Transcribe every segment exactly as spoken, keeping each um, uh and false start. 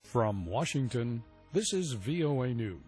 From Washington, this is V O A News.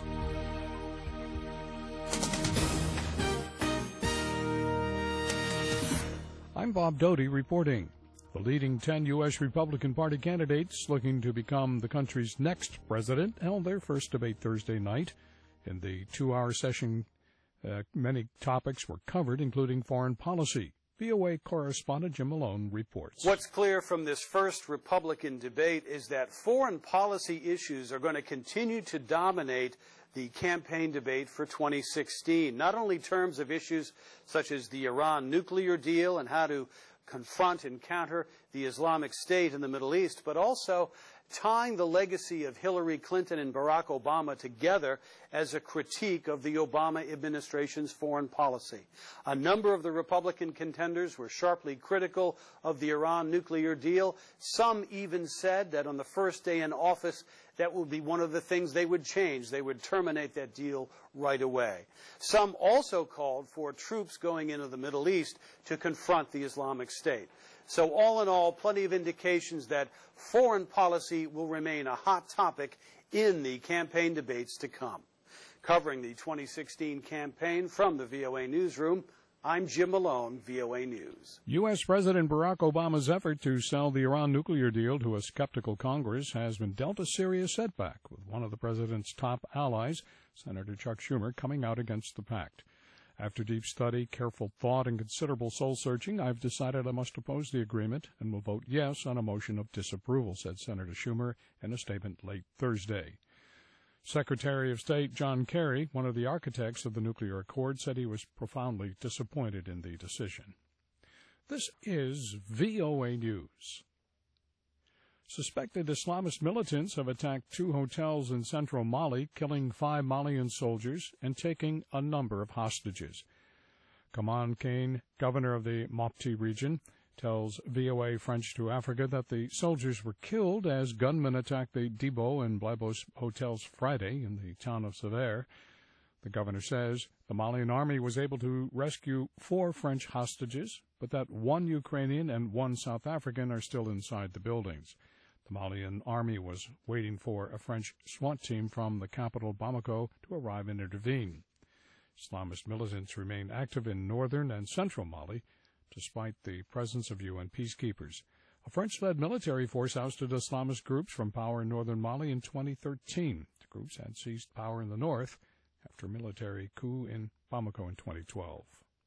I'm Bob Doty reporting. The leading ten U S Republican Party candidates looking to become the country's next president held their first debate Thursday night. In the two-hour session, uh, many topics were covered, including foreign policy. V O A correspondent Jim Malone reports. What's clear from this first Republican debate is that foreign policy issues are going to continue to dominate the campaign debate for twenty sixteen. Not only in terms of issues such as the Iran nuclear deal and how to confront and counter the Islamic State in the Middle East, but also tying the legacy of Hillary Clinton and Barack Obama together as a critique of the Obama administration's foreign policy. A number of the Republican contenders were sharply critical of the Iran nuclear deal. Some even said that on the first day in office, that would be one of the things they would change. They would terminate that deal right away. Some also called for troops going into the Middle East to confront the Islamic State. So all in all, plenty of indications that foreign policy will remain a hot topic in the campaign debates to come. Covering the twenty sixteen campaign from the V O A Newsroom, I'm Jim Malone, V O A News. U S. President Barack Obama's effort to sell the Iran nuclear deal to a skeptical Congress has been dealt a serious setback, with one of the president's top allies, Senator Chuck Schumer, coming out against the pact. After deep study, careful thought, and considerable soul-searching, I've decided I must oppose the agreement and will vote yes on a motion of disapproval, said Senator Schumer in a statement late Thursday. Secretary of State John Kerry, one of the architects of the nuclear accord, said he was profoundly disappointed in the decision. This is V O A News. Suspected Islamist militants have attacked two hotels in central Mali, killing five Malian soldiers and taking a number of hostages. Kaman Kane, governor of the Mopti region, tells V O A French to Africa that the soldiers were killed as gunmen attacked the Debo and Blibos hotels Friday in the town of Sévère. The governor says the Malian army was able to rescue four French hostages, but that one Ukrainian and one South African are still inside the buildings. The Malian army was waiting for a French SWAT team from the capital Bamako to arrive and intervene. Islamist militants remain active in northern and central Mali, despite the presence of U N peacekeepers. A French-led military force ousted Islamist groups from power in northern Mali in twenty thirteen. The groups had seized power in the north after a military coup in Bamako in twenty twelve.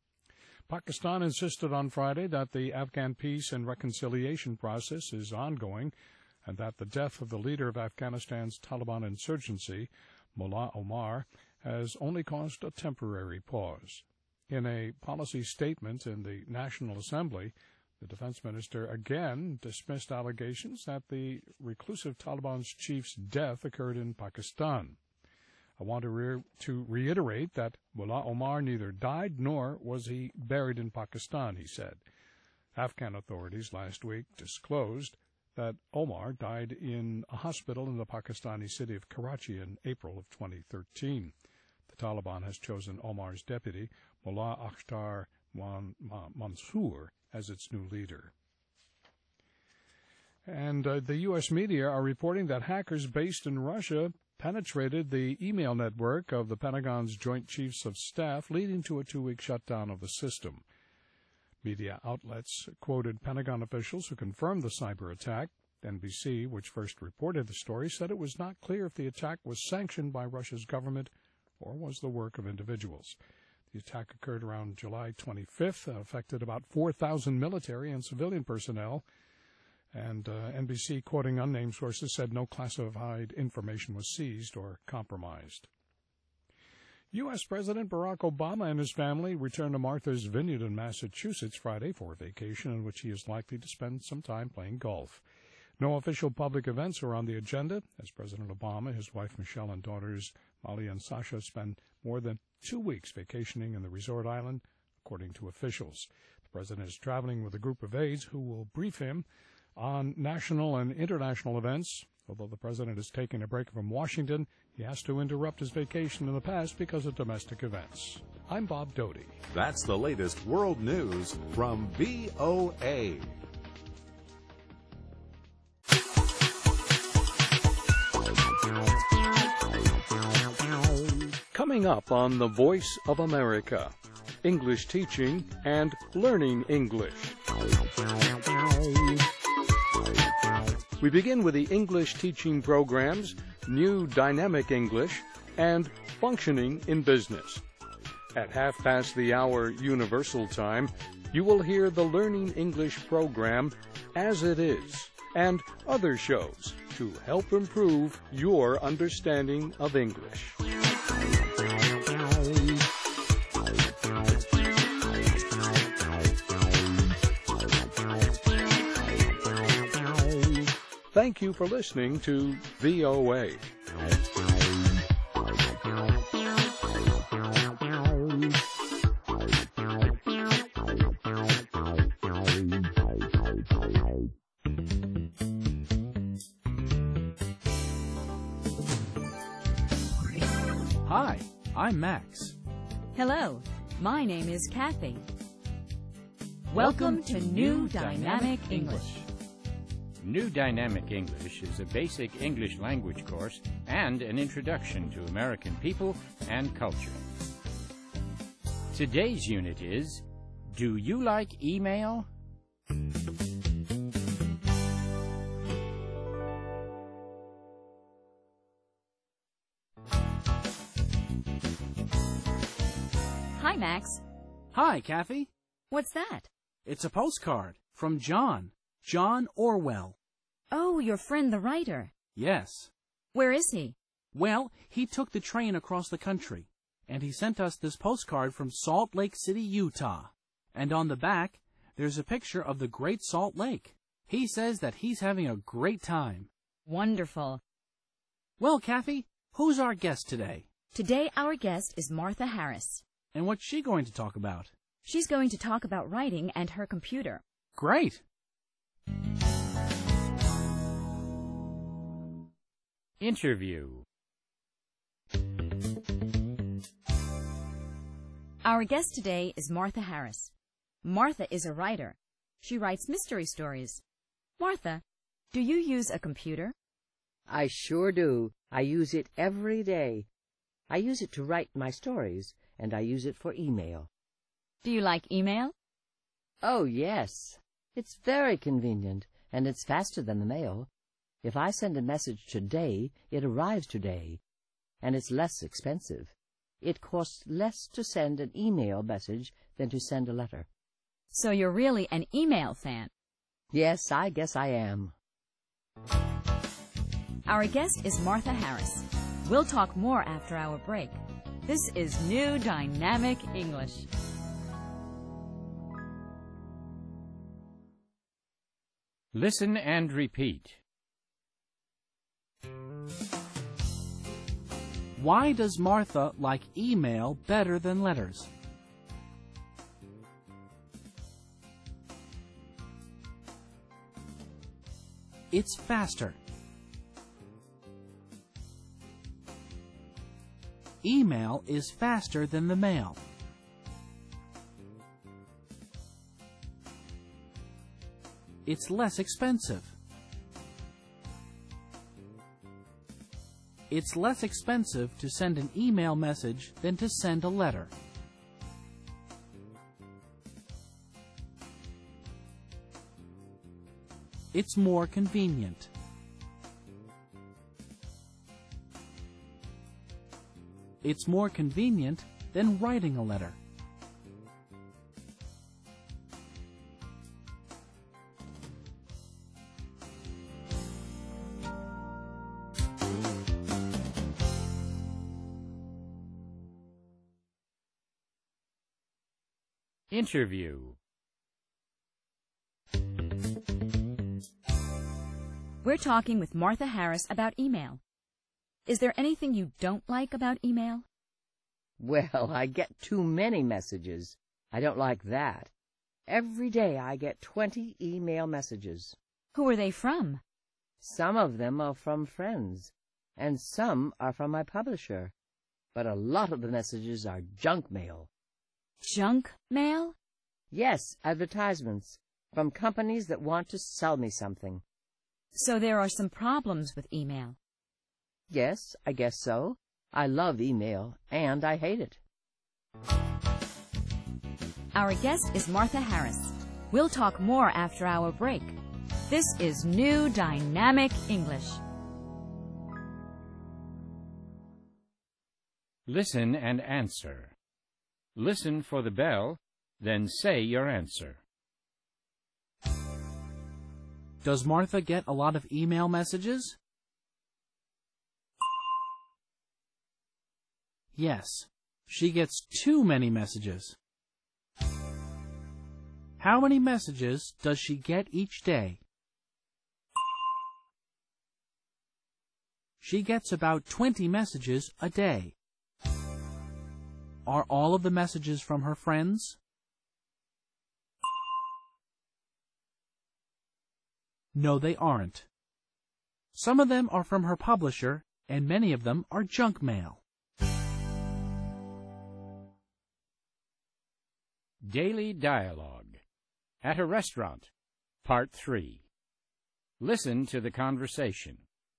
Pakistan insisted on Friday that the Afghan peace and reconciliation process is ongoing and that the death of the leader of Afghanistan's Taliban insurgency, Mullah Omar, has only caused a temporary pause. In a policy statement in the National Assembly, the defense minister again dismissed allegations that the reclusive Taliban's chief's death occurred in Pakistan. I want to, re- to reiterate that Mullah Omar neither died nor was he buried in Pakistan, he said. Afghan authorities last week disclosed that Omar died in a hospital in the Pakistani city of Karachi in April of twenty thirteen. The Taliban has chosen Omar's deputy, Mullah Akhtar Mansour, as its new leader. And uh, the U S media are reporting that hackers based in Russia penetrated the email network of the Pentagon's Joint Chiefs of Staff, leading to a two-week shutdown of the system. Media outlets quoted Pentagon officials who confirmed the cyber attack. N B C, which first reported the story, said it was not clear if the attack was sanctioned by Russia's government or was the work of individuals. The attack occurred around July twenty-fifth and affected about four thousand military and civilian personnel. And uh, N B C, quoting unnamed sources, said no classified information was seized or compromised. U S. President Barack Obama and his family returned to Martha's Vineyard in Massachusetts Friday for a vacation in which he is likely to spend some time playing golf. No official public events are on the agenda, as President Obama, his wife Michelle, and daughters Molly and Sasha spend more than two weeks vacationing in the resort island, according to officials. The president is traveling with a group of aides who will brief him on national and international events. Although the president is taking a break from Washington, he has to interrupt his vacation in the past because of domestic events. I'm Bob Doty. That's the latest world news from V O A. Coming up on The Voice of America, English teaching and learning English. We begin with the English teaching programs, New Dynamic English, and Functioning in Business. At half past the hour Universal Time, you will hear the Learning English program, As It Is, and other shows to help improve your understanding of English. Thank you for listening to V O A. Hi, I'm Max. Hello, my name is Kathy. Welcome to New Dynamic English. New Dynamic English is a basic English language course and an introduction to American people and culture. Today's unit is, Do you like email? Hi, Max. Hi, Kathy. What's that? It's a postcard from John. John Orwell. Oh, your friend the writer. Yes. Where is he? Well, he took the train across the country, and he sent us this postcard from Salt Lake City, Utah. And on the back, there's a picture of the Great Salt Lake. He says that he's having a great time. Wonderful. Well, Kathy, who's our guest today? Today our guest is Martha Harris. And what's she going to talk about? She's going to talk about writing and her computer. Great! Interview. Our guest today is Martha Harris. Martha is a writer. She writes mystery stories. Martha, do you use a computer? I sure do. I use it every day. I use it to write my stories, and I use it for email. Do you like email? Oh, yes. It's very convenient, and it's faster than the mail. If I send a message today, it arrives today, and it's less expensive. It costs less to send an email message than to send a letter. So you're really an email fan? Yes, I guess I am. Our guest is Martha Harris. We'll talk more after our break. This is New Dynamic English. Listen and repeat. Why does Martha like email better than letters? It's faster. Email is faster than the mail. It's less expensive. It's less expensive to send an email message than to send a letter. It's more convenient. It's more convenient than writing a letter. Interview. We're talking with Martha Harris about email. Is there anything you don't like about email? Well, I get too many messages. I don't like that. Every day I get twenty email messages. Who are they from? Some of them are from friends, and some are from my publisher. But a lot of the messages are junk mail. Junk mail? Yes, advertisements from companies that want to sell me something. So there are some problems with email. Yes, I guess so. I love email, and I hate it. Our guest is Martha Harris. We'll talk more after our break. This is New Dynamic English. Listen and answer. Listen for the bell, then say your answer. Does Martha get a lot of email messages? Yes, she gets too many messages. How many messages does she get each day? She gets about twenty messages a day. Are all of the messages from her friends? No, they aren't. Some of them are from her publisher, and many of them are junk mail. Daily Dialogue. At a Restaurant. Part three. Listen to the conversation.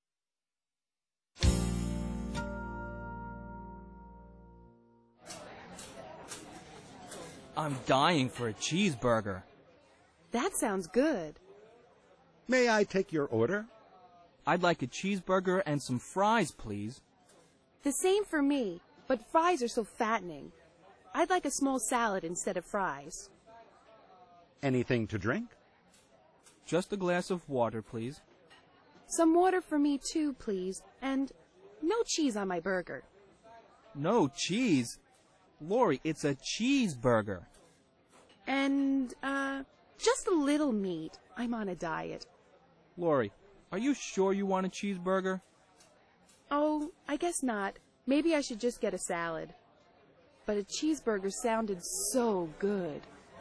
I'm dying for a cheeseburger. That sounds good. May I take your order? I'd like a cheeseburger and some fries, please. The same for me, but fries are so fattening. I'd like a small salad instead of fries. Anything to drink? Just a glass of water, please. Some water for me too, please, and no cheese on my burger. No cheese? Lori, it's a cheeseburger. And, uh, just a little meat. I'm on a diet. Lori, are you sure you want a cheeseburger? Oh, I guess not. Maybe I should just get a salad. But a cheeseburger sounded so good.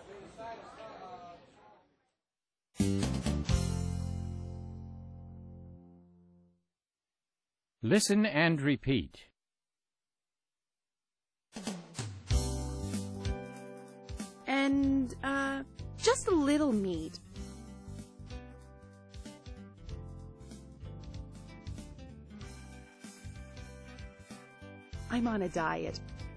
Listen and repeat. And, uh, just a little meat. I'm on a diet.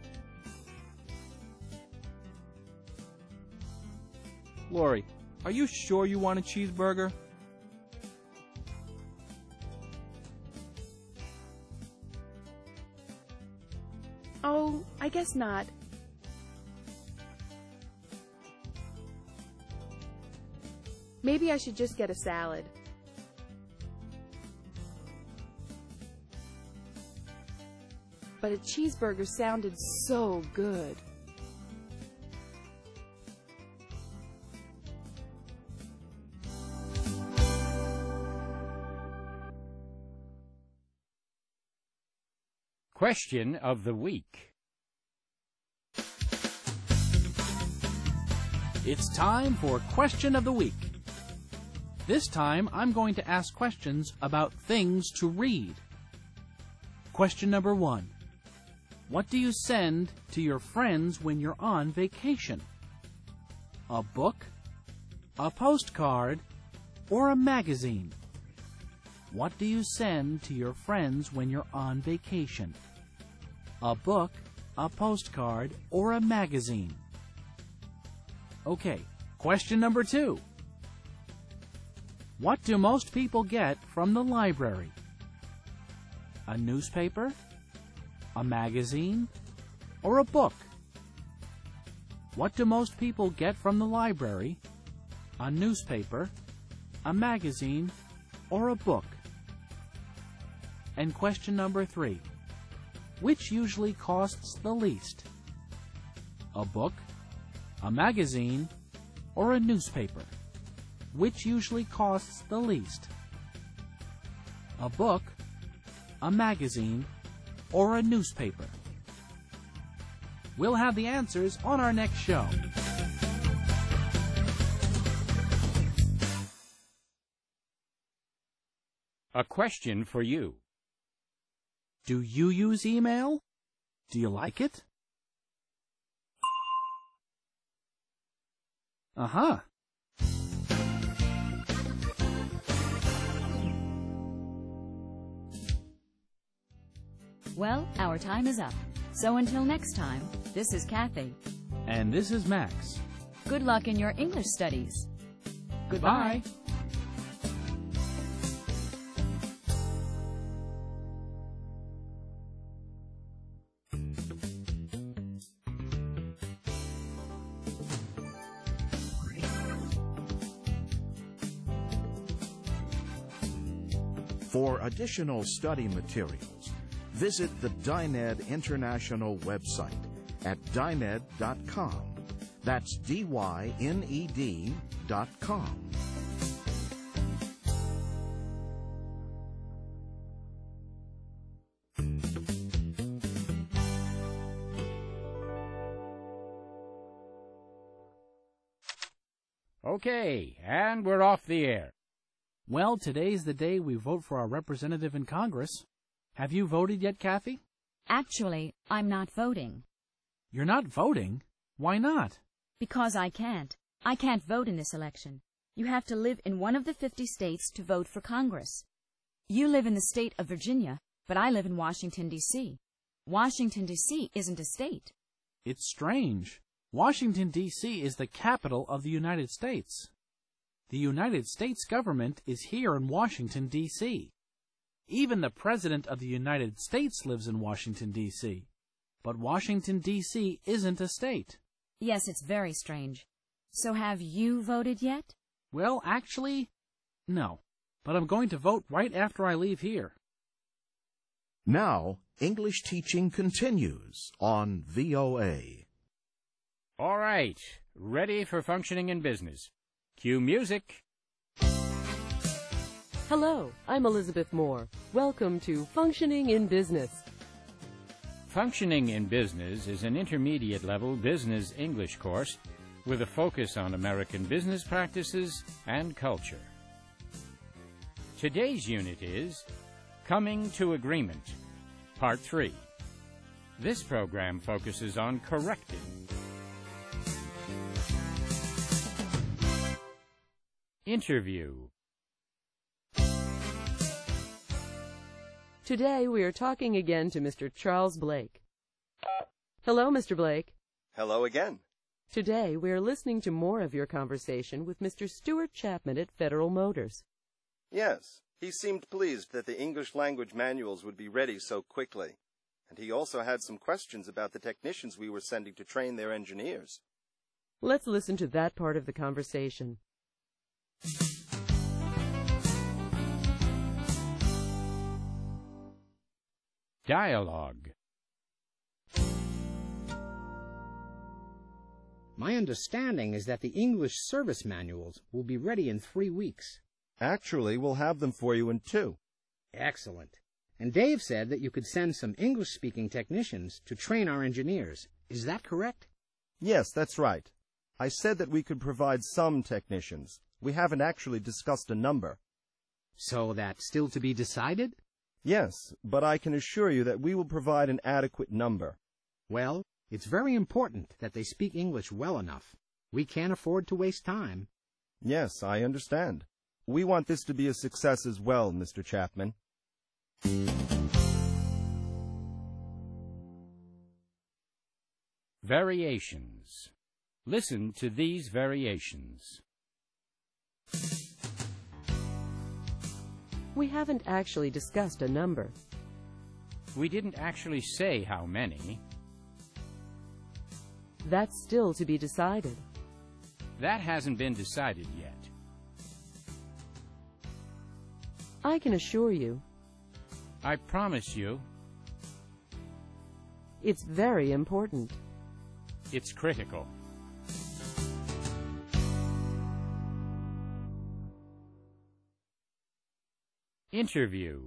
Lori, are you sure you want a cheeseburger? Oh, I guess not. Maybe I should just get a salad. But a cheeseburger sounded so good. Question of the week. It's time for Question of the Week. This time, I'm going to ask questions about things to read. Question number one. What do you send to your friends when you're on vacation? A book, a postcard, or a magazine? What do you send to your friends when you're on vacation? A book, a postcard, or a magazine? Okay, question number two. What do most people get from the library? A newspaper, a magazine, or a book? What do most people get from the library? A newspaper, a magazine, or a book? And question number three. Which usually costs the least? A book, a magazine, or a newspaper? Which usually costs the least? A book, a magazine, or a newspaper? We'll have the answers on our next show. A question for you. Do you use email? Do you like it? Uh-huh. Well, our time is up. So until next time, this is Kathy. And this is Max. Good luck in your English studies. Goodbye. For additional study materials, visit the Dyned International website at dyned dot com. That's D Y N E D dot com. Okay, and we're off the air. Well, today's the day we vote for our representative in Congress. Have you voted yet, Kathy? Actually, I'm not voting. You're not voting? Why not? Because I can't. I can't vote in this election. You have to live in one of the fifty states to vote for Congress. You live in the state of Virginia, but I live in Washington, D C Washington, D C isn't a state. It's strange. Washington, D C is the capital of the United States. The United States government is here in Washington, D C Even the President of the United States lives in Washington, D C But Washington, D C isn't a state. Yes, it's very strange. So have you voted yet? Well, actually, no. But I'm going to vote right after I leave here. Now, English teaching continues on V O A. All right, ready for functioning in business. Cue music. Hello, I'm Elizabeth Moore. Welcome to Functioning in Business. Functioning in Business is an intermediate-level business English course with a focus on American business practices and culture. Today's unit is Coming to Agreement, Part three. This program focuses on correcting. Interview. Today we are talking again to Mister Charles Blake. Hello, Mister Blake. Hello again. Today we are listening to more of your conversation with Mister Stuart Chapman at Federal Motors. Yes, he seemed pleased that the English language manuals would be ready so quickly, and he also had some questions about the technicians we were sending to train their engineers. Let's listen to that part of the conversation. Dialogue. My understanding is that the English service manuals will be ready in three weeks. Actually, we'll have them for you in two. Excellent. And Dave said that you could send some English-speaking technicians to train our engineers. Is that correct? Yes, that's right. I said that we could provide some technicians. We haven't actually discussed a number. So that's still to be decided? Yes, but I can assure you that we will provide an adequate number. Well, it's very important that they speak English well enough. We can't afford to waste time. Yes, I understand. We want this to be a success as well, Mister Chapman. Variations. Listen to these variations. We haven't actually discussed a number. We didn't actually say how many. That's still to be decided. That hasn't been decided yet. I can assure you. I promise you. It's very important. It's critical. Interview.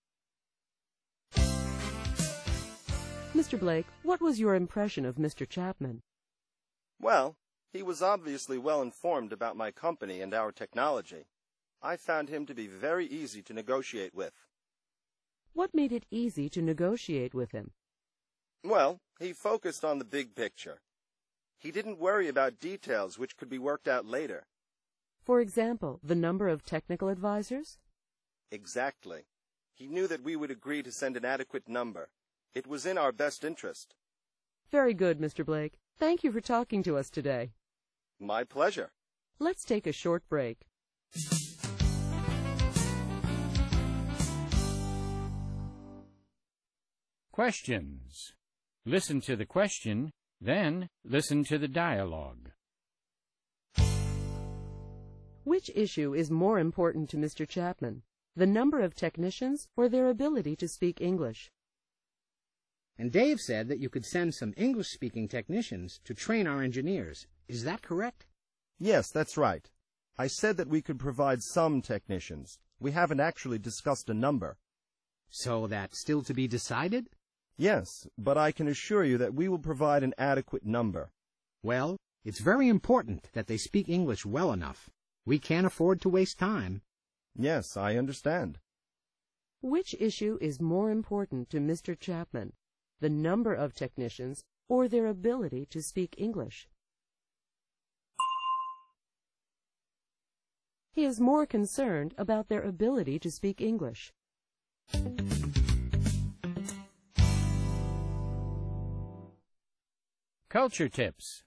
Mister Blake, what was your impression of Mister Chapman? Well, he was obviously well informed about my company and our technology. I found him to be very easy to negotiate with. What made it easy to negotiate with him? Well, he focused on the big picture. He didn't worry about details which could be worked out later. For example, the number of technical advisors? Exactly. He knew that we would agree to send an adequate number, It was in our best interest. Very good, Mister Blake. Thank you for talking to us today. My pleasure. Let's take a short break. Questions. Listen to the question, then listen to the dialogue. Which issue is more important to Mister Chapman? The number of technicians or their ability to speak English? And Dave said that you could send some English-speaking technicians to train our engineers. Is that correct? Yes, that's right. I said that we could provide some technicians. We haven't actually discussed a number. So that's still to be decided? Yes, but I can assure you that we will provide an adequate number. Well, it's very important that they speak English well enough. We can't afford to waste time. Yes, I understand. Which issue is more important to Mister Chapman? The number of technicians or their ability to speak English? He is more concerned about their ability to speak English. Culture Tips.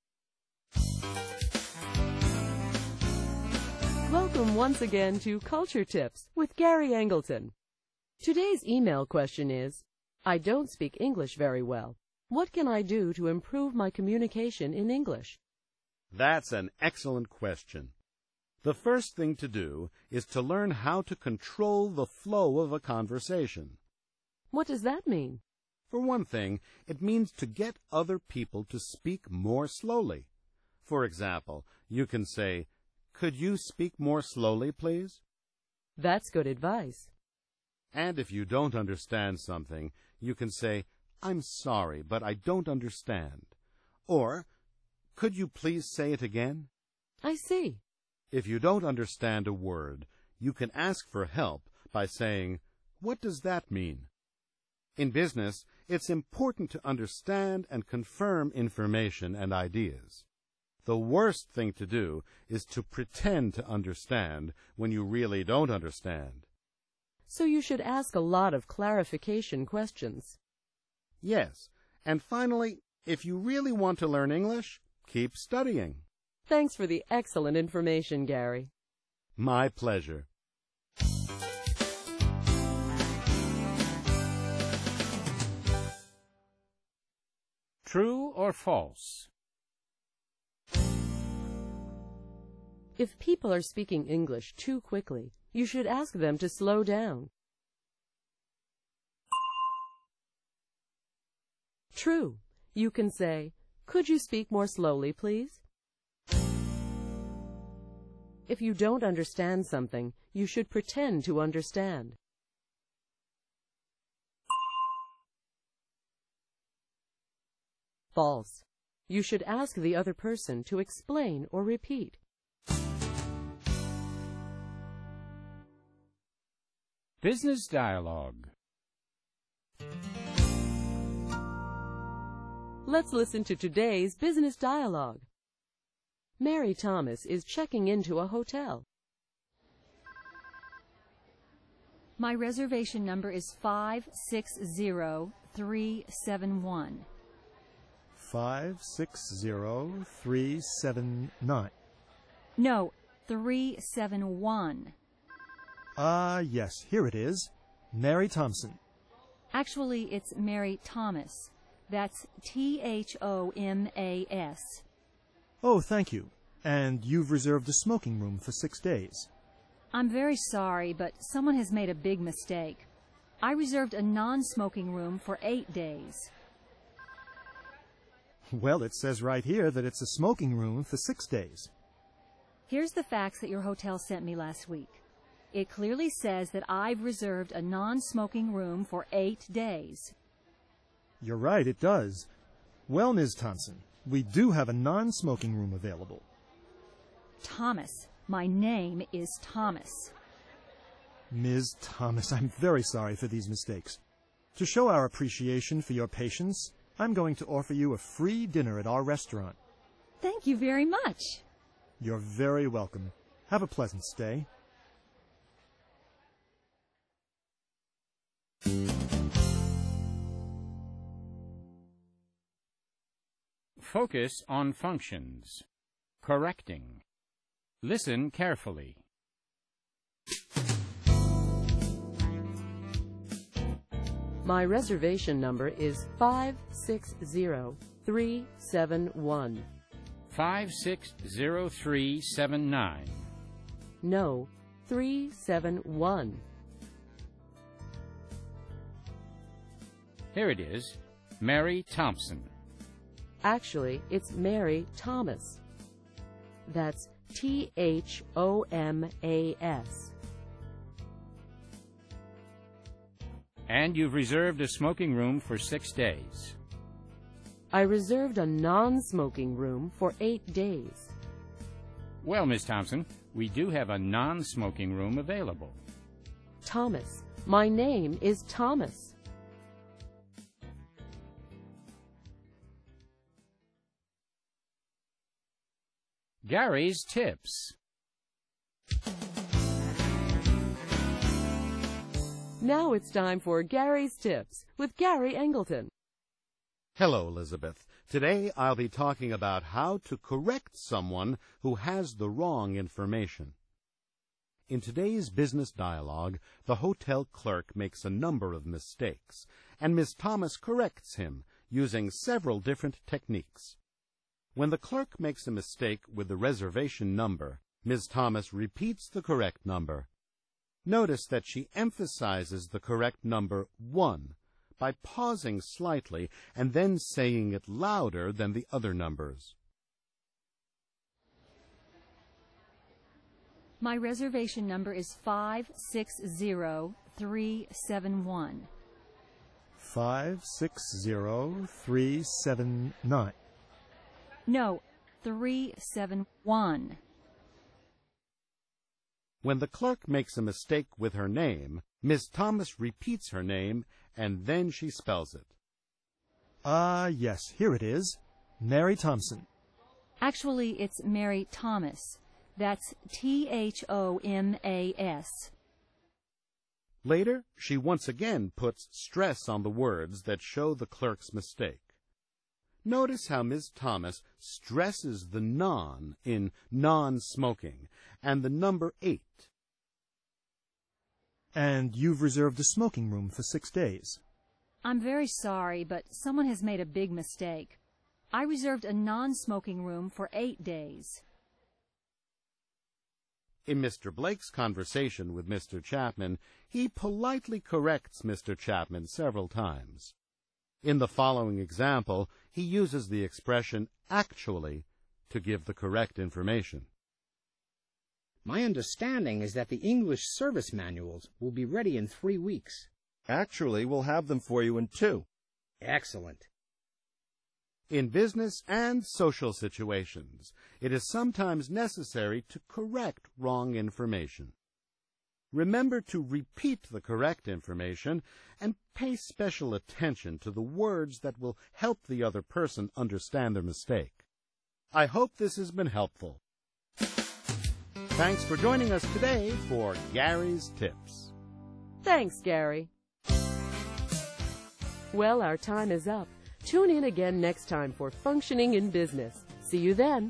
Welcome once again to Culture Tips with Gary Angleton. Today's email question is, I don't speak English very well. What can I do to improve my communication in English? That's an excellent question. The first thing to do is to learn how to control the flow of a conversation. What does that mean? For one thing, it means to get other people to speak more slowly. For example, you can say, "Could you speak more slowly, please?" That's good advice. And if you don't understand something, you can say, "I'm sorry, but I don't understand." Or, "Could you please say it again?" I see. If you don't understand a word, you can ask for help by saying, "What does that mean?" In business, it's important to understand and confirm information and ideas. The worst thing to do is to pretend to understand when you really don't understand. So you should ask a lot of clarification questions. Yes, and finally, if you really want to learn English, keep studying. Thanks for the excellent information, Gary. My pleasure. True or false? If people are speaking English too quickly, you should ask them to slow down. True. You can say, "Could you speak more slowly, please?" If you don't understand something, you should pretend to understand. False. You should ask the other person to explain or repeat. Business dialogue. Let's listen to today's business dialogue. Mary Thomas is checking into a hotel. My reservation number is five six zero three seven one. five six zero three seven nine. No, three seven one. Ah, uh, yes, here it is. Mary Thompson. Actually, it's Mary Thomas. That's T H O M A S. Oh, thank you. And you've reserved a smoking room for six days. I'm very sorry, but someone has made a big mistake. I reserved a non-smoking room for eight days. Well, it says right here that it's a smoking room for six days. Here's the fax that your hotel sent me last week. It clearly says that I've reserved a non-smoking room for eight days. You're right, it does. Well, Miz Thompson, we do have a non-smoking room available. Thomas. My name is Thomas. Miz Thomas, I'm very sorry for these mistakes. To show our appreciation for your patience, I'm going to offer you a free dinner at our restaurant. Thank you very much. You're very welcome. Have a pleasant stay. focus on functions. Correcting. Listen carefully. My reservation number is five six zero three seven one. five six zero three seven nine. No, three seven one. Here it is. Mary Thompson. Actually, it's Mary Thomas. That's T H O M A S. And you've reserved a smoking room for six days. I reserved a non-smoking room for eight days. Well, Miss Thompson, we do have a non-smoking room available. Thomas. My name is Thomas. Gary's Tips. Now it's time for Gary's Tips with Gary Engleton. Hello, Elizabeth. Today I'll be talking about how to correct someone who has the wrong information. In today's business dialogue, the hotel clerk makes a number of mistakes, and Miss Thomas corrects him using several different techniques. When the clerk makes a mistake with the reservation number, Miss Thomas repeats the correct number. Notice that she emphasizes the correct number one by pausing slightly and then saying it louder than the other numbers. My reservation number is five six zero three seven one. Five six zero three seven nine. No, three seven one. When the clerk makes a mistake with her name, Miss Thomas repeats her name, and then she spells it. Ah, uh, yes, here it is. Mary Thompson. Actually, it's Mary Thomas. That's T H O M A S. Later, she once again puts stress on the words that show the clerk's mistake. Notice how Miss Thomas stresses the non in non-smoking and the number eight. And you've reserved a smoking room for six days. I'm very sorry, but someone has made a big mistake. I reserved a non-smoking room for eight days. In Mister Blake's conversation with Mister Chapman, he politely corrects Mister Chapman several times. In the following example, he uses the expression actually to give the correct information. My understanding is that the English service manuals will be ready in three weeks. Actually, we'll have them for you in two. Excellent. In business and social situations, it is sometimes necessary to correct wrong information. Remember to repeat the correct information and pay special attention to the words that will help the other person understand their mistake. I hope this has been helpful. Thanks for joining us today for Gary's Tips. Thanks, Gary. Well, our time is up. Tune in again next time for Functioning in Business. See you then.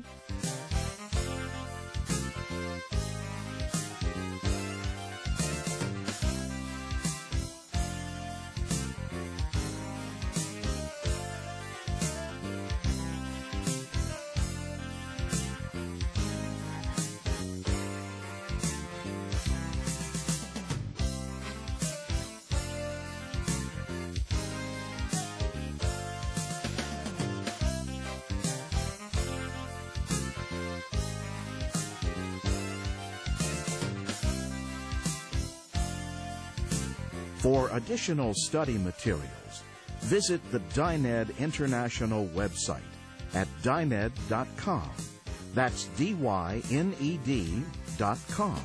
For additional study materials, visit the Dyned International website at dyned dot com. That's D Y N E D dot com.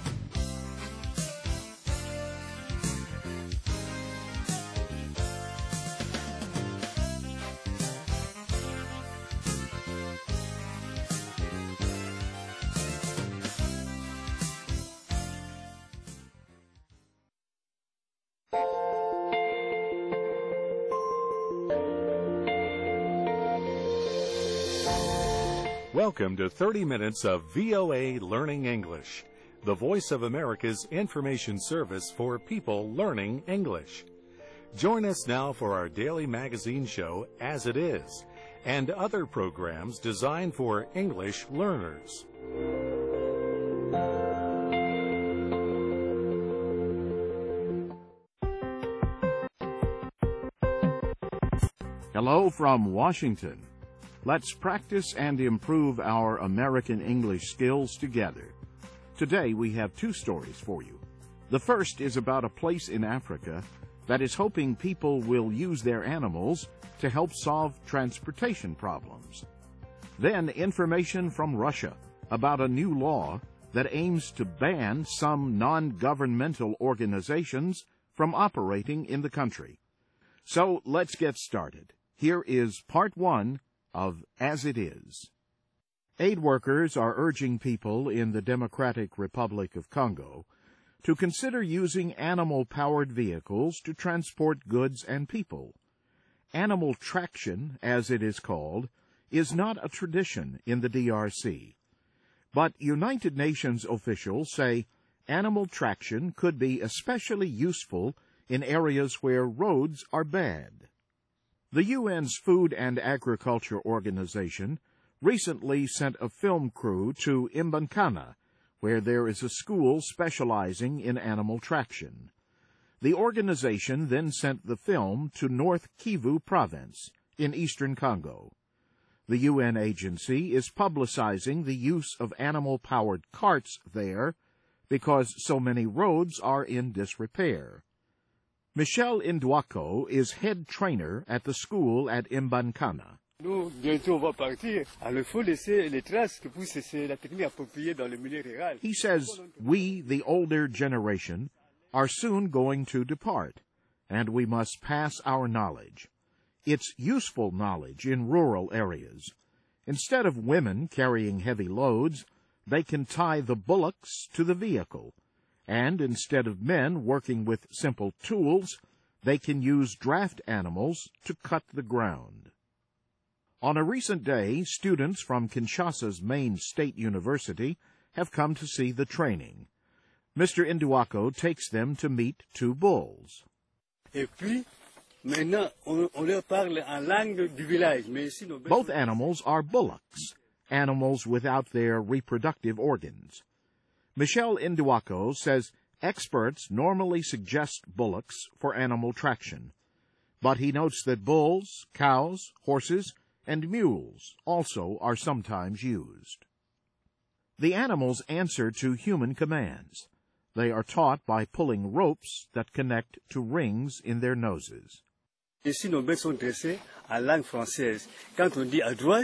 Welcome to thirty minutes of V O A Learning English, the Voice of America's information service for people learning English. Join us now for our daily magazine show, As It Is, and other programs designed for English learners. Hello from Washington. Let's practice and improve our American English skills together. Today we have two stories for you. The first is about a place in Africa that is hoping people will use their animals to help solve transportation problems. Then information from Russia about a new law that aims to ban some non-governmental organizations from operating in the country. So let's get started. Here is part one of As It Is. Aid workers are urging people in the Democratic Republic of Congo to consider using animal-powered vehicles to transport goods and people. Animal traction, as it is called, is not a tradition in the D R C. But United Nations officials say animal traction could be especially useful in areas where roads are bad. The U N's Food and Agriculture Organization recently sent a film crew to Imbankana, where there is a school specializing in animal traction. The organization then sent the film to North Kivu Province in eastern Congo. The U N agency is publicizing the use of animal-powered carts there because so many roads are in disrepair. Michel Indwako is head trainer at the school at Imbankana. He says, we, the older generation, are soon going to depart, and we must pass our knowledge. It's useful knowledge in rural areas. Instead of women carrying heavy loads, they can tie the bullocks to the vehicle. And instead of men working with simple tools, they can use draft animals to cut the ground. On a recent day, students from Kinshasa's main state university have come to see the training. Mister Indwako takes them to meet two bulls. Both animals are bullocks, animals without their reproductive organs. Michel Indwako says experts normally suggest bullocks for animal traction, but he notes that bulls, cows, horses, and mules also are sometimes used. The animals answer to human commands. They are taught by pulling ropes that connect to rings in their noses. Ici, nos bêtes sont dressées en langue française. Quand on dit à droite,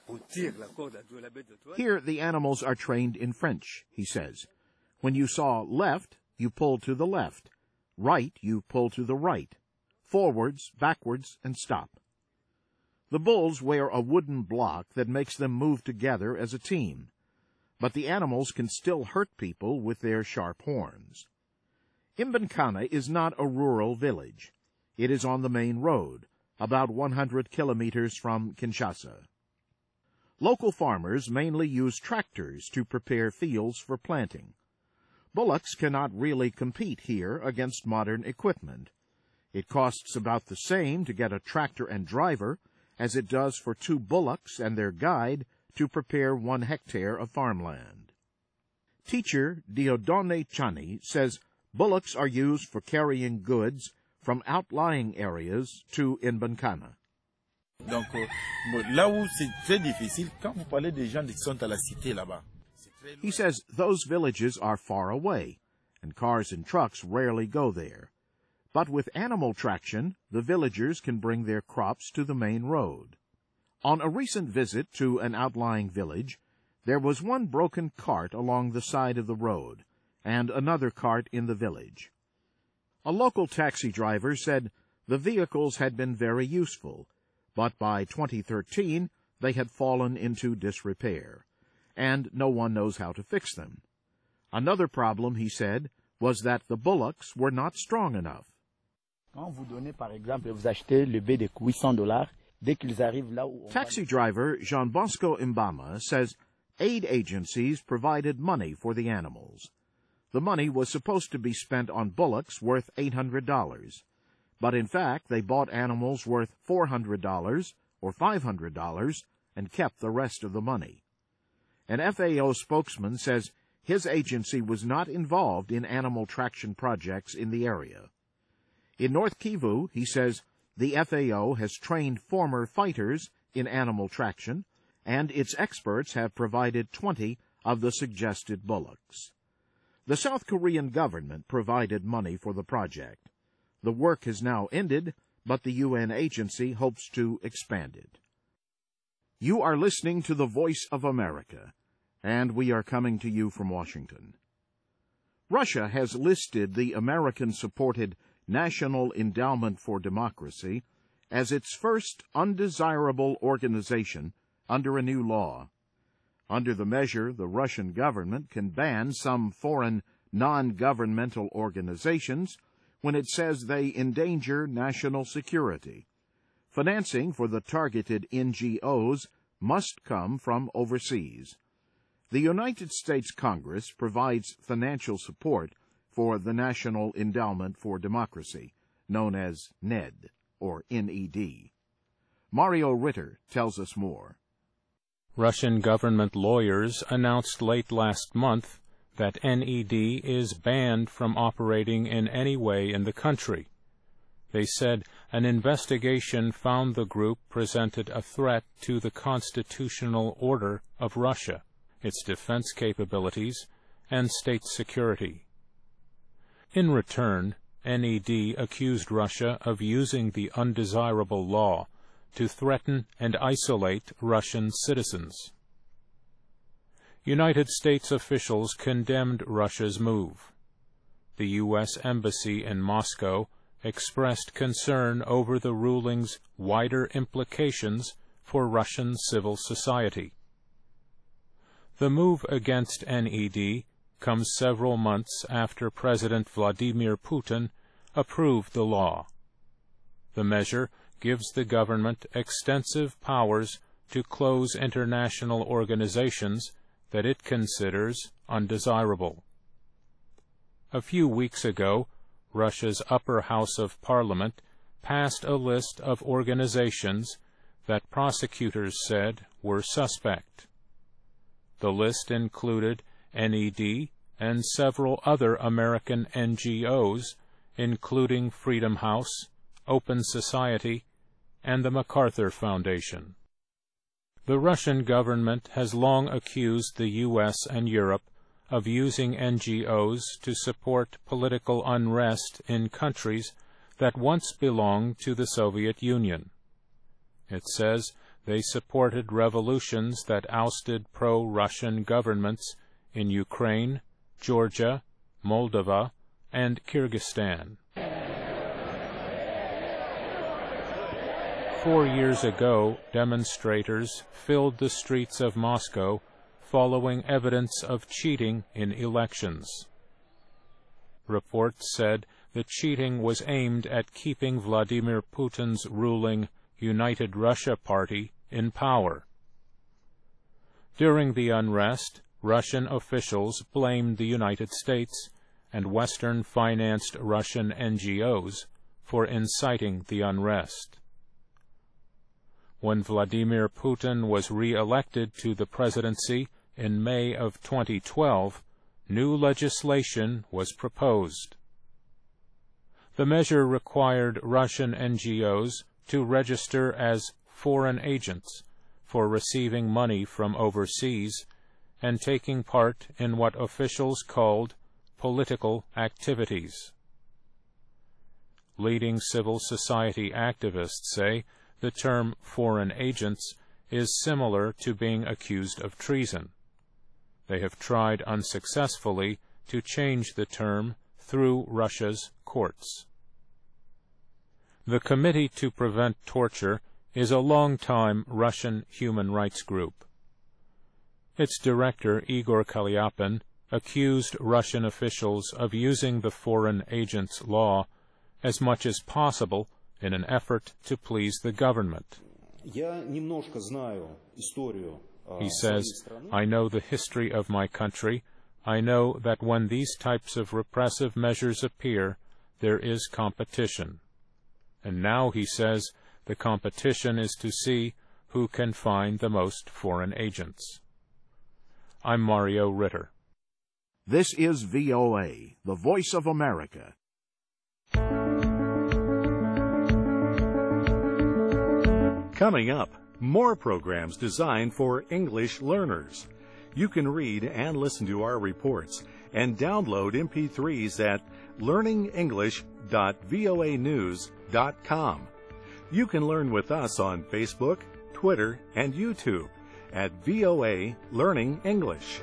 Here the animals are trained in French, he says. When you saw left, you pull to the left. Right, you pull to the right. Forwards, backwards, and stop. The bulls wear a wooden block that makes them move together as a team. But the animals can still hurt people with their sharp horns. Imbankana is not a rural village. It is on the main road, about one hundred kilometers from Kinshasa. Local farmers mainly use tractors to prepare fields for planting. Bullocks cannot really compete here against modern equipment. It costs about the same to get a tractor and driver as it does for two bullocks and their guide to prepare one hectare of farmland. Teacher Diodone Chani says bullocks are used for carrying goods from outlying areas to Imbankana. Donc, là où c'est très difficile, quand vous parlez des gens qui sont à la cité là-bas. He says those villages are far away, and cars and trucks rarely go there. But with animal traction, the villagers can bring their crops to the main road. On a recent visit to an outlying village, there was one broken cart along the side of the road, and another cart in the village. A local taxi driver said the vehicles had been very useful, but by twenty thirteen they had fallen into disrepair, and no one knows how to fix them. Another problem, he said, was that the bullocks were not strong enough. Quand vous donnez, par exemple, vous achetez le bœuf de huit cents dollars, dès qu'ils arrivent là où on Taxi driver Jean Bosco Mbama says aid agencies provided money for the animals. The money was supposed to be spent on bullocks worth eight hundred dollars. But in fact, they bought animals worth four hundred dollars or five hundred dollars and kept the rest of the money. An F A O spokesman says his agency was not involved in animal traction projects in the area. In North Kivu, he says the F A O has trained former fighters in animal traction, and its experts have provided twenty of the suggested bullocks. The South Korean government provided money for the project. The work has now ended, but the U N agency hopes to expand it. You are listening to the Voice of America, and we are coming to you from Washington. Russia has listed the American-supported National Endowment for Democracy as its first undesirable organization under a new law. Under the measure, the Russian government can ban some foreign non-governmental organizations when it says they endanger national security. Financing for the targeted N G Os must come from overseas. The United States Congress provides financial support for the National Endowment for Democracy, known as NED, or N E D. Mario Ritter tells us more. Russian government lawyers announced late last month that N E D is banned from operating in any way in the country. They said an investigation found the group presented a threat to the constitutional order of Russia, its defense capabilities, and state security. In return, N E D accused Russia of using the undesirable law to threaten and isolate Russian citizens. United States officials condemned Russia's move. The U S Embassy in Moscow expressed concern over the ruling's wider implications for Russian civil society. The move against N E D comes several months after President Vladimir Putin approved the law. The measure gives the government extensive powers to close international organizations that it considers undesirable. A few weeks ago, Russia's upper house of parliament passed a list of organizations that prosecutors said were suspect. The list included N E D and several other American N G Os, including Freedom House, Open Society, and the MacArthur Foundation. The Russian government has long accused the U S and Europe of using N G Os to support political unrest in countries that once belonged to the Soviet Union. It says they supported revolutions that ousted pro-Russian governments in Ukraine, Georgia, Moldova, and Kyrgyzstan. Four years ago, demonstrators filled the streets of Moscow following evidence of cheating in elections. Reports said the cheating was aimed at keeping Vladimir Putin's ruling United Russia Party in power. During the unrest, Russian officials blamed the United States and Western-financed Russian N G Os for inciting the unrest. When Vladimir Putin was re-elected to the presidency in May of twenty twelve, new legislation was proposed. The measure required Russian N G Os to register as foreign agents for receiving money from overseas and taking part in what officials called political activities. Leading civil society activists say the term foreign agents is similar to being accused of treason. They have tried unsuccessfully to change the term through Russia's courts. The Committee to Prevent Torture is a long-time Russian human rights group. Its director, Igor Kalyapin, accused Russian officials of using the foreign agents law as much as possible in an effort to please the government. He says, I know the history of my country. I know that when these types of repressive measures appear, there is competition. And now, he says, the competition is to see who can find the most foreign agents. I'm Mario Ritter. This is V O A, the Voice of America. Coming up, more programs designed for English learners. You can read and listen to our reports and download M P threes at learning english dot voa news dot com. You can learn with us on Facebook, Twitter, and YouTube at V O A Learning English.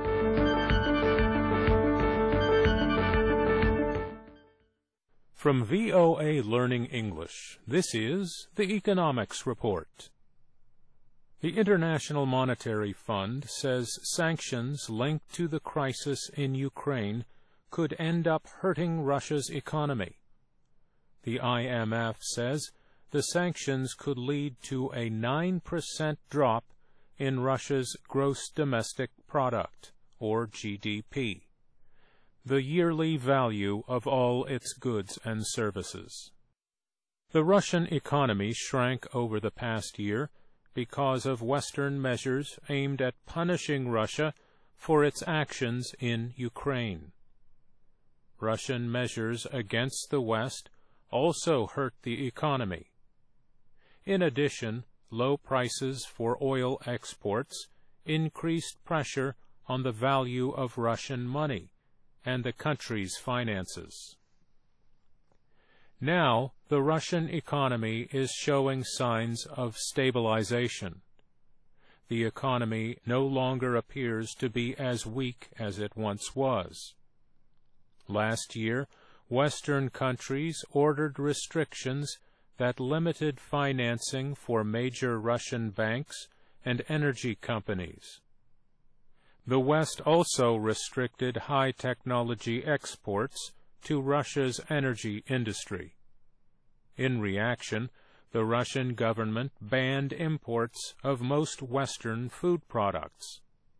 From V O A Learning English, this is the Economics Report. The International Monetary Fund says sanctions linked to the crisis in Ukraine could end up hurting Russia's economy. The I M F says the sanctions could lead to a nine percent drop in Russia's gross domestic product, or G D P, the yearly value of all its goods and services. The Russian economy shrank over the past year because of Western measures aimed at punishing Russia for its actions in Ukraine. Russian measures against the West also hurt the economy. In addition, low prices for oil exports increased pressure on the value of Russian money and the country's finances. Now, the Russian economy is showing signs of stabilization. The economy no longer appears to be as weak as it once was. Last year, Western countries ordered restrictions that limited financing for major Russian banks and energy companies. The West also restricted high-technology exports to Russia's energy industry. In reaction, the Russian government banned imports of most Western food products.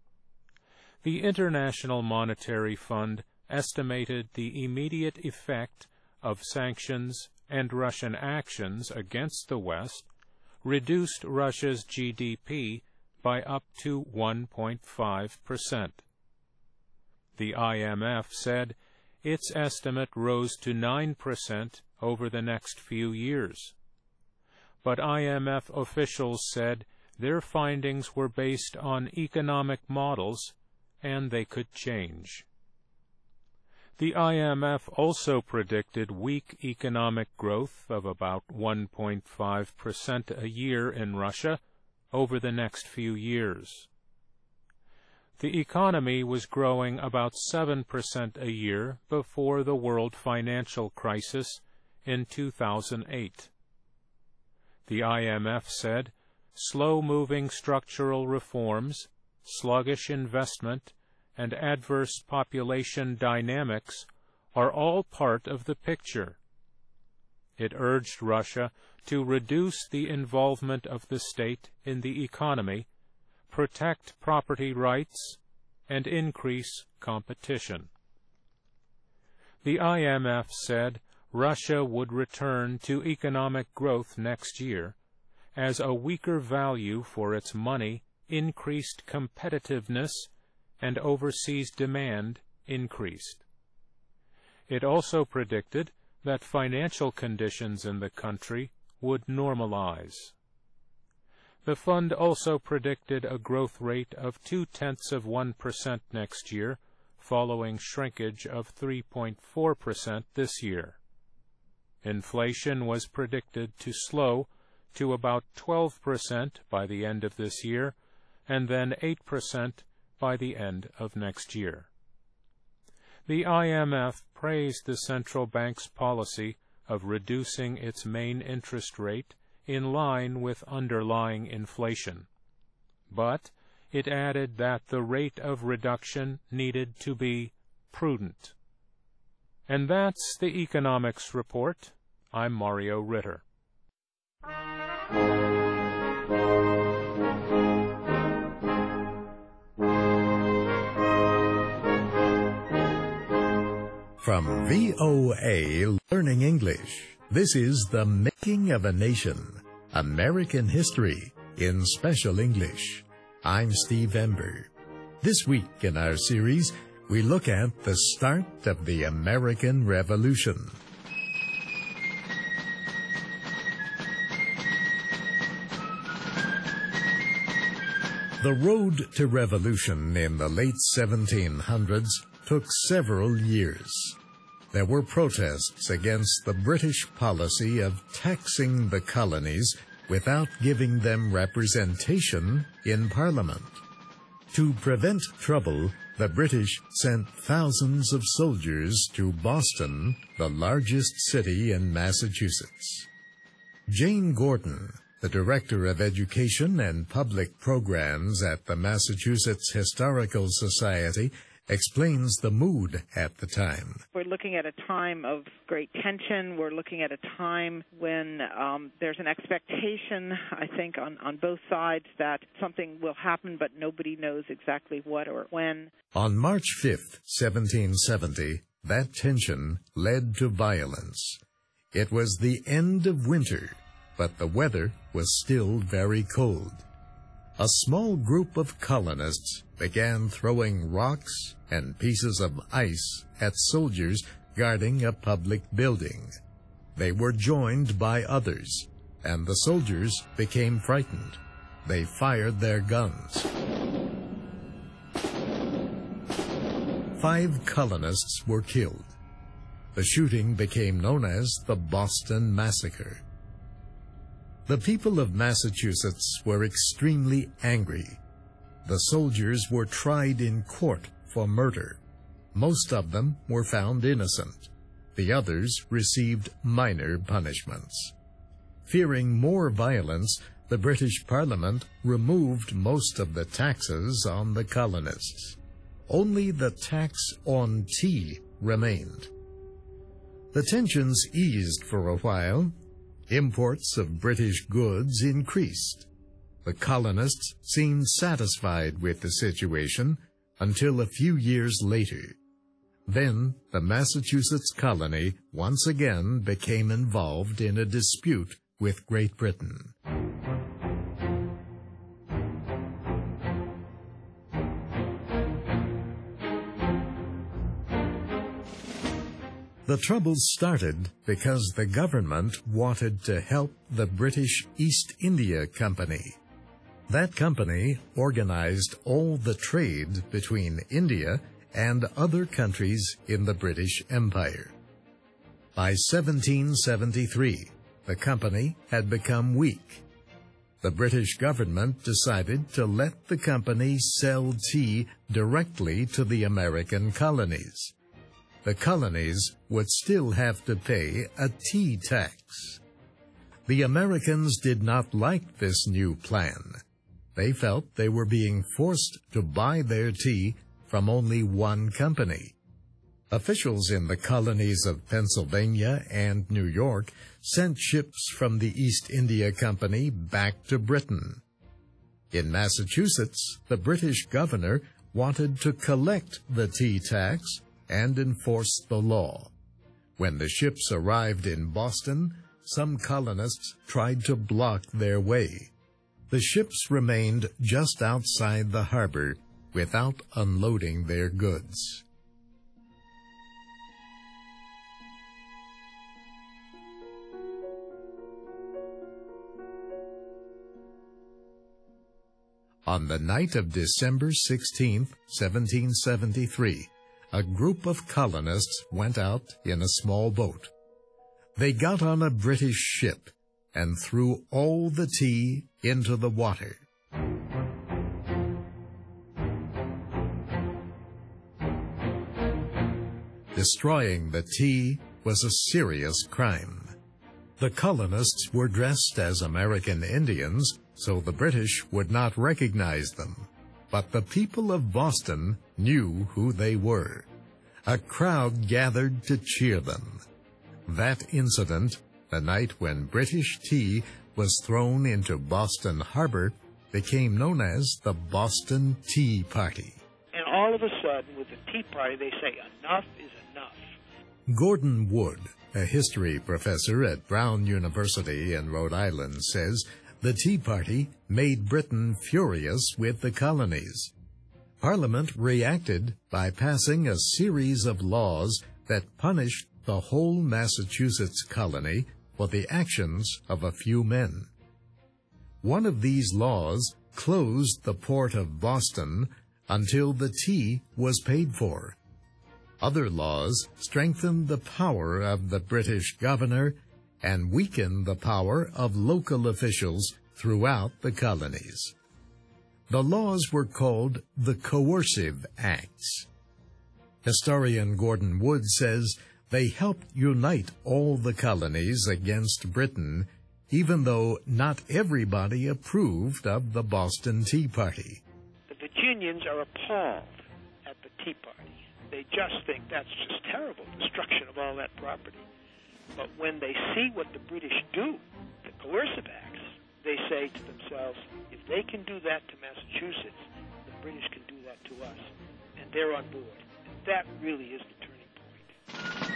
The International Monetary Fund estimated the immediate effect of sanctions and Russian actions against the West reduced Russia's G D P by up to one point five percent. The I M F said its estimate rose to nine percent over the next few years. But I M F officials said their findings were based on economic models and they could change. The I M F also predicted weak economic growth of about one point five percent a year in Russia over the next few years. The economy was growing about seven percent a year before the world financial crisis in two thousand eight. The I M F said slow-moving structural reforms, sluggish investment, and adverse population dynamics are all part of the picture. It urged Russia to reduce the involvement of the state in the economy, protect property rights, and increase competition. The I M F said Russia would return to economic growth next year as a weaker value for its money increased competitiveness and overseas demand increased. It also predicted that financial conditions in the country would normalize. The fund also predicted a growth rate of two-tenths of one percent next year, following shrinkage of three point four percent this year. Inflation was predicted to slow to about twelve percent by the end of this year, and then eight percent by the end of next year. The I M F praised the central bank's policy of reducing its main interest rate in line with underlying inflation. But it added that the rate of reduction needed to be prudent. And that's the Economics Report. I'm Mario Ritter. From V O A Learning English, this is The Making of a Nation, American History in Special English. I'm Steve Ember. This week in our series, we look at the start of the American Revolution. The road to revolution in the late seventeen hundreds took several years. There were protests against the British policy of taxing the colonies without giving them representation in Parliament. To prevent trouble, the British sent thousands of soldiers to Boston, the largest city in Massachusetts. Jane Gordon, the Director of Education and Public Programs at the Massachusetts Historical Society, explains the mood at the time. We're looking at a time of great tension. We're looking at a time when um, there's an expectation, I think, on, on both sides that something will happen, but nobody knows exactly what or when. On March fifth, seventeen seventy, that tension led to violence. It was the end of winter, but the weather was still very cold. A small group of colonists began throwing rocks and pieces of ice at soldiers guarding a public building. They were joined by others, and the soldiers became frightened. They fired their guns. Five colonists were killed. The shooting became known as the Boston Massacre. The people of Massachusetts were extremely angry. The soldiers were tried in court for murder. Most of them were found innocent. The others received minor punishments. Fearing more violence, the British Parliament removed most of the taxes on the colonists. Only the tax on tea remained. The tensions eased for a while. Imports of British goods increased. The colonists seemed satisfied with the situation until a few years later. Then the Massachusetts colony once again became involved in a dispute with Great Britain. The troubles started because the government wanted to help the British East India Company. That company organized all the trade between India and other countries in the British Empire. By seventeen seventy-three, the company had become weak. The British government decided to let the company sell tea directly to the American colonies. The colonies would still have to pay a tea tax. The Americans did not like this new plan. They felt they were being forced to buy their tea from only one company. Officials in the colonies of Pennsylvania and New York sent ships from the East India Company back to Britain. In Massachusetts, the British governor wanted to collect the tea tax and enforce the law. When the ships arrived in Boston, some colonists tried to block their way. The ships remained just outside the harbor without unloading their goods. On the night of December sixteenth, seventeen seventy-three, a group of colonists went out in a small boat. They got on a British ship and threw all the tea into the water. Destroying the tea was a serious crime. The colonists were dressed as American Indians, so the British would not recognize them. But the people of Boston knew who they were. A crowd gathered to cheer them. That incident, the night when British tea was thrown into Boston Harbor, became known as the Boston Tea Party. And all of a sudden, with the Tea Party, they say enough is enough. Gordon Wood, a history professor at Brown University in Rhode Island, says the Tea Party made Britain furious with the colonies. Parliament reacted by passing a series of laws that punished the whole Massachusetts colony for the actions of a few men. One of these laws closed the port of Boston until the tea was paid for. Other laws strengthened the power of the British governor and weakened the power of local officials throughout the colonies. The laws were called the Coercive Acts. Historian Gordon Wood says they helped unite all the colonies against Britain, even though not everybody approved of the Boston Tea Party. The Virginians are appalled at the Tea Party. They just think that's just terrible, destruction of all that property. But when they see what the British do, the Coercive Acts, they say to themselves, if they can do that to Massachusetts, the British can do that to us. And they're on board. And that really is the turning point.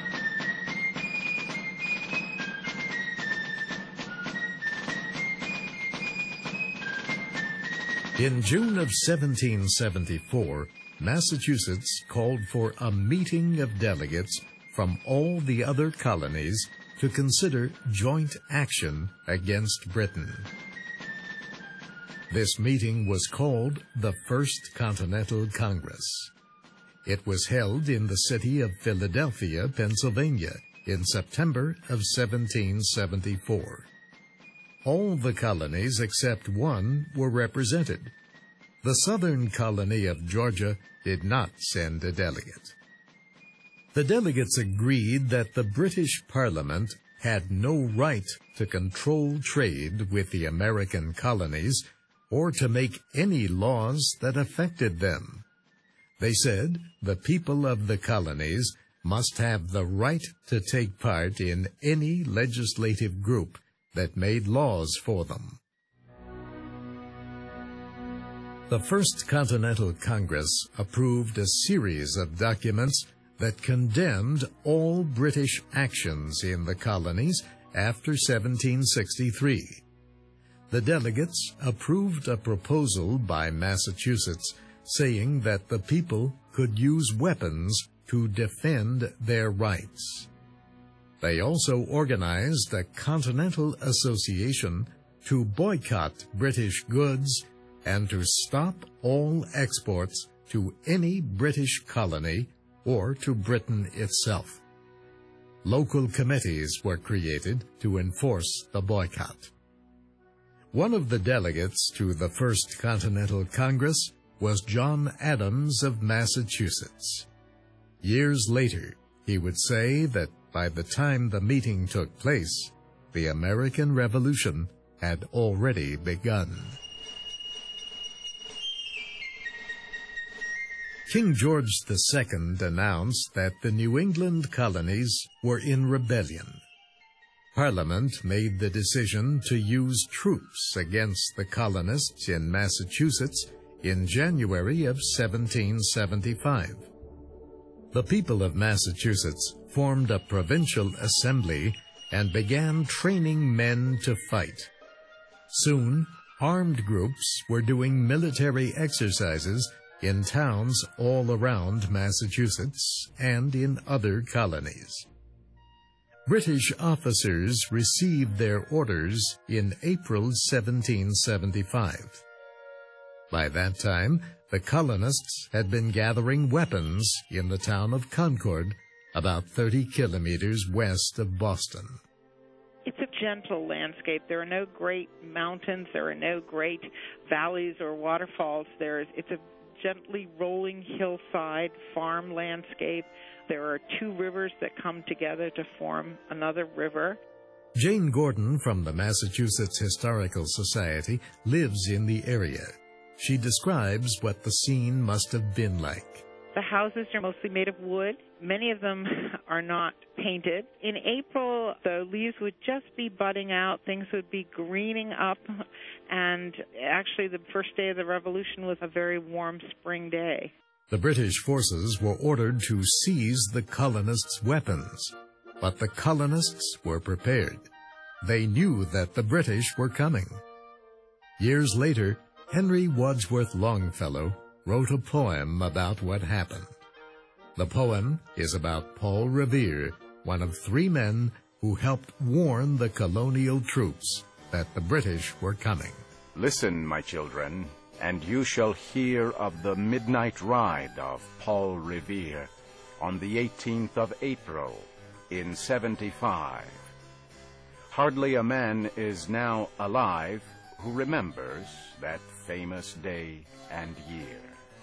In June of seventeen seventy-four, Massachusetts called for a meeting of delegates from all the other colonies to consider joint action against Britain. This meeting was called the First Continental Congress. It was held in the city of Philadelphia, Pennsylvania, in September of seventeen seventy-four. All the colonies except one were represented. The southern colony of Georgia did not send a delegate. The delegates agreed that the British Parliament had no right to control trade with the American colonies or to make any laws that affected them. They said the people of the colonies must have the right to take part in any legislative group that made laws for them. The First Continental Congress approved a series of documents that condemned all British actions in the colonies after seventeen sixty-three. The delegates approved a proposal by Massachusetts saying that the people could use weapons to defend their rights. They also organized a Continental Association to boycott British goods and to stop all exports to any British colony or to Britain itself. Local committees were created to enforce the boycott. One of the delegates to the First Continental Congress was John Adams of Massachusetts. Years later, he would say that by the time the meeting took place, the American Revolution had already begun. King George the Second announced that the New England colonies were in rebellion. Parliament made the decision to use troops against the colonists in Massachusetts in January of seventeen seventy-five. The people of Massachusetts formed a provincial assembly and began training men to fight. Soon, armed groups were doing military exercises in towns all around Massachusetts and in other colonies. British officers received their orders in April seventeen seventy-five. By that time, the colonists had been gathering weapons in the town of Concord, about thirty kilometers west of Boston. It's a gentle landscape. There are no great mountains. There are no great valleys or waterfalls. There's, it's a gently rolling hillside farm landscape. There are two rivers that come together to form another river. Jane Gordon from the Massachusetts Historical Society lives in the area. She describes what the scene must have been like. The houses are mostly made of wood. Many of them are not painted. In April, the leaves would just be budding out. Things would be greening up. And actually, the first day of the Revolution was a very warm spring day. The British forces were ordered to seize the colonists' weapons, but the colonists were prepared. They knew that the British were coming. Years later, Henry Wadsworth Longfellow wrote a poem about what happened. The poem is about Paul Revere, one of three men who helped warn the colonial troops that the British were coming. Listen, my children, and you shall hear of the midnight ride of Paul Revere on the eighteenth of April in seventy-five. Hardly a man is now alive who remembers that famous day and year.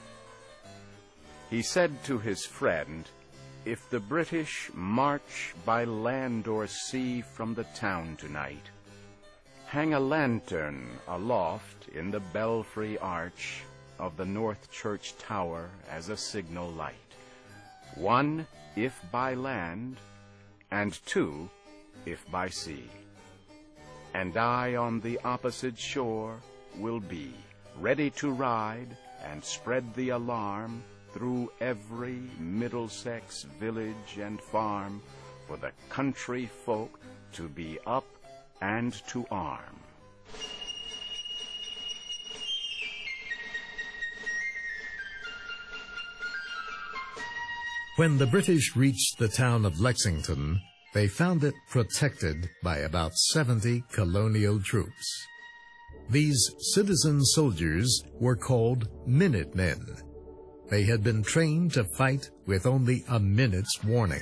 He said to his friend, "If the British march by land or sea from the town tonight, hang a lantern aloft in the belfry arch of the North Church Tower as a signal light. One, if by land, and two, if by sea. And I on the opposite shore will be, ready to ride and spread the alarm through every Middlesex village and farm, for the country folk to be up and to arm." When the British reached the town of Lexington, they found it protected by about seventy colonial troops. These citizen soldiers were called Minutemen. They had been trained to fight with only a minute's warning.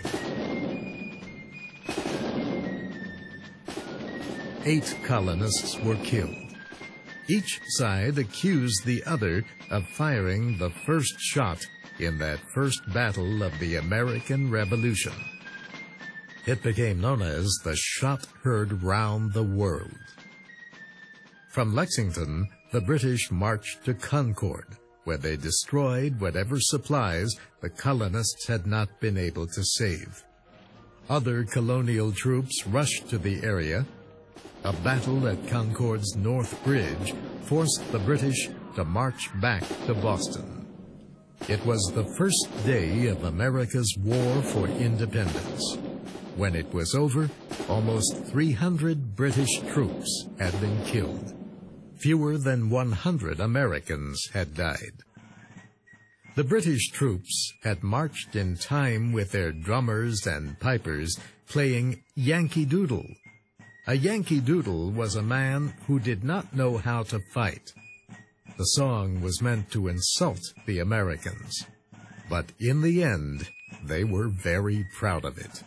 Eight colonists were killed. Each side accused the other of firing the first shot in that first battle of the American Revolution. It became known as the shot heard round the world. From Lexington, the British marched to Concord, where they destroyed whatever supplies the colonists had not been able to save. Other colonial troops rushed to the area. A battle at Concord's North Bridge forced the British to march back to Boston. It was the first day of America's War for Independence. When it was over, almost three hundred British troops had been killed. Fewer than one hundred Americans had died. The British troops had marched in time with their drummers and pipers playing Yankee Doodle. A Yankee Doodle was a man who did not know how to fight. The song was meant to insult the Americans, but in the end, they were very proud of it.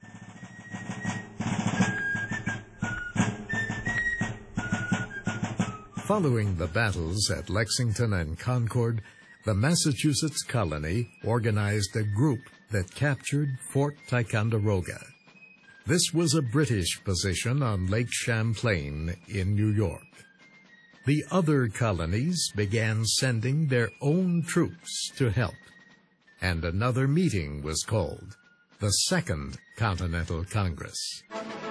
Following the battles at Lexington and Concord, the Massachusetts colony organized a group that captured Fort Ticonderoga. This was a British position on Lake Champlain in New York. The other colonies began sending their own troops to help, and another meeting was called, the Second Continental Congress.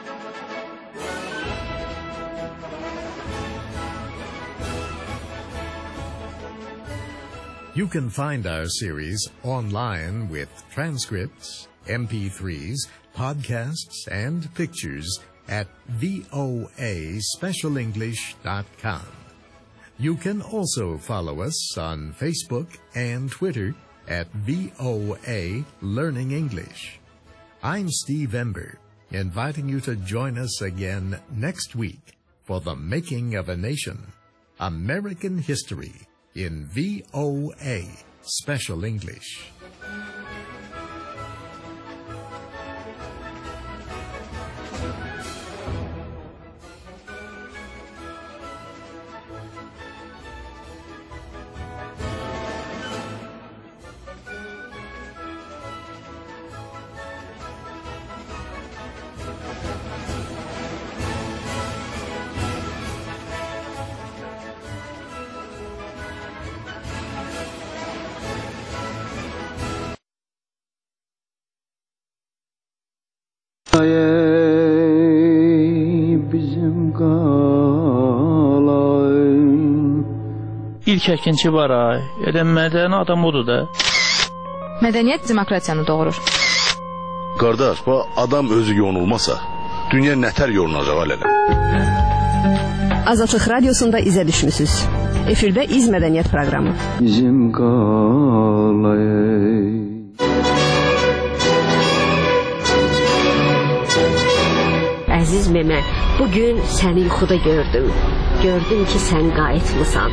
You can find our series online with transcripts, M P threes, podcasts, and pictures at V O A special english dot com. You can also follow us on Facebook and Twitter at V O A Learning English. I'm Steve Ember, inviting you to join us again next week for The Making of a Nation, American History in V O A Special English. ilk əkinçi var ha. Elə mədəni adam odur da. Mədəniyyət demokratiyanı doğurur. Qardaş, bu adam özü yonulmasa, dünya nətər yolunacaq elələ? Azadlıq Radiosunda izə düşmüsünüz. Efirdə İz Mədəniyyət proqramı. Bizim qalay. Əziz Memə, bugün səni yuxuda gördüm. Gördüm ki, sən qayıtmısan.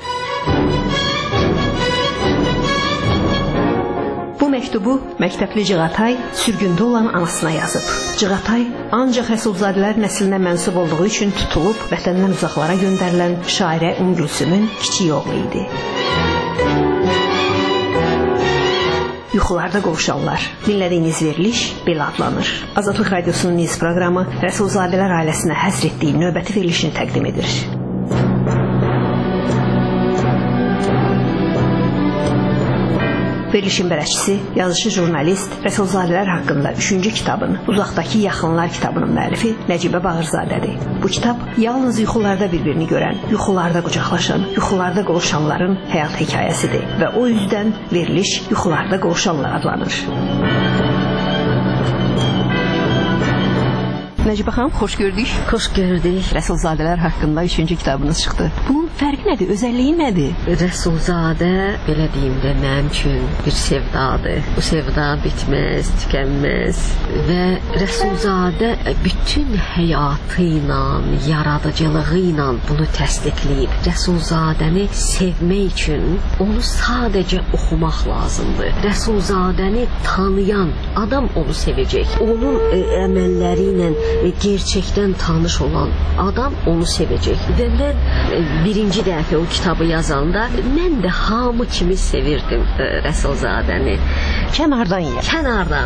Bu məktubu məktəbli Cığatay sürgündə olan anasına yazıb. Cığatay ancaq Rəsulzadələr nəslinə mənsub olduğu üçün tutulub vətəndən uzaqlara göndərilən şairə Ümgülsümün kiçik oğlu idi. Yuxularda qovuşanlar. Dinlədiyiniz veriliş belə adlanır. Azadlıq Radiosunun Niz proqramı Rəsulzadələr ailəsinə həsr etdiyi növbəti verilişini təqdim edir. Verilişin bərəçisi, yazışı jurnalist, Rəsulzadələr haqqında üçüncü kitabın, Uzaqdakı Yaxınlar kitabının müəllifi Nəcibə Bağırzadədir. Bu kitab yalnız yuxularda bir-birini görən, yuxularda qucaqlaşan, yuxularda qovuşanların həyat hekayəsidir və o yüzdən veriliş Yuxularda Qovuşanlar adlanır. Nəcibə xanım, xoş gördük. Xoş gördük. Rəsulzadələr haqqında üçüncü kitabınız çıxdı. Bunun fərqi nədir, özəlliyi nədir? Rəsulzadə, belə deyim də, mənim üçün bir sevdadır. Bu sevda bitməz, tükənməz və Rəsulzadə bütün həyatı ilə, yaradıcılığı ilə bunu təsdiqləyib. Rəsulzadəni sevmək üçün onu sadəcə oxumaq lazımdır. Rəsulzadəni tanıyan adam onu sevəcək. Onun əməlləri ilə gerçəkdən tanış olan adam onu sevəcək. Və mən birinci dəfə o kitabı yazanda mən də hamı kimi sevirdim Rəsulzadəni. Kənardan yer. Kənardan.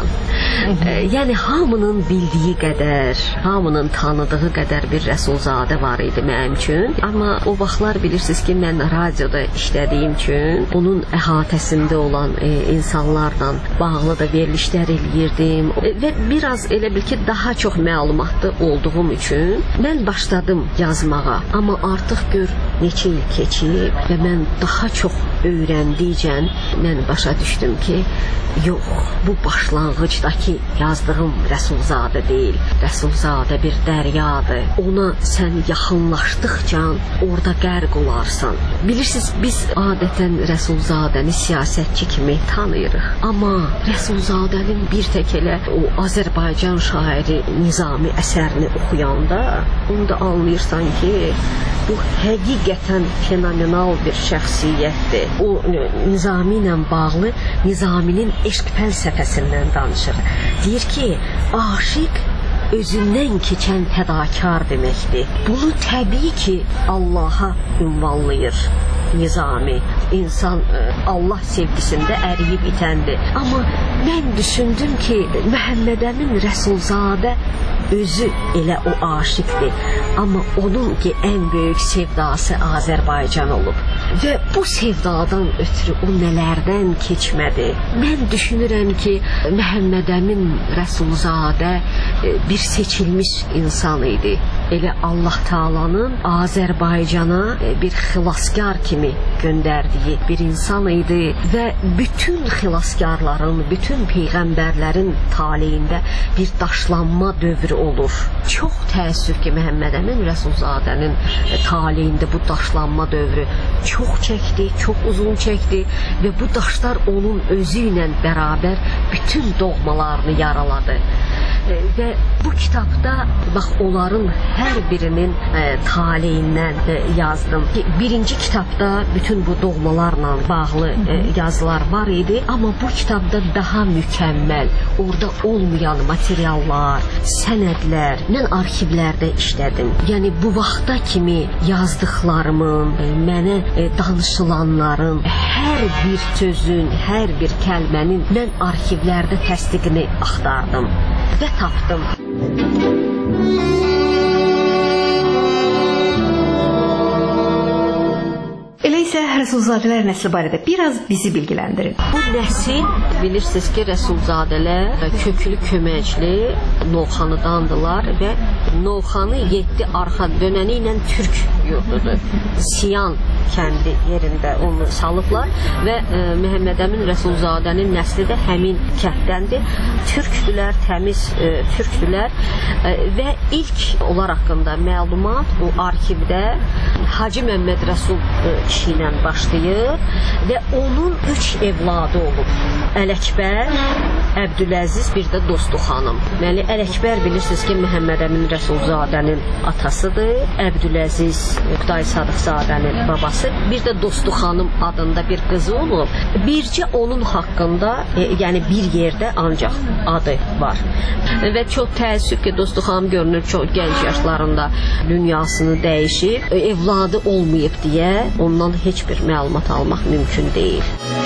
Yəni hamının bildiyi qədər, hamının tanıdığı qədər bir Rəsulzadə var idi mənim üçün. Amma o vaxtlar bilirsiniz ki, mən radioda işlədiyim üçün bunun əhatəsində olan e, insanlarla bağlı da verilişlər eləyirdim. E, və biraz elə bil ki, daha çox məlumatlı olduğum üçün mən başladım yazmağa. Amma artıq gör neçə il keçib və mən daha çox öyrəndikcə mən başa düşdüm ki, yox, bu başlanğıcdakı yazdığım Rəsulzadə deyil. Rəsulzadə bir dəryadır. Ona sən yaxınlaşdıqca orada qərq olarsan. Bilirsiniz, biz adətən Rəsulzadəni siyasətçi kimi tanıyırıq. Amma Rəsulzadənin bir tək elə o Azərbaycan şairi Nizami əsərini oxuyanda onu da anlayırsan ki, bu həqiqətən fenomenal bir şəxsiyyətdir. O Nizami ilə bağlı Nizaminin eşq fəlsəfəsindən danışır. Deyir ki, aşiq özündən keçən fədakar deməkdir. Bunu təbii ki, Allaha ünvanlayır Nizami. İnsan Allah sevgisində əriyib itəndir. Amma mən düşündüm ki, Məhəmməd Əmin Rəsulzadə özü elə o aşiqdir. Amma onun ki, ən böyük sevdası Azərbaycan olub. Və bu sevdadan ötürü o nələrdən keçmədi. Mən düşünürəm ki, Məhəmməd Əmin Rəsulzadə bir seçilmiş insan idi. Elə Allah Taala'nın Azərbaycana bir xilaskar kimi göndərdiyi bir insan idi və bütün xilaskarların, bütün peyğəmbərlərin taleyində bir daşlanma dövrü olur. Çox təəssüf ki, Məhəmməd Əmin Rəsulzadənin taleyində bu daşlanma dövrü çox çəkdi, çox uzun çəkdi və bu daşlar onun özü ilə bərabər bütün doğmalarını yaraladı. Və bu kitabda bax onların hər birinin e, taleyindən e, yazdım. Birinci kitabda bütün bu doğmalarla bağlı e, yazılar var idi, amma bu kitabda daha mükəmməl, orada olmayan materiallar, sənədlər, mən arxivlərdə işlədim. Yəni bu vaxta kimi yazdıqlarımın, e, mənə e, danışılanların, hər bir sözün, hər bir kəlmənin mən arxivlərdə təsdiqini axtardım və tapdım. Elə isə Rəsulzadələr nəsli barədə biraz bizi bilgiləndirin. Bu nəsil, bilirsiniz ki, Rəsulzadələr köklü köməkli Novxanıdandılar və Novxanı yeddi arxa dönəni ilə Türk yurdudur. Siyan kəndi yerində onu salıblar və e, Məhəmməd Əmin Rəsulzadənin nəsli də həmin kənddəndir. Türkdülər, təmiz e, türkdülər e, və ilk onlar haqqında məlumat bu arxivdə Hacı Məmməd Rəsul e, kişi ilə başlayır və onun üç evladı olub. Ələkbər, Əbdüləziz, bir də Dostu xanım. Deməli, Ələkbər bilirsiniz ki, Məhəmməd Əmin Rəsulzadənin atasıdır. Əbdüləziz Oqtay Sadıqzadənin babası. Bir də Dostu xanım adında bir qızı olub. Bircə onun haqqında, e, yəni bir yerdə ancaq adı var. Və çox təəssüf ki, Dostu xanım görünür çox gənc yaşlarında dünyasını dəyişib. E, evladı olmayıb deyə ondan heç bir məlumat almaq mümkün deyil.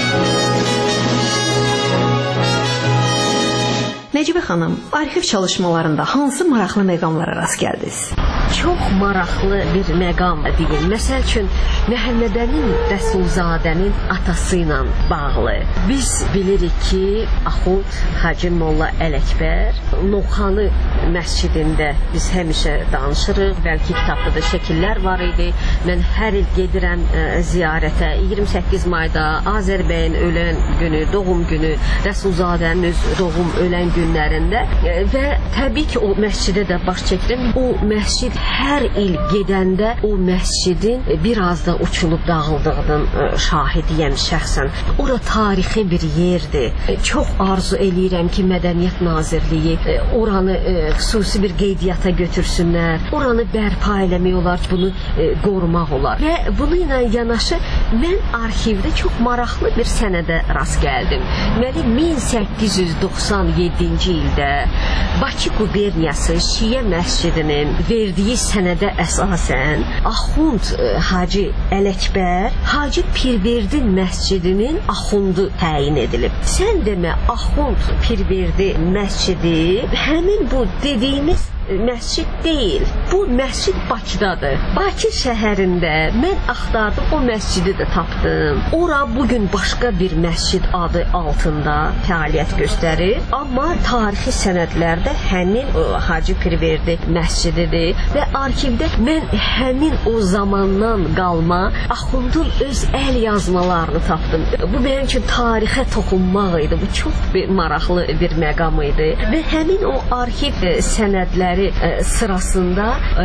Nəcibə xanım, arxiv çalışmalarında hansı maraqlı məqamlara rast gəldiniz? Çox maraqlı bir məqam deyil. Məsəl üçün, Məhəmməd Əmin Rəsulzadənin atası ilə bağlı. Biz bilirik ki, Axund Hacı Molla Ələkbər Novxanı məscidində biz həmişə danışırıq. Bəlkə kitabda da şəkillər var idi. Mən hər il gedirəm ə, ziyarətə. iyirmi səkkiz mayda Azərbəyin ölən günü, doğum günü, Rəsulzadənin öz doğum ölən günlərində ə, və təbii ki, o məscidə də baş çəkdim. O məscid hər il gedəndə o məscidin biraz da uçulub dağıldığının şahidiyəm şəxsən. Ora tarixi bir yerdir. Çox arzu eləyirəm ki, Mədəniyyət Nazirliyi oranı xüsusi bir qeydiyyata götürsünlər. Oranı bərpa eləmək olar ki, bunu qorumaq olar. Və bunu ilə yanaşı mən arxivdə çox maraqlı bir sənədə rast gəldim. Deməli, min səkkiz yüz doxsan yeddinci ildə Bakı quberniyası Şiyə məscidinin verdiyi sənədə əsasən Axund Hacı Ələkbər Hacı Pirverdi məscidinin axundu təyin edilib. Sən demə, Axund Pirverdi məscidi həmin bu dediyimiz məscid deyil. Bu məscid Bakıdadır. Bakı şəhərində mən axtardım, o məscidi də tapdım. Ora bugün başqa bir məscid adı altında fəaliyyət göstərir. Amma tarixi sənədlərdə həmin o, Hacı Pirverdi məscididir və arxivdə mən həmin o zamandan qalma Axundun öz əl yazmalarını tapdım. Bu mənim üçün tarixə toxunmaq idi. Bu çox bir maraqlı bir məqam idi və həmin o arxiv e, sənədləri sırasında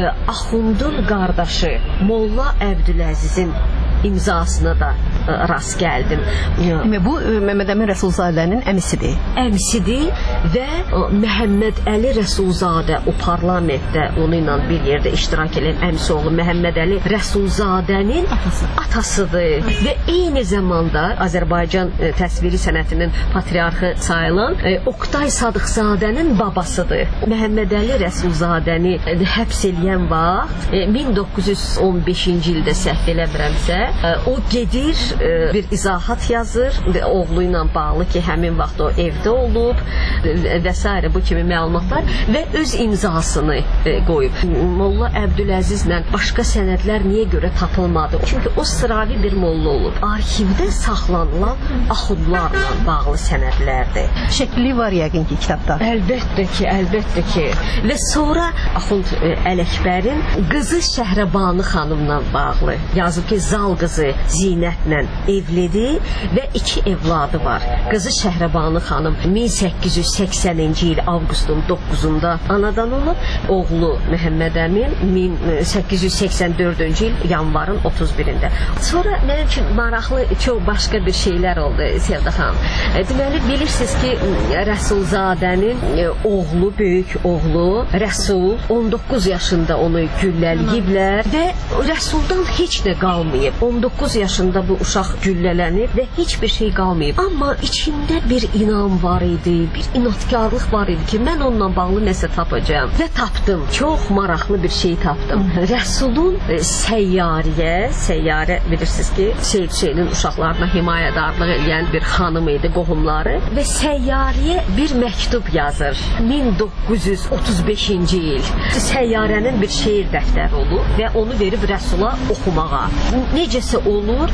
Axundun qardaşı Molla Əbdüləzizin imzasına da rast gəldim. Bu Məhəmməd Əmin Rəsulzadənin əmisidir. Əmisidir və Məhəmməd Əli Rəsulzadə o parlamentdə onu ilə bir yerdə iştirak edən əmisi oğlu Məhəmməd Əli Rəsulzadənin Atası. atasıdır və eyni zamanda Azərbaycan təsviri sənətinin patriarxı sayılan Oqtay Sadıqzadənin babasıdır. Məhəmməd Əli Rəsulzadəni həbs eləyən vaxt min doqquz yüz on beşinci ildə səhv eləmirəmsə o gedir, bir izahat yazır oğlu ilə bağlı ki, həmin vaxt o evdə olub və s. bu kimi məlumatlar və öz imzasını qoyub. Molla Əbdüləzizlə başqa sənədlər niyə görə tapılmadı? Çünki o sıravi bir molla olub. Arxivdə saxlanılan axundlarla bağlı sənədlərdir. Şəkli var yəqin ki, kitabda. Əlbəttə ki, əlbəttə ki. Və sonra Axund Ələkbərin qızı Şəhrəbanu xanımla bağlı yazıb ki, Zal qızı Zinətlə evlidir və iki evladı var. Qızı Şəhrəbanu xanım min səkkiz yüz səksəninci il avqustun doqquzunda anadan olub, oğlu Məhəmməd Əmin min səkkiz yüz səksən dördüncü il yanvarın otuz birində. Sonra mənim üçün maraqlı çox başqa bir şeylər oldu Sevda xanım. Deməli, bilirsiniz ki, Rəsulzadənin oğlu, böyük oğlu Rəsul on doqquz yaşında onu güllələyiblər və Rəsuldan heç nə qalmayıb. on doqquz yaşında bu uşaq güllələnib və heç bir şey qalmayıb. Amma içində bir inam var idi, bir inatkarlıq var idi ki, mən onunla bağlı nəsə tapacağım. Və tapdım. Çox maraqlı bir şey tapdım. Rəsulun e, səyyariyə, səyyarə bilirsiniz ki, Seyid Hüseynin uşaqlarına himayədarlıq edən bir xanım idi, qohumları və səyyariyə bir məktub yazır. min doqquz yüz otuz beşinci il. Səyyarənin bir şeir dəftəri olur və onu verib Rəsula oxumağa. Necəsə olur,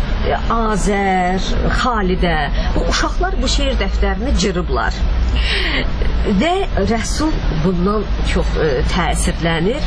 Azər, Xalidə, bu uşaqlar bu şeir dəftərini cırıblar. Və Rəsul bundan çox e, təsirlənir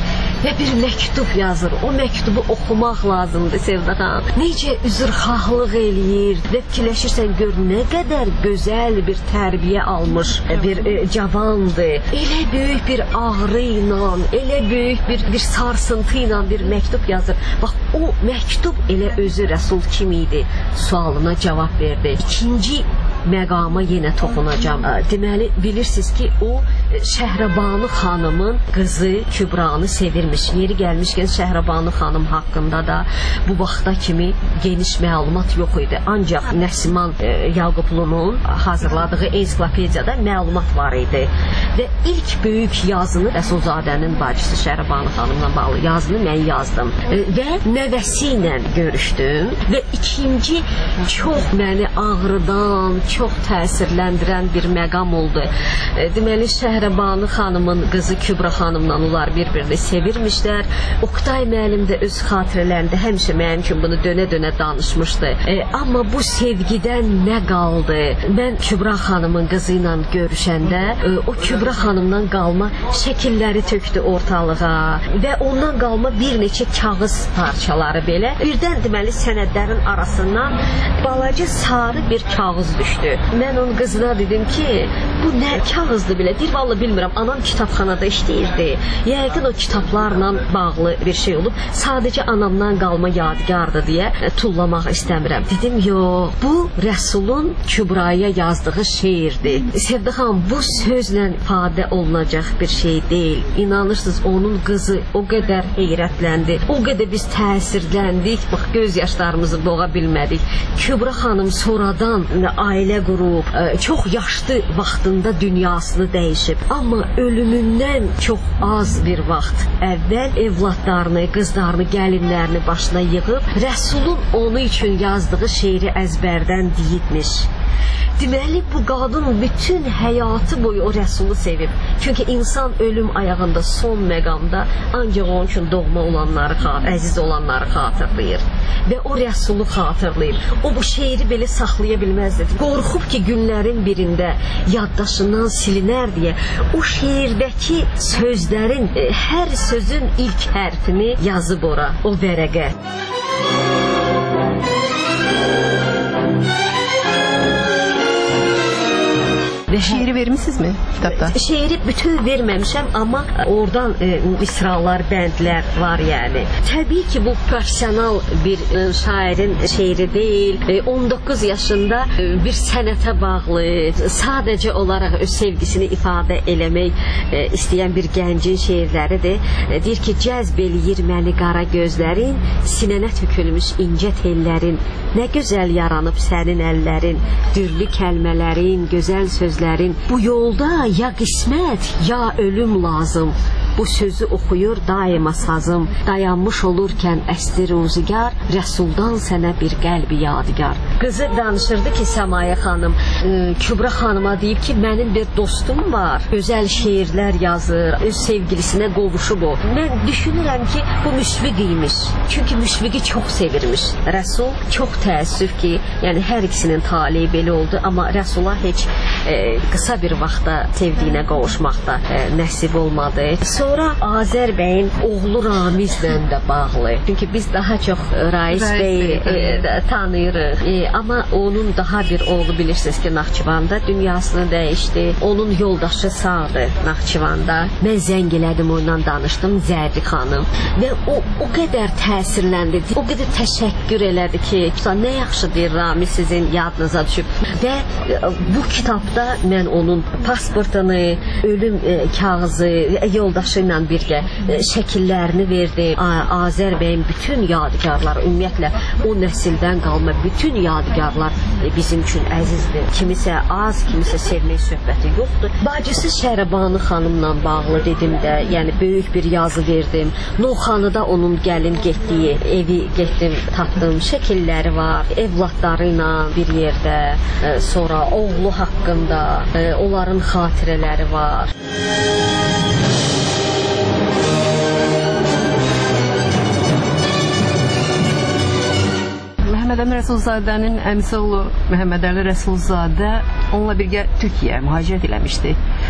və bir məktub yazır. O məktubu oxumaq lazımdır Sevda xanım. Necə üzrxahlıq eləyir və fikirləşirsən gör nə qədər gözəl bir tərbiyə almış bir e, cavandır. Elə böyük bir ağrı ilə, elə böyük bir, bir sarsıntı ilə bir məktub yazır. Bax o məktub elə özü Rəsul kim idi sualına cavab verdi. İkinci məqama yenə toxunacağam. Deməli, bilirsiniz ki, o Şəhrəbanu xanımın qızı Kübranı sevirmiş. Yeri gəlmişkən Şəhrəbanu xanım haqqında da bu vaxta kimi geniş məlumat yox idi. Ancaq Nəsiman e, Yaqublu'nun hazırladığı ensiklopediyada məlumat var idi. Və ilk böyük yazını Rəsulzadənin bacısı Şəhrəbanu xanımla bağlı yazını mən yazdım. E, və nəvəsi ilə görüşdüm. Və ikinci çox məni ağrıdan, çox təsirləndirən bir məqam oldu. E, deməli, Şəhrəbanu xanımın qızı Kübra xanımla onlar bir-birini sevirmişlər. Oktay müəllim də öz xatirələrində həmişə mənim üçün bunu dönə-dönə danışmışdı. E, amma bu sevgidən nə qaldı? Mən Kübra xanımın qızı ilə görüşəndə e, o Kübra xanımdan qalma şəkilləri tökdü ortalığa və ondan qalma bir neçə kağız parçaları belə. Birdən deməli sənədlərin arasından balaca sarı bir kağız düşdü. Mən onun qızına dedim ki, bu nə kağızdır belə? Deyir, vallahi bilmirəm, anam kitabxanada işləyirdi. Yəqin o kitablarla bağlı bir şey olub, sadəcə anamdan qalma yadigardır deyə tullamaq istəmirəm. Dedim, yox, bu Rəsulun Kübraya yazdığı şeirdir. Sevda xanım, bu sözlə ifadə olunacaq bir şey deyil. İnanırsınız, onun qızı o qədər heyrətləndi, o qədər biz təsirləndik, bax, göz yaşlarımızı boğa bilmədik. Kübra xanım sonradan ailə qurub, çox yaşlı vaxtında dünyasını dəyişib. Amma ölümündən çox az bir vaxt əvvəl evladlarını, qızlarını, gəlinlərini başına yığıb, Rəsulun onu üçün yazdığı şeiri əzbərdən deyibmiş. Deməli, bu qadın bütün həyatı boyu o Rəsulu sevib. Çünki insan ölüm ayağında son məqamda ancaq onun üçün doğma olanları, əziz olanları xatırlayır. Və o Rəsulu xatırlayır. O bu şeiri belə saxlaya bilməzdi. Qorxub ki, günlərin birində yaddaşından silinər deyə o şeirdəki sözlərin, hər sözün ilk hərfini yazıb ora, o vərəqə. Şeiri vermişsiniz mi kitabda? Şeiri bütün verməmişəm, amma oradan e, misralar, bəndlər var yəni. Təbii ki, bu profesional bir e, şairin şeiri deyil. E, on doqquz yaşında e, bir sənətə bağlı, sadəcə olaraq öz sevgisini ifadə eləmək e, istəyən bir gəncin şeirləridir. E, deyir ki, cəzb eləyir məni qara gözlərin, sinənə tökülmüş incə tellərin, nə gözəl yaranıb sənin əllərin, dürlü kəlmələrin, gözəl sözlərin. Bu yolda ya qismət, ya ölüm lazım. Bu sözü oxuyur daima sazım. Dayanmış olurkən əsli ruzigar, Rəsuldan sənə bir qəlbi yadigar. Qızı danışırdı ki, Səmaya xanım, e, Kübra xanıma deyib ki, mənim bir dostum var, gözəl şeirlər yazır, öz sevgilisinə qovuşub o. Mən düşünürəm ki, bu Müşfiq imiş. Çünki Müşfiqi çox sevirmiş. Rəsul çox təəssüf ki, yəni hər ikisinin taleyi belə oldu, amma Rəsula heç e, qısa bir vaxtda sevdiyinə qovuşmaqda e, nəsib olmadı. Sonra Azər bəyin oğlu Ramizlə də bağlı. Çünki biz daha çox Rais bəyi e, tanıyırıq. E, amma onun daha bir oğlu bilirsiniz ki, Naxçıvanda dünyasını dəyişdi. Onun yoldaşı sağdır Naxçıvanda. Mən zəng elədim, onunla danışdım, Zərri xanım. Və o, o qədər təsirləndi, o qədər təşəkkür elədi ki, nə yaxşı deyir Ramiz sizin yadınıza düşüb. Və e, bu kitabda mən onun pasportunu, ölüm e, kağızı, e, yoldaşı ilə birgə e, şəkillərini verdi. Azər bəyin bütün yadigarları, ümumiyyətlə o nəsildən qalma bütün yadigarlar e, bizim üçün əzizdir. Kimisə az, kimisə sevmək söhbəti yoxdur. Bacısı Şəhrəbanu xanımla bağlı dedim də, yəni böyük bir yazı verdim. Novxanıda onun gəlin getdiyi evi getdim, tapdım, şəkilləri var, evladları ilə bir yerdə, e, sonra oğlu haqqında, e, onların xatirələri var. Məhəmməd Əmin Rəsulzadənin əmisi oğlu Məhəmməd Əli Rəsulzadə onunla birgə Türkiyəyə mühacirət eləmişdi.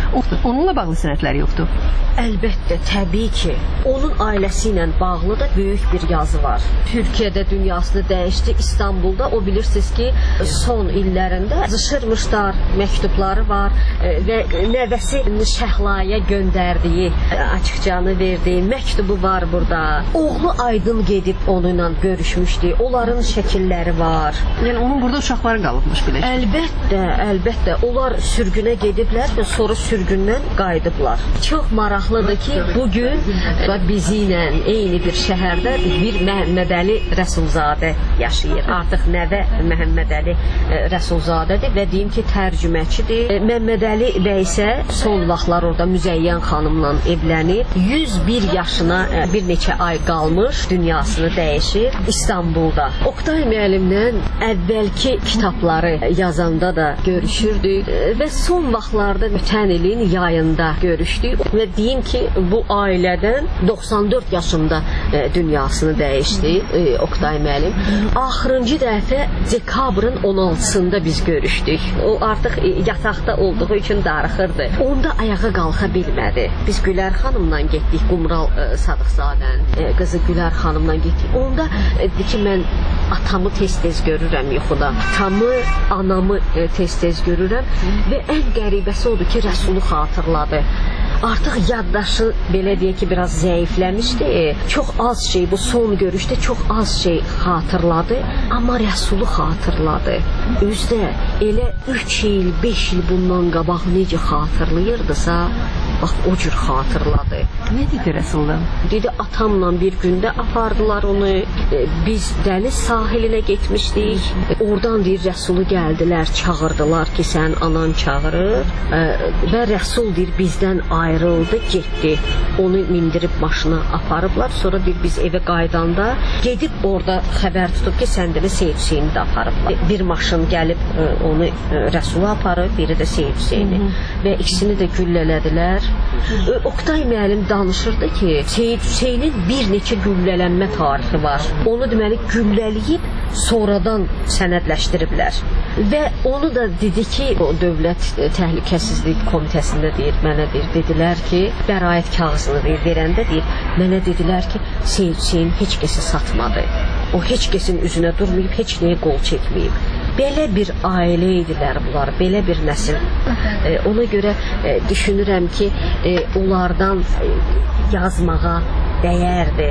Onunla bağlı sənədlər yoxdur. Əlbəttə, təbii ki. Onun ailəsi ilə bağlı da böyük bir yazı var. Türkiyədə dünyasını dəyişdi. İstanbulda o bilirsiniz ki, son illərində yazışırmışlar, məktubları var və nəvəsi Şəhlaya göndərdiyi, açıqcanı verdiyi məktubu var burada. Oğlu Aydın gedib onunla görüşmüşdü. Onların şəkilləri var. Yəni onun burada uşaqları qalıbmış belə. Əlbəttə, əlbəttə. Onlar sürgünə gediblər və sonra sürgündən qayıdıblar. Çox maraqlıdır ki, bugün bizi ilə eyni bir şəhərdə bir Məhəmmədəli Rəsulzadə yaşayır. Artıq nəvə Məhəmmədəli Rəsulzadədir və deyim ki, tərcüməçidir. Məhəmmədəli bəy isə son vaxtlar orada Müzəyyən xanımla evlənib. yüz bir yaşına bir neçə ay qalmış, dünyasını dəyişir İstanbulda. Oktay müəllimlə əvvəlki kitabları yazanda da görüşürdük və son vaxtlarda ötən ilin yayında görüşdük və deyim ki, bu ailədən doxsan dörd yaşında dünyasını dəyişdi Oktay müəllim. Axırıncı dəfə dekabrın on altısında biz görüşdük. O artıq yataqda olduğu üçün darıxırdı. Onda ayağa qalxa bilmədi. Biz Gülər xanımla getdik, Qumral Sadıqzadənin qızı Gülər xanımla getdik. Onda dedi ki, mən atamı tez-tez görürəm yuxuda. Atamı, anamı tez-tez görürəm və ən qəribəsi odur ki, Rəsulu xatırladı. Artıq yaddaşı belə deyək ki, biraz zəifləmişdi. Çox az şey, bu son görüşdə çox az şey xatırladı, amma Rəsulu xatırladı. Özdə elə üç il, beş il bundan qabaq necə xatırlayırdısa, bax o cür xatırladı. Nə dedi Rəsuldan? Dedi, atamla bir gündə apardılar onu. Biz dəniz sahilinə getmişdik. Oradan deyir, Rəsulu gəldilər, çağırdılar ki, sən anan çağırır. Və Rəsul deyir, bizdən ayrıldı, getdi. Onu mindirib maşına aparıblar. Sonra deyir, biz evə qaydanda gedib orada xəbər tutub ki, sən demə Seyid Hüseyni də aparıblar. Bir maşın gəlib onu Rəsulu aparıb, biri də Seyid Hüseyni. Və ikisini də güllələdilər. Oktay müəllim danışırdı ki, Seyid Hüseynin bir neçə güllələnmə tarixi var. Onu deməli güllələyib sonradan sənədləşdiriblər. Və onu da dedi ki, o Dövlət Təhlükəsizlik Komitəsində deyir, mənə deyir, dedilər ki, bəraət kağızını deyir, verəndə deyir, mənə dedilər ki, Seyid Hüseyin heç kəsi satmadı. O heç kəsin üzünə durmayıb, heç nəyə qol çəkməyib. Belə bir ailə idilər bunlar, belə bir nəsil. E, ona görə e, düşünürəm ki, e, onlardan e, yazmağa dəyərdi.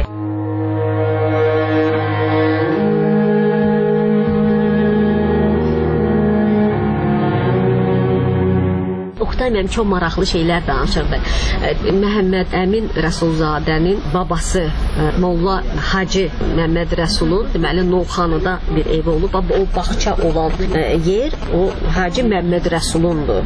Oktay müəllim çox maraqlı şeylər danışırdı. Məhəmməd Əmin Rəsulzadənin babası Molla Hacı Məhəmməd Rəsulun deməli Novxanıda bir ev olub. O bağça olan yer o Hacı Məhəmməd Rəsulundur.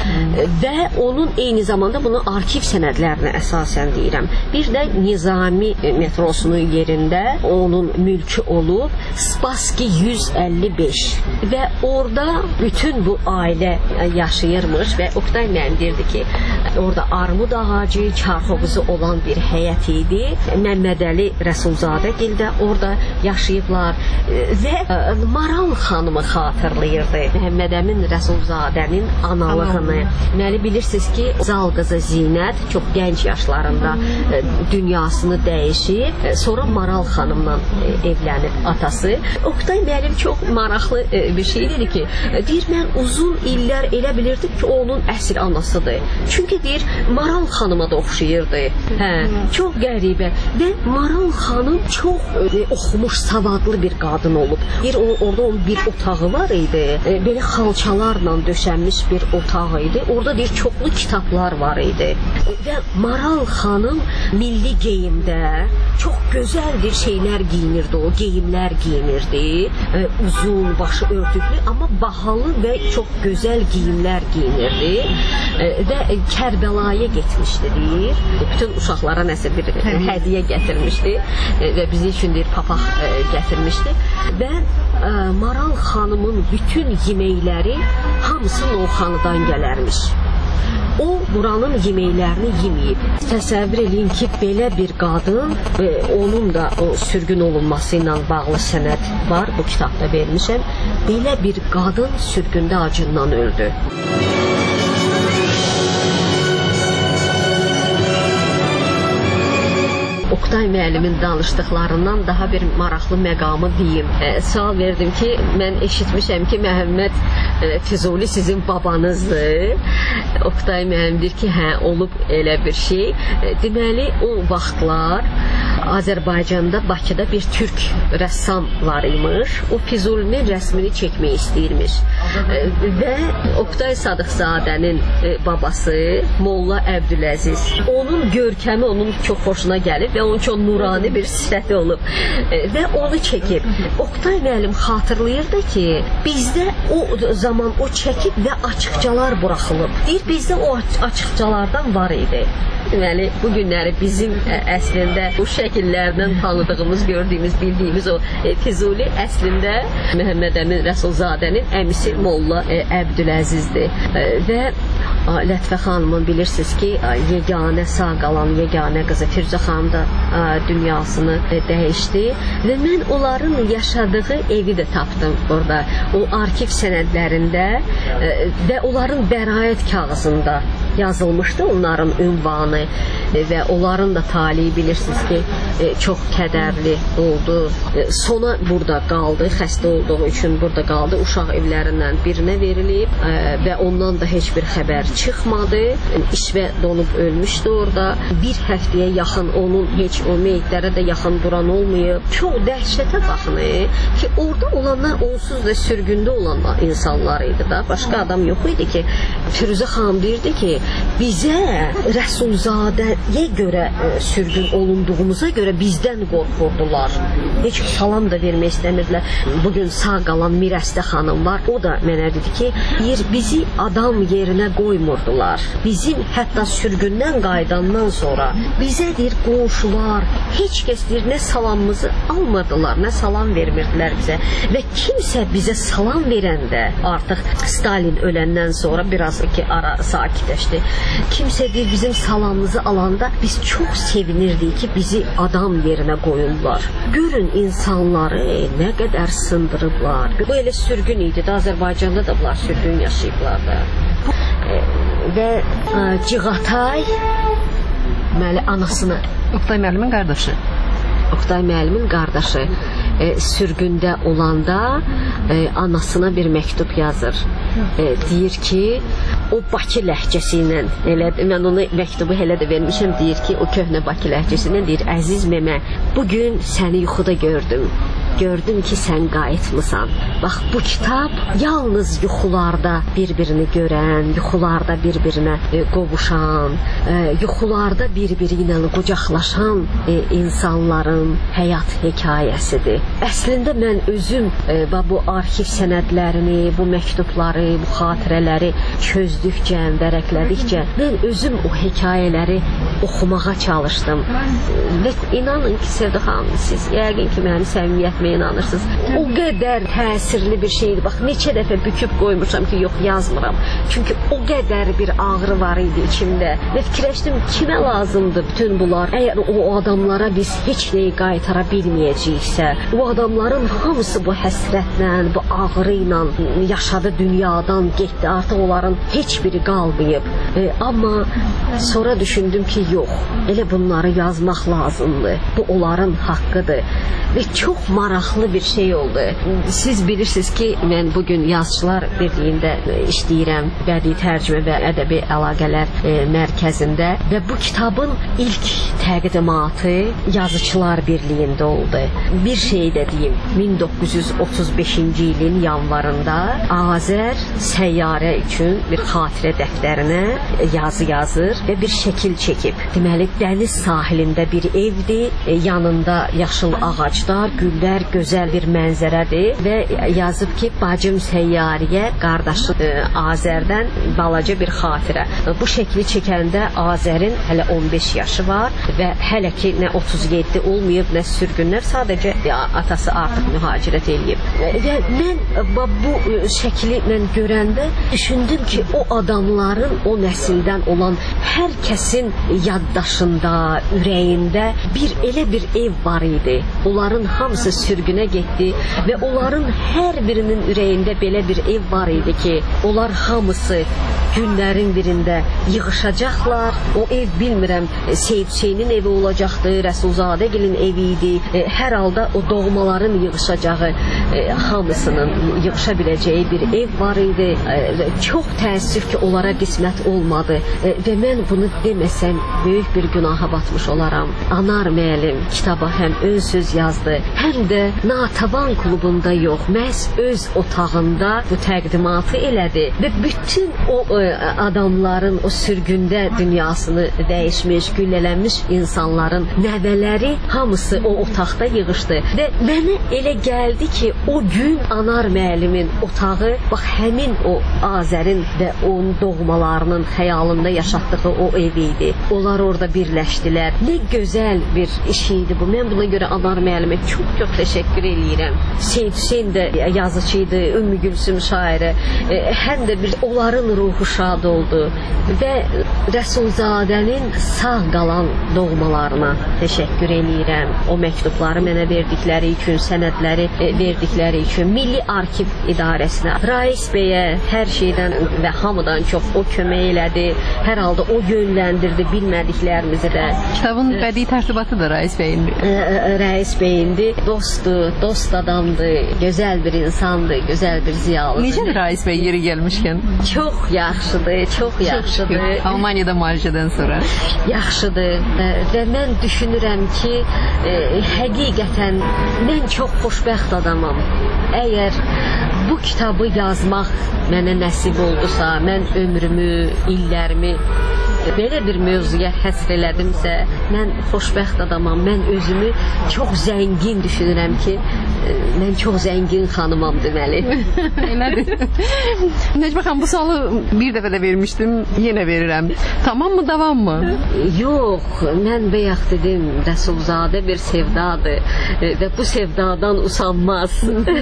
Və onun eyni zamanda bunu arxiv sənədlərinə əsasən deyirəm. Bir də Nizami metrosunun yerində onun mülkü olub Spassky yüz əlli beş və orada bütün bu ailə yaşayırmış və Oktay müəllim deyirdi ki, orada armud ağacı, çarxovuzu olan bir həyət idi. Məmmədəli Rəsulzadə gildə orada yaşayıblar və Maral xanımı xatırlayırdı. Məhəmməd Əmin Rəsulzadənin analığını. Deməli, bilirsiniz ki, Zal qızı Zinət çox gənc yaşlarında dünyasını dəyişib, sonra Maral xanımla evlənib atası. Oktay müəllim çox maraqlı bir şey dedi ki, deyir, mən uzun illər elə bilirdim ki, onun əsl anasıdır. Çünki deyir, Maral xanıma da oxşayırdı. Hə, çox qəribə. Və Maral xanım çox e, oxumuş, savadlı bir qadın olub. Deyir, o, orada onun bir otağı var idi. E, belə xalçalarla döşənmiş bir otağı idi. Orada deyir, çoxlu kitablar var idi. E, və Maral xanım milli geyimdə çox gözəl bir şeylər giyinirdi. O geyimlər giyinirdi. E, uzun, başı örtüklü, amma bahalı və çox gözəl giyimlər giyinirdi. E, və Kərbəlaya getmişdi deyir. Bütün uşaqlara nəsə bir hədiyyə gətirmişdi e, və bizi üçün deyir papaq e, gətirmişdi. Və e, Maral xanımın bütün yeməkləri hamısı Novxanıdan gələrmiş. O buranın yeməklərini yeməyib. Təsəvvür edin ki, belə bir qadın, e, onun da o sürgün olunması ilə bağlı sənəd var, bu kitabda vermişəm. Belə bir qadın sürgündə acından öldü. Oqtay müəllimin danışdıqlarından daha bir maraqlı məqamı deyim. E, sual verdim ki, mən eşitmişəm ki, Məhəmməd e, Füzuli sizin babanızdır. Oqtay müəllim deyir ki, hə, olub elə bir şey. E, deməli, o vaxtlar Azərbaycanda, Bakıda bir türk rəssam var imiş. O Füzulinin rəsmini çəkmək istəyirmiş. E, və Oqtay Sadıqzadənin e, babası Molla Əbdüləziz. Onun görkəmi onun çox xoşuna gəlib və onun çox nurani bir sifəti olub. E, və onu çəkib. Oqtay müəllim xatırlayırdı ki, bizdə o zaman o çəkib və açıqcalar buraxılıb. Deyir, bizdə o açıqcalardan var idi. Deməli, bu günləri bizim ə, əslində bu şəkillərdən tanıdığımız, gördüyümüz, bildiyimiz o e, Füzuli əslində Məhəmməd Əmin Rəsulzadənin əmisi Molla e, Əbdüləzizdir. E, və a, Lətifə xanımın bilirsiniz ki, a, yeganə sağ qalan yeganə qızı Firuzə xanım da a, dünyasını e, dəyişdi və mən onların yaşadığı evi də tapdım orada. O arxiv sənədlərində e, və onların bəraət kağızında yazılmışdı onların ünvanı e, və onların da talihi bilirsiniz ki, e, çox kədərli oldu. E, sona burada qaldı, xəstə olduğu üçün burada qaldı. Uşaq evlərindən birinə verilib e, və ondan da heç bir xəbər çıxmadı. E, işvə donub ölmüşdü orada. Bir həftəyə yaxın onun heç o meyitlərə də yaxın duran olmayıb. Çox dəhşətə baxın e, ki, orada olanlar onsuz da sürgündə olan insanlar idi da. Başqa adam yox idi ki, Firuzə xanım deyirdi ki, bizə Rəsulzadəyə görə e, sürgün olunduğumuza görə bizdən qorxurdular. Heç salam da vermək istəmirdilər. Bugün sağ qalan Mirəstə xanım var. O da mənə dedi ki, yer, bizi adam yerinə qoymurdular. Bizim hətta sürgündən qayıdandan sonra bizə deyir qonşular, heç kəs deyir nə salamımızı almadılar, nə salam vermirdilər bizə. Və kimsə bizə salam verəndə, artıq Stalin öləndən sonra biraz ki ara sakitləşdi. Kimsə deyir bizim salamımızı alanda biz çox sevinirdik ki, bizi adam yerinə qoyurlar. Görün insanları e, nə qədər sındırıblar. Bu elə sürgün idi də, Azərbaycanda da bunlar sürgün yaşayıblar da. E, və e, Cığatay deməli anasını, Oqtay müəllimin qardaşı. Oqtay müəllimin qardaşı e, sürgündə olanda e, anasına bir məktub yazır. E, deyir ki, o Bakı ləhcəsi ilə, elə, mən onu məktubu hələ də vermişəm, deyir ki, o köhnə Bakı ləhcəsi ilə deyir, əziz memə, bugün səni yuxuda gördüm. Gördüm ki, sən qayıtmısan. Bax, bu kitab yalnız yuxularda bir-birini görən, yuxularda bir-birinə e, qovuşan, e, yuxularda bir-biri ilə qucaqlaşan e, insanların həyat hekayəsidir. Əslində mən özüm e, bu arxiv sənədlərini, bu məktubları, bu xatirələri çözdükcə, vərəqlədikcə mən özüm o hekayələri oxumağa çalışdım. Və inanın ki, Sevda xanım, siz yəqin ki, mənim səmimiyyətmə inanırsınız. O qədər təsirli bir şeydir. Bax, neçə dəfə büküb qoymuşam ki, yox, yazmıram. Çünki o qədər bir ağrı var idi içimdə. Və fikirləşdim, kimə lazımdır bütün bunlar? Əgər o adamlara biz heç nəyi qaytara bilməyəcəksə, o adamların hamısı bu həsrətlə, bu ağrı ilə yaşadı, dünyadan getdi. Artıq onların heç biri qalmayıb. E, amma sonra düşündüm ki, yox, elə bunları yazmaq lazımdır. Bu onların haqqıdır. Və çox maraqlı bir şey oldu. Siz bilirsiniz ki, mən bugün Yazıçılar Birliyində işləyirəm, bədii tərcümə və ədəbi əlaqələr e, mərkəzində və bu kitabın ilk təqdimatı Yazıçılar Birliyində oldu. Bir şey də deyim, min doqquz yüz otuz beşinci ilin yanvarında Azər səyyarə üçün bir xatirə dəftərinə yazı yazır və bir şəkil çəkib. Deməli, dəniz sahilində bir evdir, e, yanında yaşıl ağaclar, güllər, gözəl bir mənzərədir və yazıb ki, bacım səyyariyə, qardaşı e, Azərdən balaca bir xatirə. Bu şəkli çəkəndə Azərin hələ on beş yaşı var və hələ ki nə otuz yeddi olmayıb, nə sürgünlər, sadəcə ya, atası artıq mühacirət eləyib. Və mən bu şəkli mən görəndə düşündüm ki, o adamların, o nəsildən olan hər kəsin yaddaşında, ürəyində bir elə bir ev var idi. Onların hamısı sürgünə getdi və onların hər birinin ürəyində belə bir ev var idi ki, onlar hamısı günlərin birində yığışacaqlar. O ev bilmirəm, Seyid Hüseynin evi olacaqdı, Rəsulzadəgilin evi idi. Hər halda o doğmaların yığışacağı, hamısının yığışa biləcəyi bir ev var idi. Çox təəssüf ki, onlara qismət olmadı və mən bunu deməsəm böyük bir günaha batmış olaram. Anar müəllim kitaba həm ön söz yazdı, həm də Natəvan klubunda yox, məhz öz otağında bu təqdimatı elədi və bütün o adamların o sürgündə dünyasını dəyişmiş, güllələnmiş insanların nəvələri hamısı o otaqda yığışdı və mənə elə gəldi ki, o gün Anar müəllimin otağı, bax həmin o Azərin və onun doğmalarının xəyalında yaşatdığı o ev idi. Onlar orada birləşdilər. Nə gözəl bir iş idi bu. Mən buna görə Anar müəllimə çox-çox təşəkkür eləyirəm. Seyid Hüseyn də yazıcı idi, Ümmü Gülsüm şairi. Həm də bir onların ruhu şad oldu və Rəsulzadənin sağ qalan doğmalarına təşəkkür eləyirəm. O məktubları mənə verdikləri üçün, sənədləri verdikləri üçün, Milli Arxiv İdarəsinə, Rais bəyə hər şeydən və hamıdan çox o kömək elədi. Hər halda o yönləndirdi bilmədiklərimizi də. Kitabın bədii tərtibatı da Rais bəyindi. Rais bəyindi. Dostdur, dost adamdı, gözəl bir insandı, gözəl bir ziyalıdır. Necədir Rais bəy yeri gəlmişkən? Çox yaxşıdır, çox yaxşıdır. Almaniyada müalicədən sonra. Yaxşıdır və mən düşünürəm ki, e, həqiqətən mən çox xoşbəxt adamam. Əgər bu kitabı yazmaq mənə nəsib oldusa, mən ömrümü, illərimi belə bir mövzuya həsr elədimsə, mən xoşbəxt adamam. Mən özümü çox zəngin düşünürəm ki, mən çox zəngin xanımam deməli. Elədir. Necmə xanım, bu sualı bir dəfə də vermişdim, yenə verirəm. Tamam mı, davam mı? Yox, mən bayaq dedim, Rəsulzadə bir sevdadır və bu sevdadan usanmaz.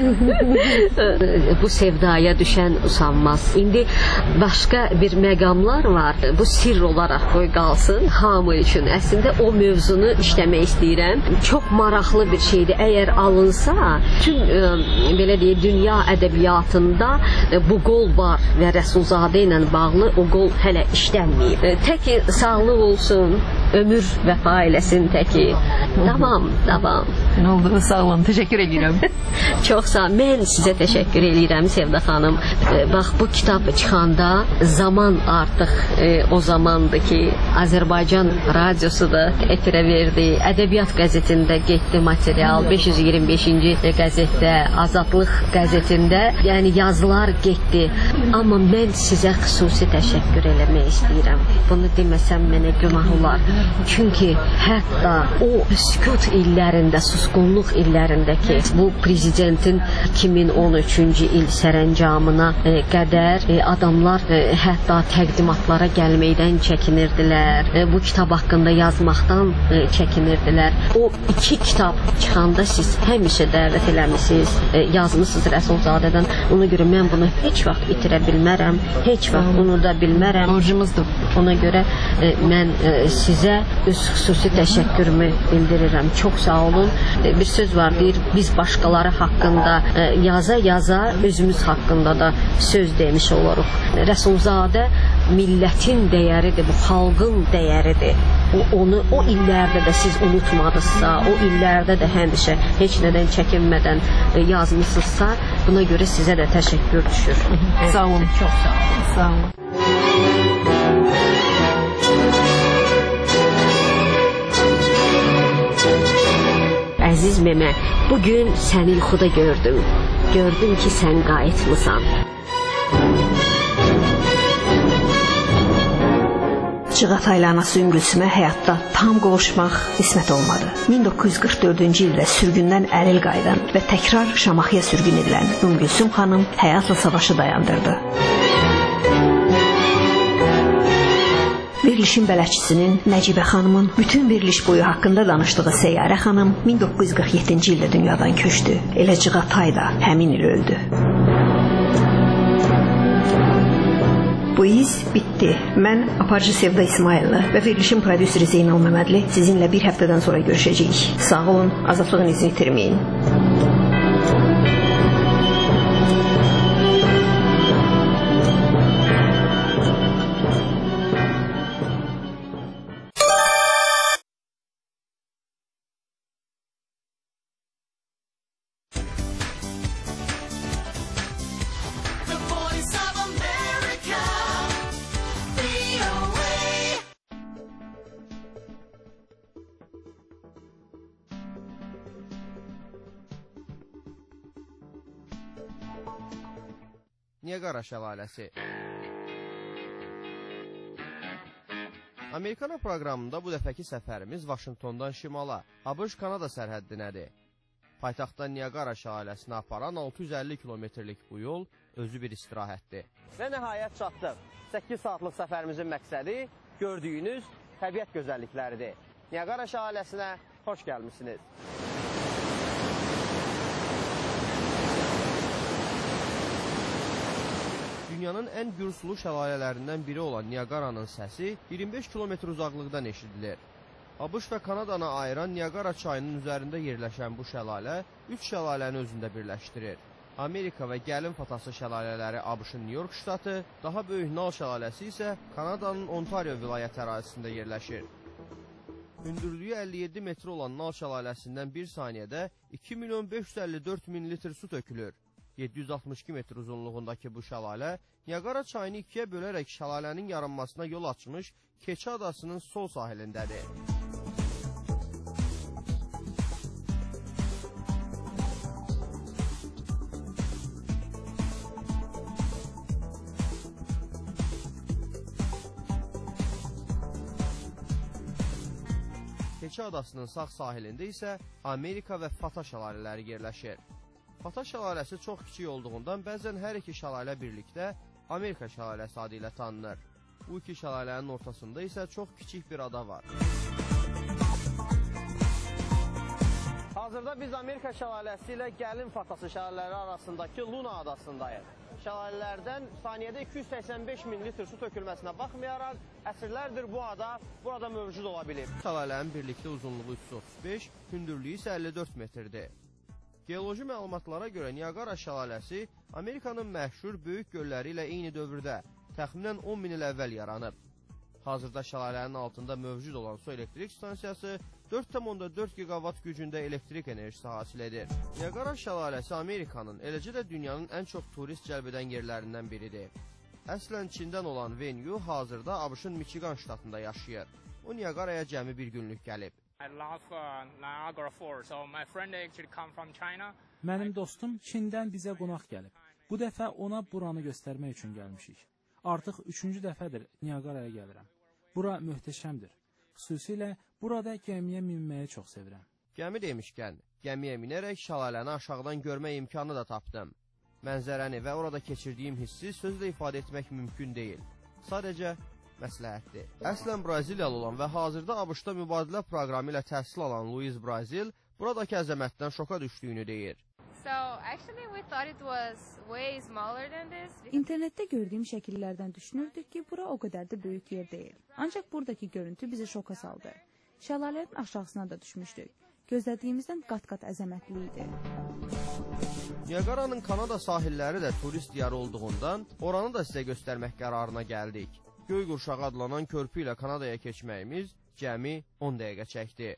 Bu sevdaya düşən usanmaz. İndi başqa bir məqamlar var. Bu sirr olaraq qoy qalsın hamı üçün. Əslində o mövzunu işləmək istəyirəm. Çox maraqlı bir şeydir. Əgər alınsa, tüm belə deyək, dünya ədəbiyyatında bu qol var və Rəsulzadə ilə bağlı o qol hələ işlənməyib. Təki sağlıq olsun, ömür vəfa eləsin təki. Davam, davam. Nə oldu? Sağ olun, təşəkkür edirəm. Çox sağ olun. Mən sizə təşəkkür edirəm Sevda xanım. Bax, bu kitab çıxanda zaman artıq e, o zamandır ki, Azərbaycan radiosu da efirə verdi. Ədəbiyyat qəzetində getdi material, beş yüz iyirmi beşinci qəzetdə, Azadlıq qəzetində, yəni yazılar getdi. Amma mən sizə xüsusi təşəkkür eləmək istəyirəm. Bunu deməsəm mənə günah olar. Çünki hətta o sükut illərində, susqunluq illərindəki bu prezidentin iki min on üçüncü il sərəncamına e, qədər e, adamlar e, hətta təqdimatlara gəlməkdən çəkinirdilər. E, bu kitab haqqında yazmaqdan e, çəkinirdilər. O iki kitab çıxanda siz həmişə dəvət eləmisiniz, e, yazmısınız Rəsulzadədən. Ona görə mən bunu heç vaxt itirə bilmərəm, heç vaxt unuda bilmərəm. Borcumuzdur. Ona görə e, mən e, sizə öz xüsusi təşəkkürümü bildirirəm. Çox sağ olun. E, bir söz var, deyir, biz başqaları haqqında e, yaza-yaza özümüz haqqında da söz demiş oluruq. Rəsulzadə millətin dəyəridir, bu xalqın dəyəridir. O, onu o illərdə də siz unutmadınızsa, o illərdə də həmişə heç nədən çəkinmədən e, yazmısınızsa, buna görə sizə də təşəkkür düşür. Sağ olun. Çox sağ olun. Sağ olun. Əziz memə, bugün səni yuxuda gördüm. Gördüm ki, sən qayıtmısan. Cığatayla anası Üngülsümə həyatda tam qovuşmaq qismət olmadı. min doqquz yüz qırx dördüncü ildə sürgündən əlil qayıdan və təkrar Şamaxıya sürgün edilən Üngülsüm xanım həyatla savaşı dayandırdı. Verilişin bələdçisinin Nəcibə xanımın bütün veriliş boyu haqqında danışdığı Səyyarə xanım min doqquz yüz qırx yeddinci ildə dünyadan köçdü. Elə Cığatay da həmin il öldü. Bu iz bitdi. Mən aparıcı Sevda İsmayıllı və verilişin prodüseri Zeynal Məmmədli sizinlə bir həftədən sonra görüşəcəyik. Sağ olun, azadlığın izini itirməyin. Niagara şəlaləsi. Amerikana proqramında bu dəfəki səfərimiz Vaşinqtondan şimala, ABŞ-Kanada sərhəddinədir. Paytaxtdan Niagara şəlaləsinə aparan altı yüz əlli kilometrlik bu yol özü bir istirahətdir. Və nəhayət çatdıq. səkkiz saatlıq səfərimizin məqsədi gördüyünüz təbiət gözəllikləridir. Niagara şəlaləsinə xoş gəlmişsiniz. Dünyanın ən gürsulu şəlalələrindən biri olan Niagaranın səsi iyirmi beş kilometr uzaqlıqdan eşidilir. ABŞ və Kanadanı ayıran Niagara çayının üzərində yerləşən bu şəlalə üç şəlaləni özündə birləşdirir. Amerika və Gəlin Fatası şəlalələri ABŞ-ın New York ştatı, daha böyük Nal şəlaləsi isə Kanadanın Ontario vilayət ərazisində yerləşir. Hündürlüyü əlli yeddi metr olan Nal şəlaləsindən bir saniyədə iki milyon beş yüz əlli dörd min litr su tökülür. yeddi yüz altmış iki metr uzunluğundakı bu şəlalə Niagara çayını ikiyə bölərək şəlalənin yaranmasına yol açmış Keçi adasının sol sahilindədir. Keçi adasının sağ sahilində isə Amerika və Fata şəlalələri yerləşir. Fata şəlaləsi çox kiçik olduğundan bəzən hər iki şəlalə birlikdə Amerika şəlaləsi adı ilə tanınır. Bu iki şəlalənin ortasında isə çox kiçik bir ada var. Hazırda biz Amerika şəlaləsi ilə Gəlin Fatası şəlalələri arasındakı Luna adasındayıq. Şəlalələrdən saniyədə iki yüz səksən beş min litr su tökülməsinə baxmayaraq, əsrlərdir bu ada burada mövcud ola bilib. Şəlalənin birlikdə uzunluğu üç yüz otuz beş, hündürlüyü isə əlli dörd metrdir. Geoloji məlumatlara görə Niagara şəlaləsi Amerikanın məşhur böyük gölləri ilə eyni dövrdə, təxminən on min il əvvəl yaranıb. Hazırda şəlalənin altında mövcud olan su elektrik stansiyası dörd nöqtə dörd giqavat gücündə elektrik enerjisi hasil edir. Niagara şəlaləsi Amerikanın, eləcə də dünyanın ən çox turist cəlb edən yerlərindən biridir. Əslən Çindən olan Wen Yu hazırda ABŞ-ın Michigan ştatında yaşayır. O Niagaraya cəmi bir günlük gəlib. I love uh, Niagara Falls, so my friend actually come from China. Mənim dostum Çindən bizə qonaq gəlib. Bu dəfə ona buranı göstərmək üçün gəlmişik. Artıq üçüncü dəfədir Niagaraya gəlirəm. Bura möhtəşəmdir. Xüsusilə burada gəmiyə minməyi çox sevirəm. Gəmi demişkən, gəmiyə minərək şəlaləni aşağıdan görmək imkanı da tapdım. Mənzərəni və orada keçirdiyim hissi sözlə ifadə etmək mümkün deyil. Sadəcə məsləhətdir. Əslən Braziliyalı olan və hazırda ABŞ-da mübadilə proqramı ilə təhsil alan Luis Brazil buradakı əzəmətdən şoka düşdüyünü deyir. So, actually we thought it was way smaller than this. İnternetdə gördüyüm şəkillərdən düşünürdük ki, bura o qədər də böyük yer deyil. Ancaq buradakı görüntü bizi şoka saldı. Şəlalənin aşağısına da düşmüşdük. Gözlədiyimizdən qat-qat əzəmətli idi. Niagaranın Kanada sahilləri də turist diyarı olduğundan oranı da sizə göstərmək qərarına gəldik. Göy qurşağı adlanan körpü ilə Kanadaya keçməyimiz cəmi on dəqiqə çəkdi.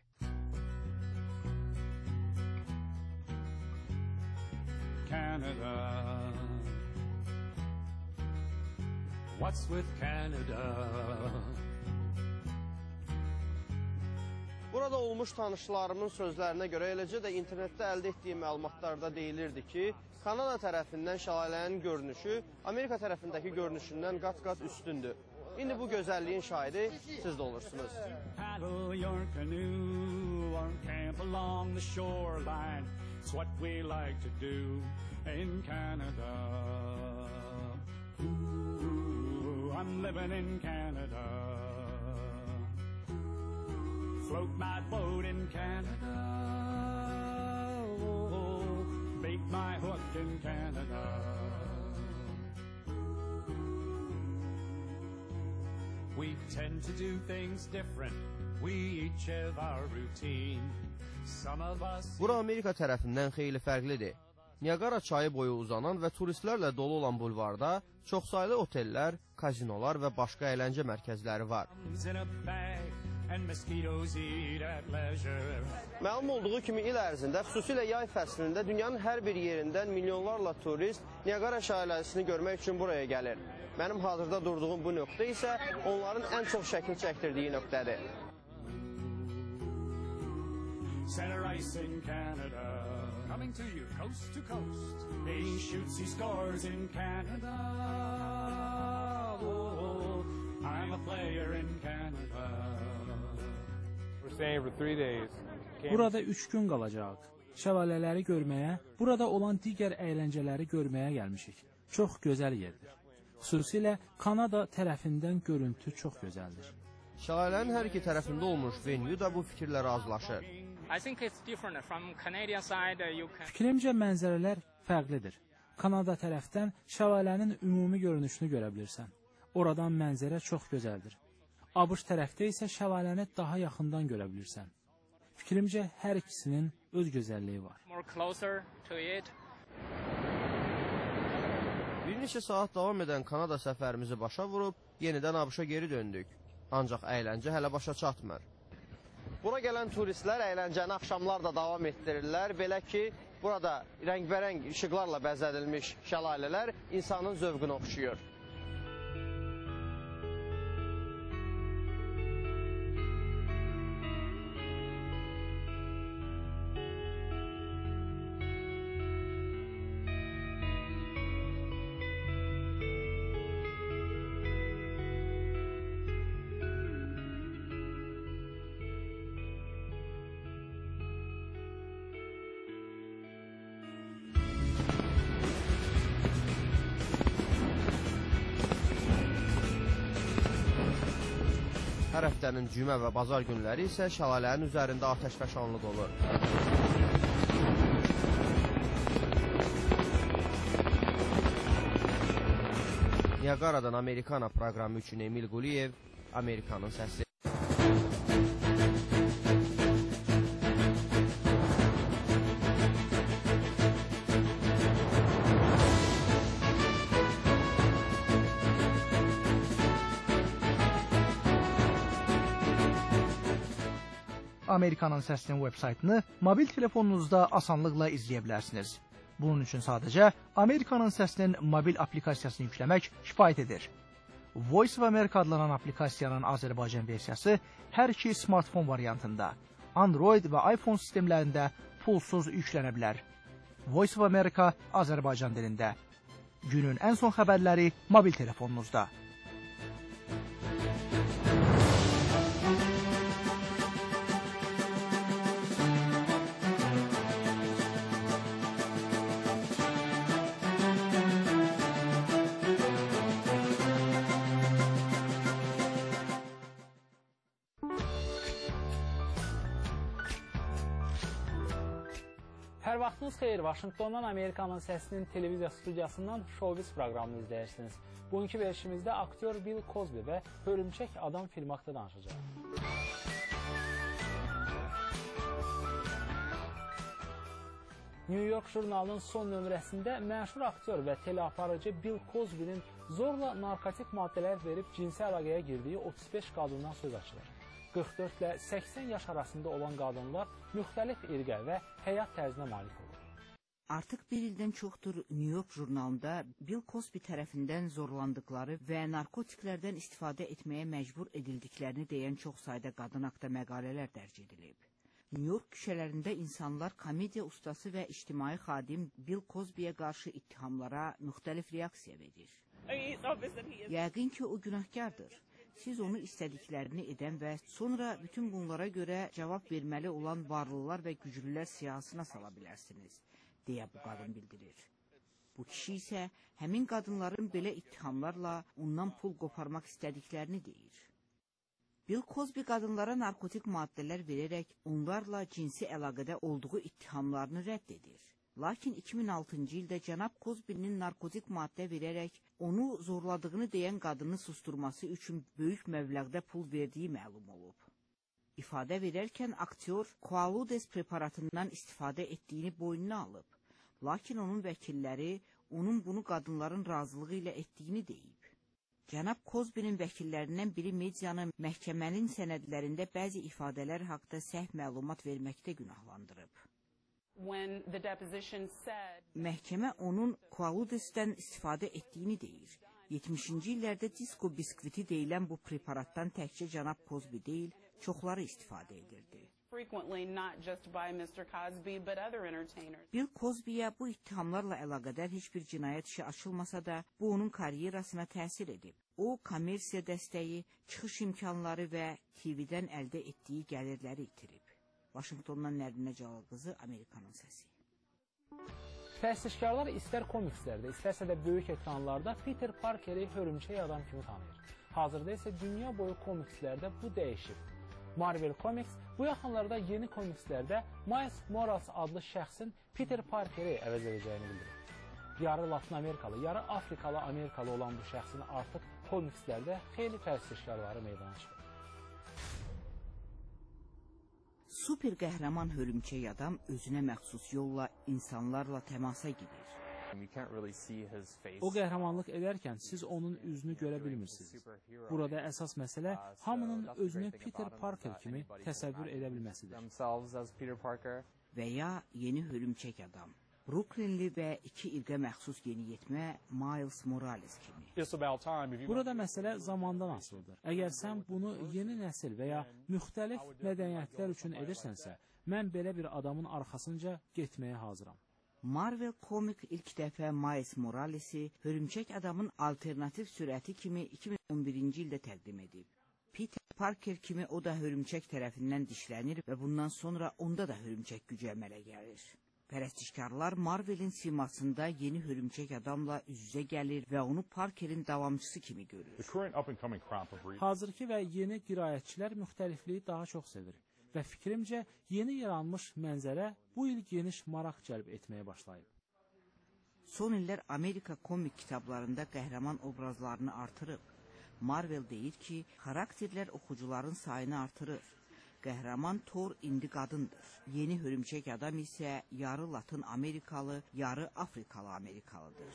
Canada. What's with Canada? Burada olmuş tanışlarımın sözlərinə görə, eləcə də internetdə əldə etdiyim məlumatlarda deyilirdi ki, Kanada tərəfindən şəlalənin görünüşü Amerika tərəfindəki görünüşündən qat-qat üstündür. İndi bu gözəlliyin şahidi siz də olursunuz. Paddle your canoe or camp along the shoreline. It's what we like to do in Canada. Ooh, I'm living in Canada. Float my boat in Canada. Oh, bait my hook in Canada. We tend to do things different. We each have our routine. Some of us... Bura Amerika tərəfindən xeyli fərqlidir. Niagara çayı boyu uzanan və turistlərlə dolu olan bulvarda çoxsaylı otellər, kazinolar və başqa əyləncə mərkəzləri var. Məlum olduğu kimi il ərzində, xüsusilə yay fəslində dünyanın hər bir yerindən milyonlarla turist Niagara şəlaləsini görmək üçün buraya gəlir. Mənim hazırda durduğum bu nöqtə isə onların ən çox şəkil çəkdirdiyi nöqtədir. Center ice in Canada. coming to you coast to coast. He shoots, he scores in Canada. Oh, I'm a player in Canada. We're staying for three days. Burada üç gün qalacağıq. Şəlalələri görməyə, burada olan digər əyləncələri görməyə gəlmişik. Çox gözəl yerdir. Xüsusilə Kanada tərəfindən görüntü çox gözəldir. Şəlalənin hər iki tərəfində olmuş venue da bu fikirlə razılaşır. Fikrimcə mənzərələr fərqlidir. Kanada tərəfdən şəlalənin ümumi görünüşünü görə bilirsən. Oradan mənzərə çox gözəldir. ABŞ tərəfdə isə şəlaləni daha yaxından görə bilirsən. Fikrimcə hər ikisinin öz gözəlliyi var. Bir neçə saat davam edən Kanada səfərimizi başa vurub, yenidən ABŞ-a geri döndük. Ancaq əyləncə hələ başa çatmır. Bura gələn turistlər əyləncəni axşamlar da davam etdirirlər. Belə ki, burada rəngbərəng işıqlarla bəzədilmiş şəlalələr insanın zövqünü oxşuyur. Hər həftənin cümə və bazar günləri isə şəlalənin üzərində atəşfəşanlıq olur. Niagara'dan Amerikana proqramı üçün Emil Quliyev, Amerikanın səsi. Amerikanın Səsinin web-saytını mobil telefonunuzda asanlıqla izləyə bilərsiniz. Bunun üçün sadəcə Amerikanın Səsinin mobil aplikasiyasını yükləmək kifayət edir. Voice of America adlanan aplikasiyanın Azərbaycan versiyası hər iki smartfon variantında, Android və iPhone sistemlərində pulsuz yüklənə bilər. Voice of America Azərbaycan dilində. Günün ən son xəbərləri mobil telefonunuzda. Hər vaxtınız xeyir, Vaşinqtondan Amerikanın Səsinin televiziya studiyasından Showbiz proqramını izləyirsiniz. Bugünkü verilişimizdə aktyor Bill Cosby və Hörümçək Adam filmi haqqında danışacaq. New York jurnalının son nömrəsində məşhur aktyor və teleaparıcı Bill Cosby'nin zorla narkotik maddələr verib cinsi əlaqəyə girdiyi otuz beş qadından söz açılır. qırx dörd ilə səksən yaş arasında olan qadınlar müxtəlif irqə və həyat tərzinə malik olur. Artıq bir ildən çoxdur New York jurnalında Bill Cosby tərəfindən zorlandıqları və narkotiklərdən istifadə etməyə məcbur edildiklərini deyən çox sayda qadın haqqında məqalələr dərc edilib. New York küçələrində insanlar komediya ustası və ictimai xadim Bill Cosby'yə qarşı ittihamlara müxtəlif reaksiya verir. Yəqin ki, o günahkardır. Siz onu istədiklərini edən və sonra bütün bunlara görə cavab verməli olan varlılar və güclülər siyahısına sala bilərsiniz, deyə bu qadın bildirir. Bu kişi isə həmin qadınların belə ittihamlarla ondan pul qoparmaq istədiklərini deyir. Bill Cosby qadınlara narkotik maddələr verərək onlarla cinsi əlaqədə olduğu ittihamlarını rədd edir. Lakin iki min altıncı ildə cənab Cosby'nin narkotik maddə verərək onu zorladığını deyən qadını susturması üçün böyük məbləğdə pul verdiyi məlum olub. İfadə verərkən aktyor Quaaludes preparatından istifadə etdiyini boynuna alıb. Lakin onun vəkilləri onun bunu qadınların razılığı ilə etdiyini deyib. Cənab Cosby'nin vəkillərindən biri medianı məhkəmənin sənədlərində bəzi ifadələr haqqında səhv məlumat verməkdə günahlandırıb. Məhkəmə onun Quaaludes'dən istifadə etdiyini deyir. yetmişinci illərdə disko biskviti deyilən bu preparatdan təkcə cənab Cosby deyil, çoxları istifadə edirdi. frequently, not just by mister Cosby, but other entertainers. Bill Cosby'yə bu ittihamlarla əlaqədar heç bir cinayət işi açılmasa da, bu onun karyerasına təsir edib. O, kommersiya dəstəyi, çıxış imkanları və T V-dən əldə etdiyi gəlirləri itirib. Washingtondan Nərdinə Cəlal qızı, Amerikanın səsi. Pərəstişkarlar istər komikslərdə, istərsə də böyük ekranlarda Peter Parkeri hörümçək adam kimi tanıyır. Hazırda isə dünya boyu komikslərdə bu dəyişib. Marvel Comics bu yaxınlarda yeni komikslərdə Miles Morales adlı şəxsin Peter Parkeri əvəz edəcəyini bildirir. Yarı Latin Amerikalı, yarı Afrikalı Amerikalı olan bu şəxsin artıq komikslərdə xeyli pərəstişkarları meydana çıxır. Super qəhrəman hörümçək adam özünə məxsus yolla insanlarla təmasa girir. O qəhrəmanlıq edərkən siz onun üzünü görə bilmirsiniz. Burada əsas məsələ hamının özünü Peter Parker kimi təsəvvür edə bilməsidir. Və ya yeni hörümçək adam. Brooklynli və iki irqə məxsus yeniyetmə Miles Morales kimi. Burada məsələ zamandan asılıdır. Əgər sən bunu yeni nəsil və ya müxtəlif mədəniyyətlər üçün edirsənsə, mən belə bir adamın arxasınca getməyə hazıram. Marvel Comics ilk dəfə Miles Morales'i hörümçək adamın alternativ sürəti kimi iki min on birinci ildə təqdim edib. Peter Parker kimi o da hörümçək tərəfindən dişlənir və bundan sonra onda da hörümçək gücü əmələ gəlir. Pərəstişkarlar Marvel'in simasında yeni hörümçək adamla üz-üzə gəlir və onu Parkerin davamçısı kimi görür. Hazırki və yeni qiraətçilər müxtəlifliyi daha çox sevir. Və fikrimcə, yeni yaranmış mənzərə bu il geniş maraq cəlb etməyə başlayıb. Son illər Amerika komik kitablarında qəhrəman obrazlarını artırıb. Marvel deyir ki, xarakterlər oxucuların sayını artırır. Qəhrəman Thor indi qadındır. Yeni hörümçək adam isə yarı Latin Amerikalı, yarı Afrikalı Amerikalıdır.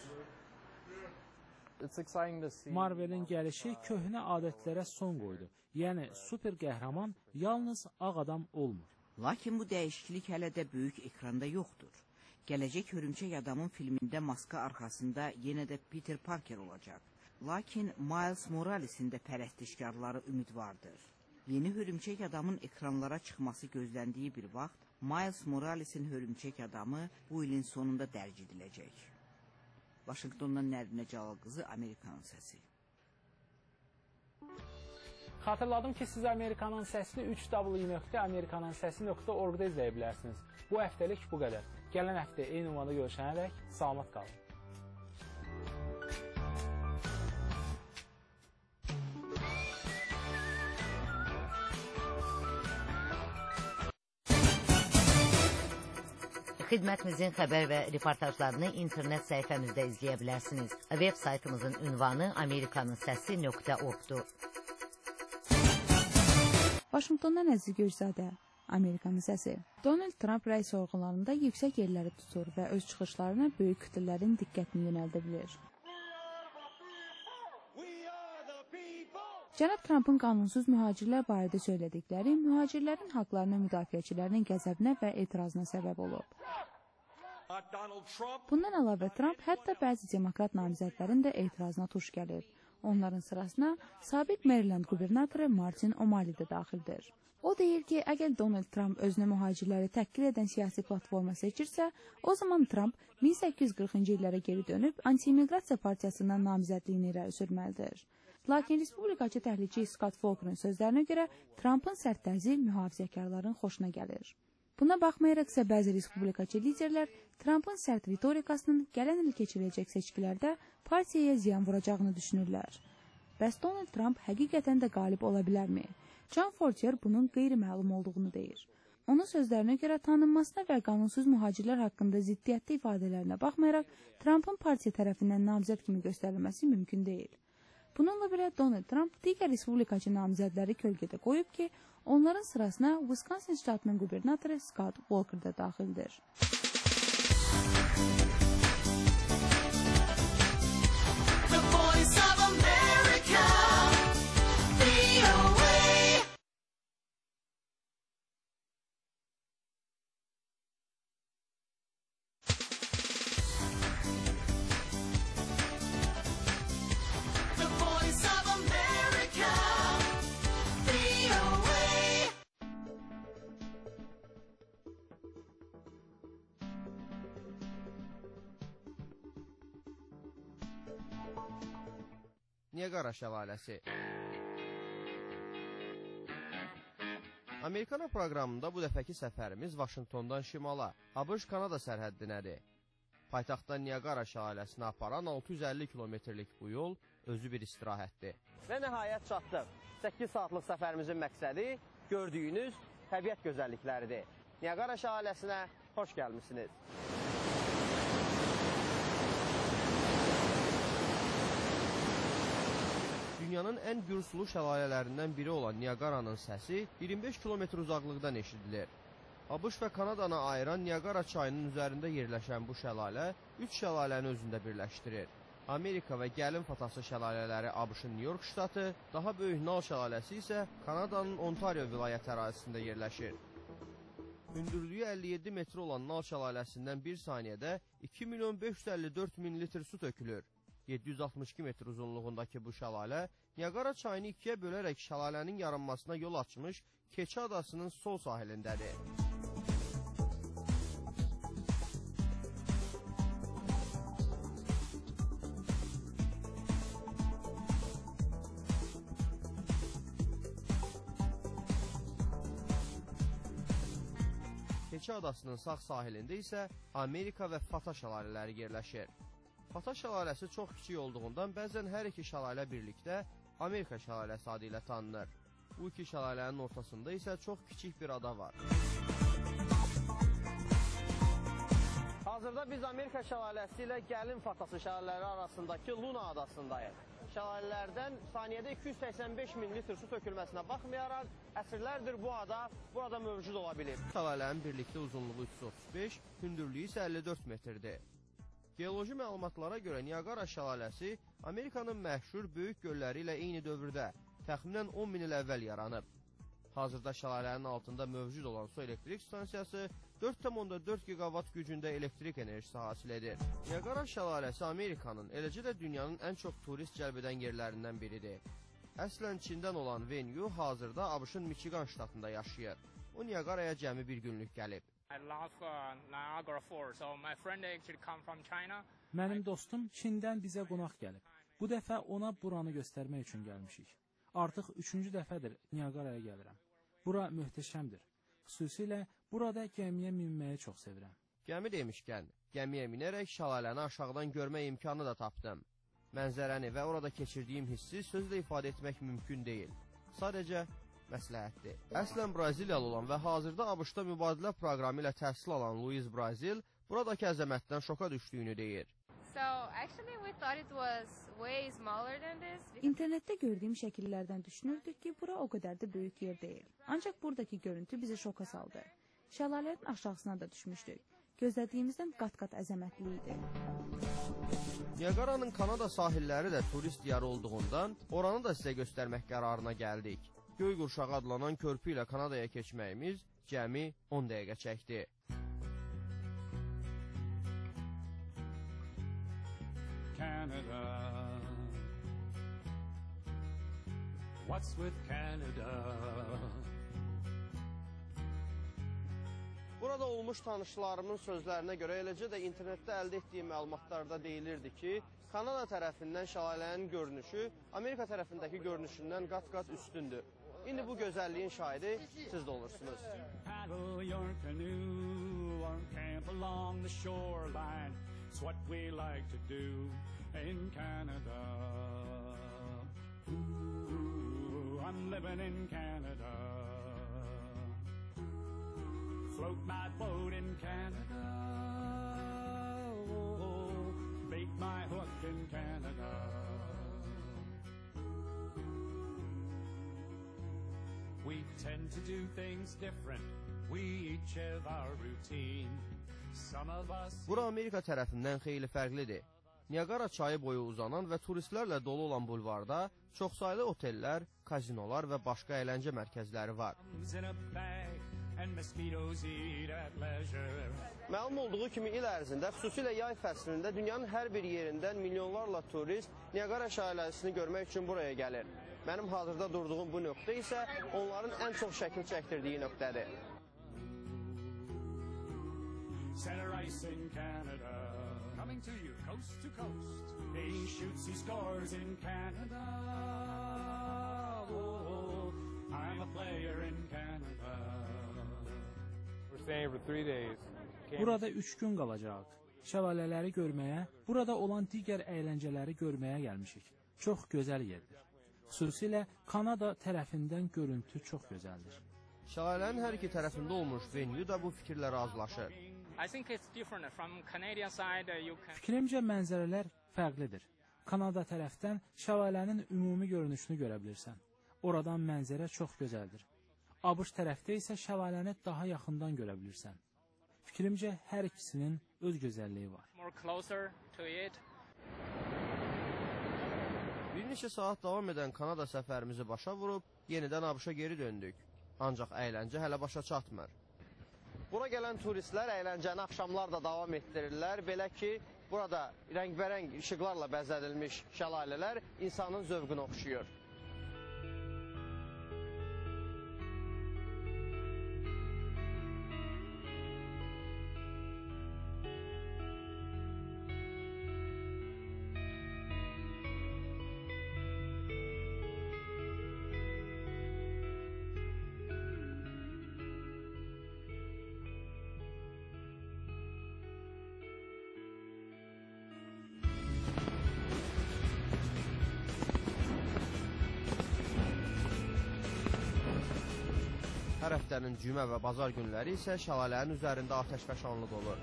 Marvel'in gəlişi köhnə adətlərə son qoydu. Yəni, super qəhrəman yalnız ağ adam olmur. Lakin bu dəyişiklik hələ də böyük ekranda yoxdur. Gələcək hörümçək adamın filmində maska arxasında yenə də Peter Parker olacaq. Lakin Miles Morales'in də pərəstişkarları ümidvardır. Yeni hörümçək adamın ekranlara çıxması gözləndiyi bir vaxt, Miles Morales'in hörümçək adamı bu ilin sonunda dərc ediləcək. Washingtondan Nərdinə Cəlal qızı, Amerikanın səsi. Xatırladım ki, siz Amerikanın səsini üç w nöqtə amerikanın səsi nöqtə org-da izləyə bilərsiniz. Bu həftəlik bu qədər. Gələn həftə eyni ünvanda görüşənədək salamat qalın. Xidmətimizin xəbər və reportajlarını internet səhifəmizdə izləyə bilərsiniz. Web saytımızın ünvanı amerikanın səsi nöqtə org-dur. Washingtondan Əziz Gürzadə, Amerikanın səsi. Donald Trump rəy sorğularında yüksək yerləri tutur və öz çıxışlarına böyük kütlələrin diqqətini yönəldə bilir. Cənab Trumpın qanunsuz mühacirlər barədə söylədikləri mühacirlərin haqlarının müdafiəçilərinin qəzəbinə və etirazına səbəb olub. Bundan əlavə Trump hətta bəzi demokrat namizədlərin də etirazına tuş gəlib. Onların sırasına sabiq Maryland qubernatoru Martin O'Malley də daxildir. O deyir ki, əgər Donald Trump özünə mühacirləri təhqir edən siyasi platforma seçirsə, o zaman Trump min səkkiz yüz qırxıncı illərə geri dönüb anti-immiqrasiya partiyasından namizədliyini irəli sürməlidir. Lakin Respublikaçı təhlilçi Scott Walker'ın sözlərinə görə Trumpın sərt tərzi mühafizəkarların xoşuna gəlir. Buna baxmayaraq isə bəzi Respublikaçı liderlər Trumpın sərt ritorikasının gələn il keçiriləcək seçkilərdə partiyaya ziyan vuracağını düşünürlər. Bəs Donald Trump həqiqətən də qalib ola bilərmi? John Fortier bunun qeyri-məlum olduğunu deyir. Onun sözlərinə görə tanınmasına və qanunsuz mühacirlər haqqında ziddiyyətli ifadələrinə baxmayaraq Trumpın partiya tərəfindən namizəd kimi göstərilməsi mümkün deyil. Bununla belə Donald Trump digər Respublikaçı namizədləri kölgədə qoyub ki, onların sırasına Wisconsin ştatının qubernatoru Scott Walker da daxildir. Niagara şəlaləsi. Amerikana proqramında bu dəfəki səfərimiz Vaşinqtondan şimala, ABŞ-Kanada sərhəddinədir. Paytaxtdan Niagara şəlaləsinə aparan altı yüz əlli kilometrlik bu yol özü bir istirahətdir. Və nəhayət çatdıq. səkkiz saatlıq səfərimizin məqsədi gördüyünüz təbiət gözəllikləridir. Niagara şəlaləsinə xoş gəlmişsiniz. Dünyanın ən gürsulu şəlalələrindən biri olan Niagaranın səsi iyirmi beş kilometr uzaqlıqdan eşidilir. ABŞ və Kanadanı ayıran Niagara çayının üzərində yerləşən bu şəlalə üç şəlaləni özündə birləşdirir. Amerika və Gəlin Fatası şəlalələri ABŞ-ın New York ştatı, daha böyük Nal şəlaləsi isə Kanadanın Ontario vilayət ərazisində yerləşir. Hündürlüyü əlli yeddi metr olan Nal şəlaləsindən bir saniyədə iki milyon beş yüz əlli dörd min litr su tökülür. yeddi yüz altmış iki metr uzunluğundakı bu şəlalə Niagara çayını ikiyə bölərək şəlalənin yaranmasına yol açmış Keçi adasının sol sahilindədir. Keçi adasının sağ sahilində isə Amerika və Fata şəlalələri yerləşir. Fata şəlaləsi çox kiçik olduğundan bəzən hər iki şəlalə birlikdə Amerika şəlaləsi adı ilə tanınır. Bu iki şəlalənin ortasında isə çox kiçik bir ada var. Hazırda biz Amerika şəlaləsi ilə Gəlin Fatası şəlalələri arasındakı Luna adasındayıq. Şəlalələrdən saniyədə iki yüz səksən beş min litr su tökülməsinə baxmayaraq, əsrlərdir bu ada burada mövcud ola bilib. Şəlalələrin birlikdə uzunluğu üç yüz otuz beş, hündürlüyü isə əlli dörd metrdir. Geoloji məlumatlara görə Niagara şəlaləsi Amerikanın məşhur böyük gölləri ilə eyni dövrdə, təxminən on min il əvvəl yaranıb. Hazırda şəlalənin altında mövcud olan su elektrik stansiyası dörd tam dörd giqavat gücündə elektrik enerjisi hasil edir. Niagara şəlaləsi Amerikanın, eləcə də dünyanın ən çox turist cəlb edən yerlərindən biridir. Əslən Çindən olan Venyu hazırda ABŞ-ın Michigan ştatında yaşayır. O Niagaraya cəmi bir günlük gəlib. I love uh, Niagara Falls, so my friend actually come from China. Mənim dostum Çindən bizə qonaq gəlib. Bu dəfə ona buranı göstərmək üçün gəlmişik. Artıq üçüncü dəfədir Niagaraya gəlirəm. Bura möhtəşəmdir. Xüsusilə burada gəmiyə minməyi çox sevirəm. Gəmi demişkən, gəmiyə minərək şəlaləni aşağıdan görmək imkanı da tapdım. Mənzərəni və orada keçirdiyim hissi sözlə ifadə etmək mümkün deyil. Sadəcə məsləhətdir. Əslən Braziliyalı olan və hazırda ABŞ-da mübadilə proqramı ilə təhsil alan Luis Brazil buradakı əzəmətdən şoka düşdüyünü deyir. So actually we thought it was way smaller than this. İnternetdə gördüyüm şəkillərdən düşünürdük ki, bura o qədər də böyük yer deyil. Ancaq buradakı görüntü bizi şoka saldı. Şəlalənin aşağısına da düşmüşdük. Gözlədiyimizdən qat-qat əzəmətli idi. Niagaranın Kanada sahilləri də turist diyarı olduğundan oranı da sizə göstərmək qərarına gəldik. Göy qurşağı adlanan körpü ilə Kanadaya keçməyimiz cəmi on dəqiqə çəkdi. Canada. What's with Canada? Burada olmuş tanışlarımın sözlərinə görə, eləcə də internetdə əldə etdiyi məlumatlarda deyilirdi ki, Kanada tərəfindən şəlalənin görünüşü Amerika tərəfindəki görünüşündən qat-qat üstündür. İndi bu gözəlliyin şahidi siz də olursunuz. Paddle your canoe or camp along the shoreline. It's what we like to do in Canada. Ooh, I'm living in Canada. Float my boat in Canada. Oh, bait my hook in Canada. We tend to do things different. We each have our routine. Some of us... Bura Amerika tərəfindən xeyli fərqlidir. Niagara çayı boyu uzanan və turistlərlə dolu olan bulvarda çoxsaylı otellər, kazinolar və başqa əyləncə mərkəzləri var. Məlum olduğu kimi il ərzində, xüsusilə yay fəslində dünyanın hər bir yerindən milyonlarla turist Niagara şəlaləsini görmək üçün buraya gəlir. Mənim hazırda durduğum bu nöqtə isə onların ən çox şəkil çəkdirdiyi nöqtədir. Center ice in Canada. coming to you coast to coast. He shoots, he scores in Canada. Oh, I'm a player in Canada. We're staying for three days. Burada üç gün qalacağıq. Şəlalələri görməyə, burada olan digər əyləncələri görməyə gəlmişik. Çox gözəl yerdir. Xüsusilə Kanada tərəfindən görüntü çox gözəldir. Şəlalənin hər iki tərəfində olmuş venue da bu fikirlə razılaşır. I think it's different from Canadian side. You can... Fikrimcə mənzərələr fərqlidir. Kanada tərəfdən şəlalənin ümumi görünüşünü görə bilirsən. Oradan mənzərə çox gözəldir. ABŞ tərəfdə isə şəlaləni daha yaxından görə bilirsən. Fikrimcə hər ikisinin öz gözəlliyi var. More closer to it. Bir neçə saat davam edən Kanada səfərimizi başa vurub, yenidən ABŞ-a geri döndük. Ancaq əyləncə hələ başa çatmır. Bura gələn turistlər əyləncəni axşamlar da davam etdirirlər. Belə ki, burada rəngbərəng işıqlarla bəzədilmiş şəlalələr insanın zövqünü oxşuyur. Hər həftənin cümə və bazar günləri isə şəlalənin üzərində atəşfəşanlıq olur.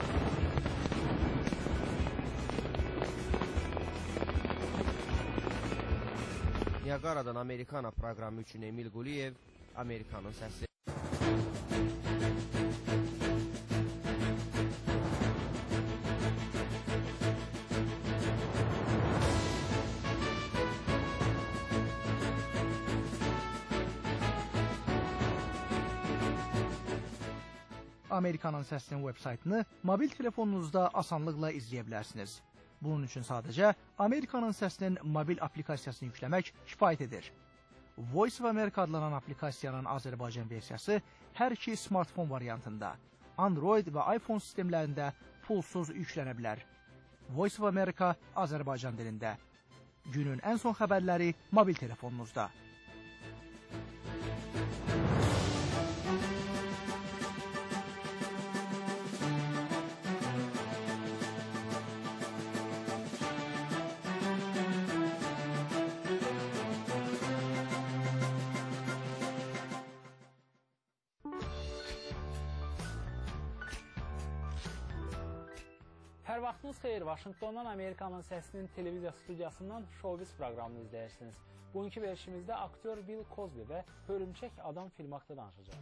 Niagara'dan Amerikana proqramı üçün Emil Quliyev, Amerikanın səsi. Amerikanın səsinin web-saytını mobil telefonunuzda asanlıqla izləyə bilərsiniz. Bunun üçün sadəcə Amerikanın səsinin mobil aplikasiyasını yükləmək kifayət edir. Voice of America adlanan aplikasiyanın Azərbaycan versiyası hər iki smartfon variantında, Android və iPhone sistemlərində pulsuz yüklənə bilər. Voice of America Azərbaycan dilində. Günün ən son xəbərləri mobil telefonunuzda. Hər vaxtınız xeyir, Vaşinqtondan Amerikanın səsinin televiziya studiyasından Showbiz proqramını izləyirsiniz. Bugünkü verilişimizdə aktyor Bill Cosby və Hörümçək Adam film haqqında danışacaq.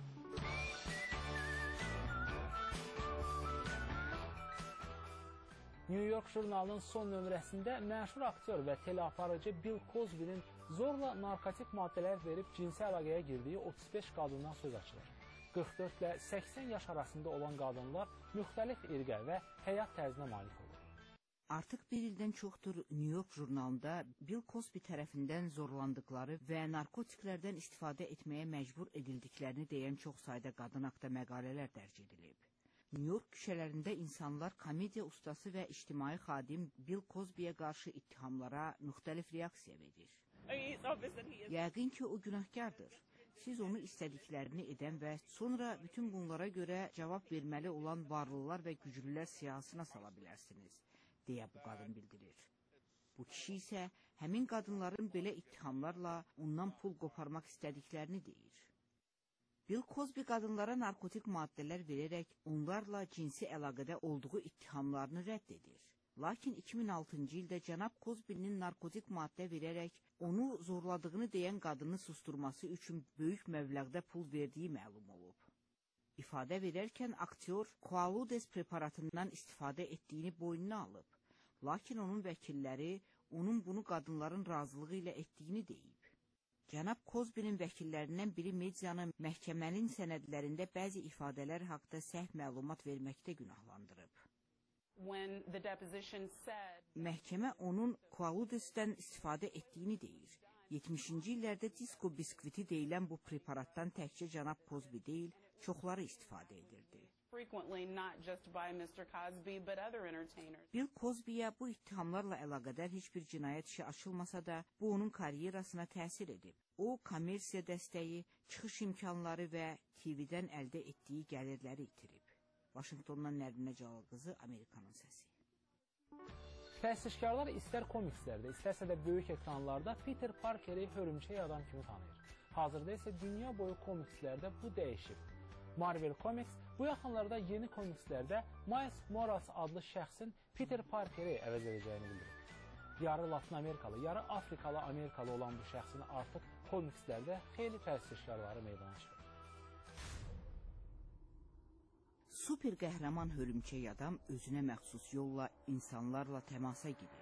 New York jurnalının son nömrəsində məşhur aktyor və teleaparıcı Bill Cosby'nin zorla narkotik maddələr verib cinsi əlaqəyə girdiyi otuz beş qadından söz açılır. qırx dörd ilə səksən yaş arasında olan qadınlar müxtəlif irqə və həyat tərzinə malik olur. Artıq bir ildən çoxdur New York jurnalında Bill Cosby tərəfindən zorlandıqları və narkotiklərdən istifadə etməyə məcbur edildiklərini deyən çox sayda qadın haqqında məqalələr dərc edilib. New York küçələrində insanlar komediya ustası və ictimai xadim Bill Cosby'yə qarşı ittihamlara müxtəlif reaksiya verir. Yəqin ki, o günahkardır. Siz onu istədiklərini edən və sonra bütün bunlara görə cavab verməli olan varlılar və güclülər siyahısına sala bilərsiniz, deyə bu qadın bildirir. Bu kişi isə həmin qadınların belə ittihamlarla ondan pul qoparmaq istədiklərini deyir. Bill Cosby qadınlara narkotik maddələr verərək onlarla cinsi əlaqədə olduğu ittihamlarını rədd edir. Lakin iki min altıncı ildə cənab Cosby'nin narkotik maddə verərək onu zorladığını deyən qadını susturması üçün böyük məbləğdə pul verdiyi məlum olub. İfadə verərkən aktyor Quaaludes preparatından istifadə etdiyini boynuna alıb. Lakin onun vəkilləri onun bunu qadınların razılığı ilə etdiyini deyib. Cənab Cosby'nin vəkillərindən biri medianı məhkəmənin sənədlərində bəzi ifadələr haqda səhv məlumat verməkdə günahlandırıb. Məhkəmə onun Quaaludes'dən istifadə etdiyini deyir. yetmişinci illərdə disko biskviti deyilən bu preparatdan təkcə cənab Cosby deyil, çoxları istifadə edirdi. Bill Cosby'yə bu ittihamlarla əlaqədar heç bir cinayət işi açılmasa da, bu onun karyerasına təsir edib. O, kommersiya dəstəyi, çıxış imkanları və T V-dən əldə etdiyi gəlirləri itirib. Vaşinqtondan Nərminə Cəlal qızı, Amerikanın səsi. Təsiskarlar istər komikslərdə, istərsə də böyük ekranlarda Peter Parkeri hörümçək adam kimi tanıyır. Hazırda isə dünya boyu komikslərdə bu dəyişib. Marvel Comics bu yaxınlarda yeni komikslərdə Miles Morales adlı şəxsin Peter Parkeri əvəz edəcəyini bildirir. Yarı Latin Amerikalı, yarı Afrikalı Amerikalı olan bu şəxsin artıq komikslərdə xeyli təsiskarları meydana çıxır. Super qəhrəman hörümçək adam özünə məxsus yolla insanlarla təmasa girir.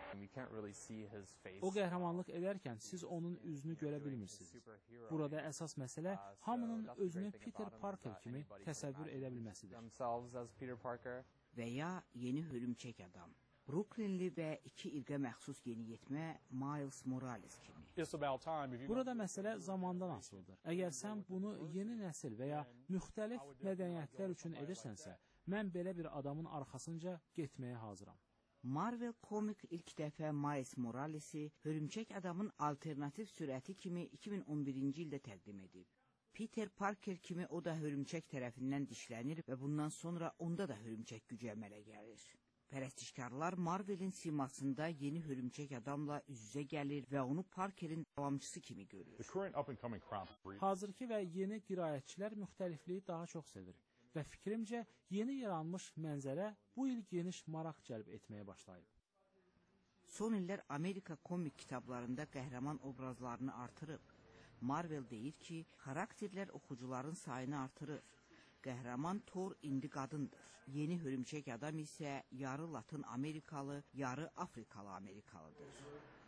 O qəhrəmanlıq edərkən siz onun üzünü görə bilmirsiniz. Burada əsas məsələ hamının özünü Peter Parker kimi təsəvvür edə bilməsidir. Və ya yeni hörümçək adam. Brooklynli və iki irqə məxsus yeniyetmə Miles Morales kimi. Burada məsələ zamandan asılıdır. Əgər sən bunu yeni nəsil və ya müxtəlif mədəniyyətlər üçün edirsənsə, mən belə bir adamın arxasınca getməyə hazıram. Marvel Comics ilk dəfə Miles Morales'i hörümçək adamın alternativ sürəti kimi iki min on birinci ildə təqdim edib. Peter Parker kimi o da hörümçək tərəfindən dişlənir və bundan sonra onda da hörümçək gücü əmələ gəlir. Pərəstişkarlar Marvel'in simasında yeni hörümçək adamla üz-üzə gəlir və onu Parkerin davamçısı kimi görür. Hazırki və yeni qiraətçilər müxtəlifliyi daha çox sevir. Və fikrimcə, yeni yaranmış mənzərə bu il geniş maraq cəlb etməyə başlayıb. Son illər Amerika komik kitablarında qəhrəman obrazlarını artırıb. Marvel deyir ki, xarakterlər oxucuların sayını artırır. Qəhrəman Thor indi qadındır. Yeni hörümçək adam isə yarı Latin Amerikalı, yarı Afrikalı Amerikalıdır.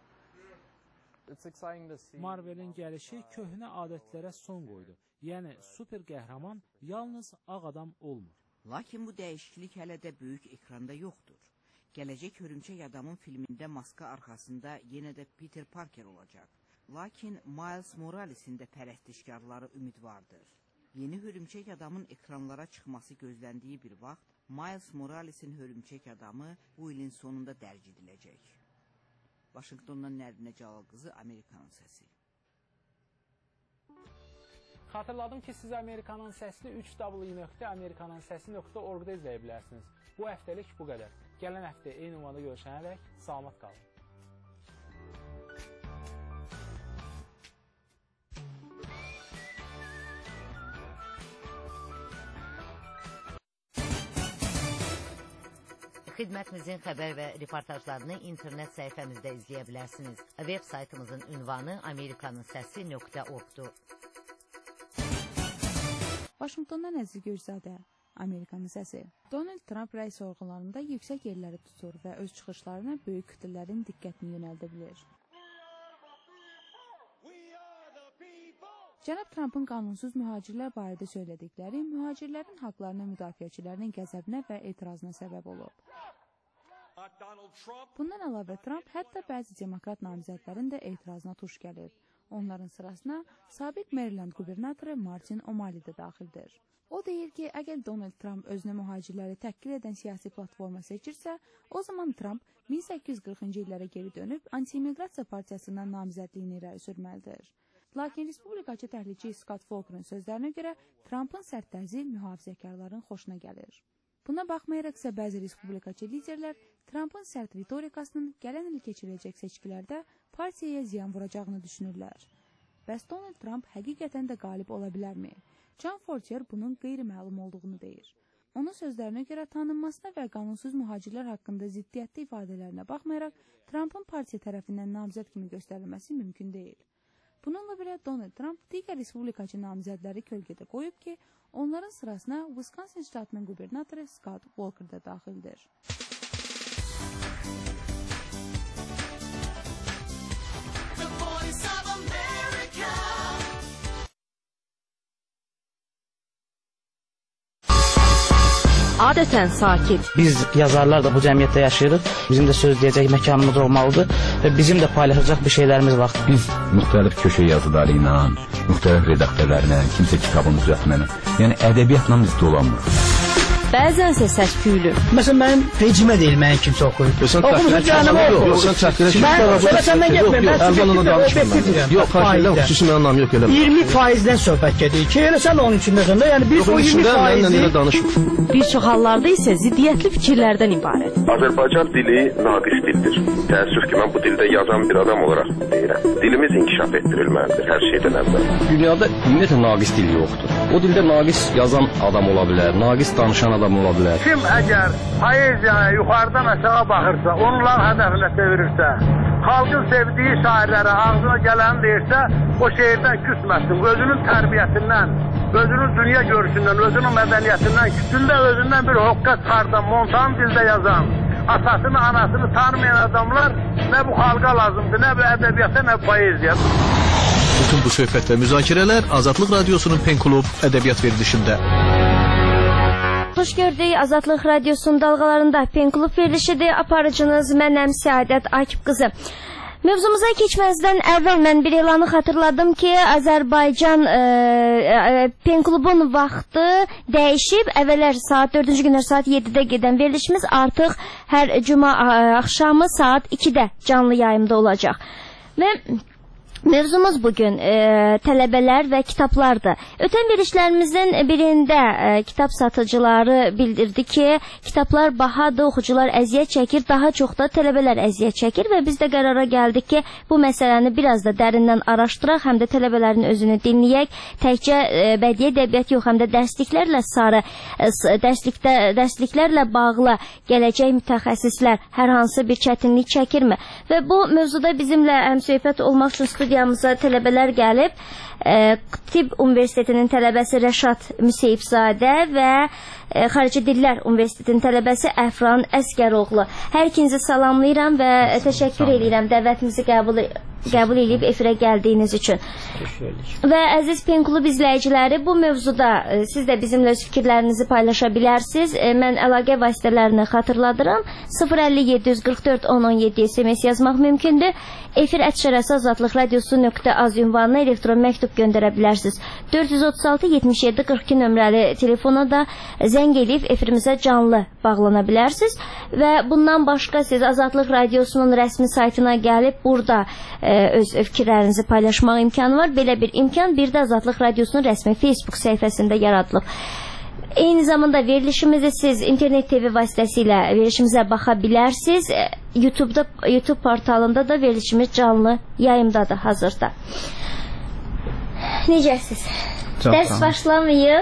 Marvel'in gəlişi köhnə adətlərə son qoydu. Yəni, super qəhrəman yalnız ağ adam olmur. Lakin bu dəyişiklik hələ də böyük ekranda yoxdur. Gələcək hörümçək adamın filmində maska arxasında yenə də Peter Parker olacaq. Lakin Miles Morales'in də pərəstişkarları ümidvardır. Yeni hörümçək adamın ekranlara çıxması gözləndiyi bir vaxt, Miles Morales'in hörümçək adamı bu ilin sonunda dərc ediləcək. Vaşinqtondan Nərminə Cəlal qızı, Amerikanın səsi. Xatırladım ki, siz Amerikanın səsini üç w nöqtə amerikanın səsi nöqtə org-da izləyə bilərsiniz. Bu həftəlik bu qədər. Gələn həftə eyni ünvanda görüşənədək salamat qalın. Xidmətimizin xəbər və reportajlarını internet səhifəmizdə izləyə bilərsiniz. Web saytımızın ünvanı amerikanın səsi nöqtə org-dur. Vaşinqtondan Əziz Göyzadə, Amerikanın səsi. Donald Trump rəy sorğularında yüksək yerləri tutur və öz çıxışlarına böyük kütlələrin diqqətini yönəldə bilir. Cənab Trumpın qanunsuz mühacirlər barədə söylədikləri mühacirlərin haqlarına müdafiəçilərinin qəzəbinə və etirazına səbəb olub. Bundan əlavə Trump hətta bəzi demokrat namizədlərin də etirazına tuş gəlib. Onların sırasına sabiq Maryland qubernatoru Martin O'Malley də daxildir. O deyir ki, əgər Donald Trump özünə mühacirləri təhqir edən siyasi platforma seçirsə, o zaman Trump min səkkiz yüz qırxıncı illərə geri dönüb anti-immiqrasiya partiyasından namizədliyini irəli sürməlidir. Lakin Respublikaçı təhlilçi Scott Walker'ın sözlərinə görə Trumpın sərt tərzi mühafizəkarların xoşuna gəlir. Buna baxmayaraq isə bəzi Respublikaçı liderlər Trumpın sərt ritorikasının gələn il keçiriləcək seçkilərdə partiyaya ziyan vuracağını düşünürlər. Bəs Donald Trump həqiqətən də qalib ola bilərmi? John Fortier bunun qeyri-məlum olduğunu deyir. Onun sözlərinə görə tanınmasına və qanunsuz mühacirlər haqqında ziddiyyətli ifadələrinə baxmayaraq Trumpın partiya tərəfindən namizəd kimi göstərilməsi mümkün deyil. Bununla belə Donald Trump digər Respublikaçı namizədləri kölgədə qoyub ki, onların sırasına Wisconsin ştatının qubernatoru Scott Walker da daxildir. Adətən sakit. Biz yazarlar da bu cəmiyyətdə yaşayırıq. Bizim də söz deyəcək məkanımız olmalıdır və bizim də paylaşacaq bir şeylərimiz var. Biz müxtəlif köşə yazıları ilə, müxtəlif redaktörlərlə, kimsə kitabın düzəltməni, yəni ədəbiyyatla biz dolanmırıq. bəzənsə səs-küylü. Məsələn, mənim rejimə deyil mənim kimsə oxuyub. Oxumuşum cəhənnəmə oxuyub. Yox, sən çəkdirə Mən sonra səndən getməyim. Mən Əlvanına danışmıram. Yox, xahiş xüsusi mənim anlam yox elə. iyirmi faizdən söhbət gedir ki, elə sən onun üçün nəzərdə, yəni biz o iyirmi faizi bir çox hallarda isə ziddiyyətli fikirlərdən ibarət. Azərbaycan dili naqis dildir. Təəssüf ki, mən bu dildə yazan bir adam olaraq deyirəm. Dilimiz inkişaf etdirilməlidir hər şeydən əvvəl. Dünyada ümumiyyətlə naqis dil yoxdur. O dildə naqis yazan adam ola bilər, naqis danışan adam ola bilər. Kim əgər poeziyaya yuxarıdan aşağı baxırsa, onların hədəfinə çevirirsə, xalqın sevdiyi şairlərə ağzına gələni deyirsə, o şeirdən küsməsin, özünün tərbiyəsindən, özünün dünya görüşündən, özünün mədəniyyətindən, küsündə özündən bir hoqqa çıxardan, montan dildə yazan, atasını, anasını tanımayan adamlar nə bu xalqa lazımdır, nə bu ədəbiyyata, nə bu poeziya. Bütün bu söhbət və müzakirələr Azadlıq Radiosunun Pen Klub ədəbiyyat verilişində. Xoş gördük, Azadlıq Radiosunun dalğalarında Pen Klub verilişidir. Aparıcınız mənəm Səadət Akif qızı. Mövzumuza keçməzdən əvvəl mən bir elanı xatırladım ki, Azərbaycan e, e, Pen Klubun vaxtı dəyişib. Əvvəllər saat dördüncü günlər saat yeddidə gedən verilişimiz artıq hər cuma axşamı saat ikidə canlı yayımda olacaq. Və mövzumuz bugün e, tələbələr və kitablardır. Ötən verilişlərimizin birində e, kitab satıcıları bildirdi ki, kitablar bahadır, oxucular əziyyət çəkir, daha çox da tələbələr əziyyət çəkir və biz də qərara gəldik ki, bu məsələni biraz da dərindən araşdıraq, həm də tələbələrin özünü dinləyək, təkcə e, bədii ədəbiyyat yox, həm də dərsliklərlə sarı, e, dərslikdə, dərsliklərlə bağlı gələcək mütəxəssislər hər hansı bir çətinlik çəkirmi? Və bu mövzuda bizimlə həmsöhbət olmaq üçün studiyamıza tələbələr gəlib. E, Tibb Universitetinin tələbəsi Rəşad Müseyibzadə və e, Xarici Dillər Universitetinin tələbəsi Əfran Əsgəroğlu. Hər ikinizi salamlayıram və təşəkkür edirəm dəvətimizi qəbul qəbul edib efirə gəldiyiniz üçün. Və əziz Pen Klub izləyiciləri, bu mövzuda e, siz də bizimlə öz fikirlərinizi paylaşa bilərsiniz. E, mən əlaqə vasitələrini xatırladıram. sıfır əlli yeddi yüz qırx dörd on on yeddi S M S yazmaq mümkündür. Efir ətşərəsi azadlıq radiosu nöqtə az ünvanına elektron məktub göndərə bilərsiniz. dörd yüz otuz altı yetmiş yeddi qırx iki nömrəli telefona da zəng edib efirimizə canlı bağlana bilərsiniz. Və bundan başqa siz Azadlıq radiosunun rəsmi saytına gəlib burada e, öz fikirlərinizi paylaşmaq imkanı var. Belə bir imkan bir də Azadlıq radiosunun rəsmi Facebook səhifəsində yaradılıb. Eyni zamanda verilişimizi siz internet T V vasitəsilə verilişimizə baxa bilərsiniz. YouTube'da, YouTube portalında da verilişimiz canlı yayımdadır hazırda. Necəsiz? Dərs başlamayıb.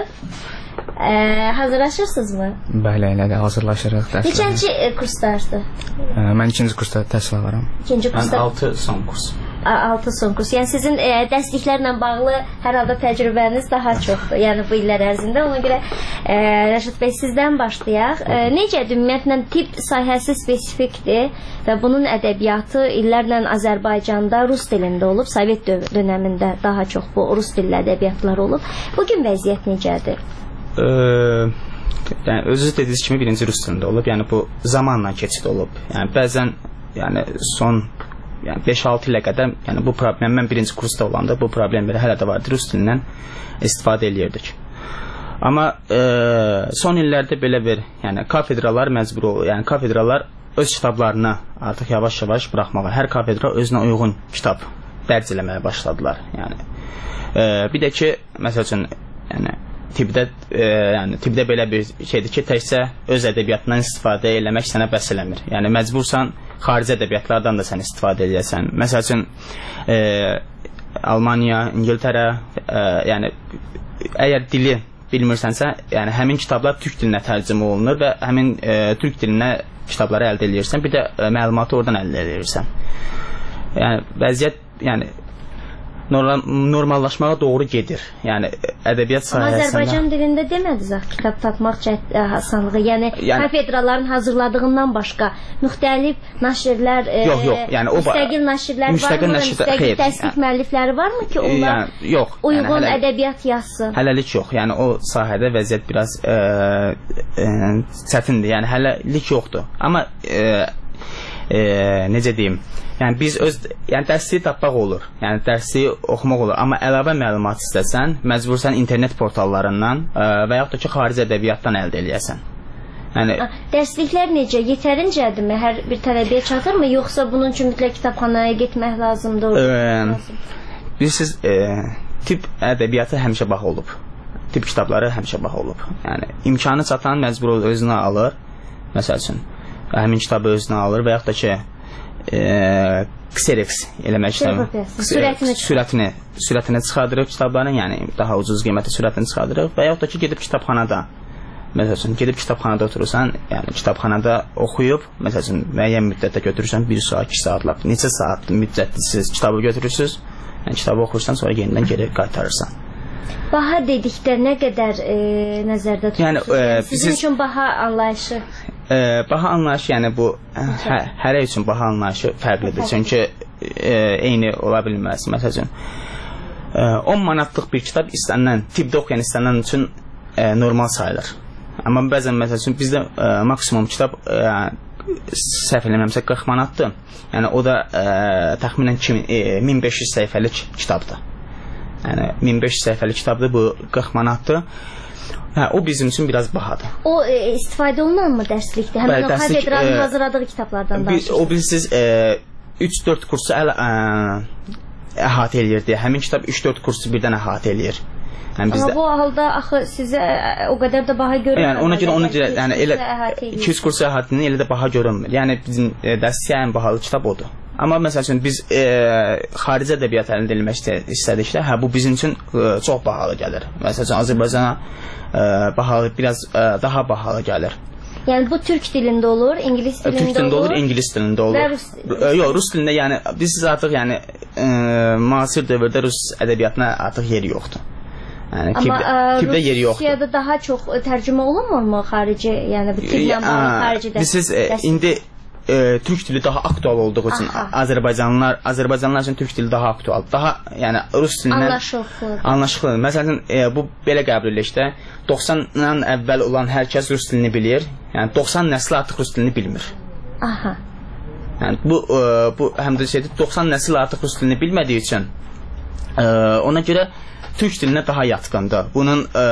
Ee, hazırlaşırsınız mı? Bəli, elə də hazırlaşırıq dərslərə. Neçənci kursdarsınız? Ee, mən ikinci kursda təhsil alıram. İkinci kursda? Mən altı son kurs. altı son kurs. Yəni sizin e, dərsliklərlə bağlı hər halda təcrübəniz daha çoxdur. Yəni bu illər ərzində. Ona görə e, Rəşad bəy sizdən başlayaq. E, necədir? Ümumiyyətlə tibb sahəsi spesifikdir və bunun ədəbiyyatı illərlə Azərbaycanda rus dilində olub. Sovet dönəmində daha çox bu rus dilli ədəbiyyatlar olub. Bugün vəziyyət necədir? Ee, yəni özünüz dediyiniz kimi birinci rus dilində olub. Yəni bu zamanla keçid olub. Yəni bəzən yəni son yəni beş altı ilə qədər yəni bu problem mən birinci kursda olanda bu problemləri hələ də vardı. Rus dilindən istifadə eləyirdik. Amma e, son illərdə belə bir yəni kafedralar məcbur oldu. Yəni kafedralar öz kitablarını artıq yavaş-yavaş buraxmağa, hər kafedra özünə uyğun kitab dərc eləməyə başladılar. Yəni e, bir də ki məsəl üçün yəni tibbdə e, yəni tibbdə belə bir şeydir ki, təkcə öz ədəbiyyatından istifadə eləmək sənə bəs eləmir. Yəni məcbursan xarici ədəbiyyatlardan da sən istifadə edəsən. Məsəl üçün e, Almaniya, İngiltərə, e, yəni əgər dili bilmirsənsə, yəni həmin kitablar türk dilinə tərcümə olunur və həmin e, türk dilinə kitabları əldə edirsən, bir də e, məlumatı oradan əldə edirsən. Yəni vəziyyət yəni normallaşmağa doğru gedir. Yəni ədəbiyyat sahəsində. Azərbaycan dilində demədiniz axı kitab tapmaq asanlığı. Yəni, yəni kafedraların hazırladığından başqa müxtəlif naşirlər, yox, yox, yəni o müstəqil naşirlər müstəqil varmı? Nəşirlər, müstəqil təsdiq yəni, müəllifləri varmı ki, onlar yəni, yox, uyğun yəni, hələ, ədəbiyyat yazsın? Hələlik yox. Yəni o sahədə vəziyyət biraz e, e, çətindir. Yəni hələlik yoxdur. Amma e, e, necə deyim? Yəni biz öz yəni dərsi tapmaq olur. Yəni dərsi oxumaq olur. Amma əlavə məlumat istəsən, məcbursan internet portallarından ə, və yaxud da ki, xarici ədəbiyyatdan əldə eləyəsən. Yəni dərsliklər necə? Yetərincədirmi? Hər bir tələbəyə çatırmı, yoxsa bunun üçün mütləq kitabxanaya getmək lazımdır? Bilirsiniz, tibb ədəbiyyatı həmişə baha olub. Tibb kitabları həmişə baha olub. Yəni imkanı çatan məcbur olur özünə alır. Məsəl üçün həmin kitabı özünə alır və yaxud da ki Xerox eləmək istəyir. Sürətini sürətini çıxardırıb kitabların, yəni daha ucuz qiymətə sürətini çıxardırıb və yaxud da ki gedib kitabxanada məsəl üçün gedib kitabxanada oturursan, yəni kitabxanada oxuyub, məsəl üçün müəyyən müddətdə götürürsən, bir saat, iki saatla, neçə saat müddətsiz kitabı götürürsüz, yəni kitabı oxursan, sonra yenidən geri qaytarırsan. Baha dedikdə nə qədər e, nəzərdə tutursunuz? Yəni, e, sizin siz, üçün baha anlayışı? E, baha anlayışı, yəni bu hə, hərə üçün baha anlayışı fərqlidir. Çünki e, eyni ola bilməz. Məsəl üçün e, on manatlıq bir kitab istənilən, tibbdə oxuyan istənilən üçün e, normal sayılır. Amma bəzən məsəl üçün bizdə e, maksimum kitab e, səhv eləmirəmsə qırx manatdır. Yəni o da e, təxminən min beş yüz səhifəlik kitabdır. Yəni min beş yüz səhifəlik kitabdır, bu qırx manatdır. Hə, o bizim üçün biraz bahadır. O e, istifadə olunan mı dərslikdə? Həmin o katedranın e, hazırladığı kitablardan danışırsınız. O bilirsiniz, üç dörd kursu əl, ə, əhatə eləyirdi. Həmin kitab üç dörd kursu birdən əhatə eləyir. Yəni, bizdə... Amma bu halda axı sizə o qədər də baha görünmür. Yəni ona görə ona görə yəni elə iki yüz kursu əhatənin elə də baha görünmür. Yəni bizim e, dərslikdə ən bahalı kitab odur. Amma məsəl üçün biz e, xarici ədəbiyyat əldə edilmək istədikdə, hə bu bizim üçün e, çox bahalı gəlir. Məsəl üçün Azərbaycana e, bahalı, biraz e, daha bahalı gəlir. Yəni bu türk dilində olur, ingilis dilində olur. Türk dilində olur, ingilis dilində olur. Və rus dilində. Yox, rus dilində, yəni biz artıq yəni e, müasir dövrdə rus ədəbiyyatına artıq yeri yoxdur. Yəni tibbdə yeri yoxdur. Rusiyada daha çox tərcümə olunmurmu xarici, yəni bu tibblə bağlı xaricidə? Biz indi E, türk dili daha aktual olduğu üçün Azərbaycanlılar Azərbaycanlılar üçün türk dili daha aktual. Daha yəni rus dilindən anlaşılır. Anlaşılır. Məsələn, e, bu belə qəbul edilir ki, doxsandan əvvəl olan hər kəs rus dilini bilir. Yəni doxsan nəsli artıq rus dilini bilmir. Aha. Yəni bu e, bu həm də şeydir, doxsan nəsil artıq rus dilini bilmədiyi üçün e, ona görə türk dilinə daha yatkındır. Bunun e,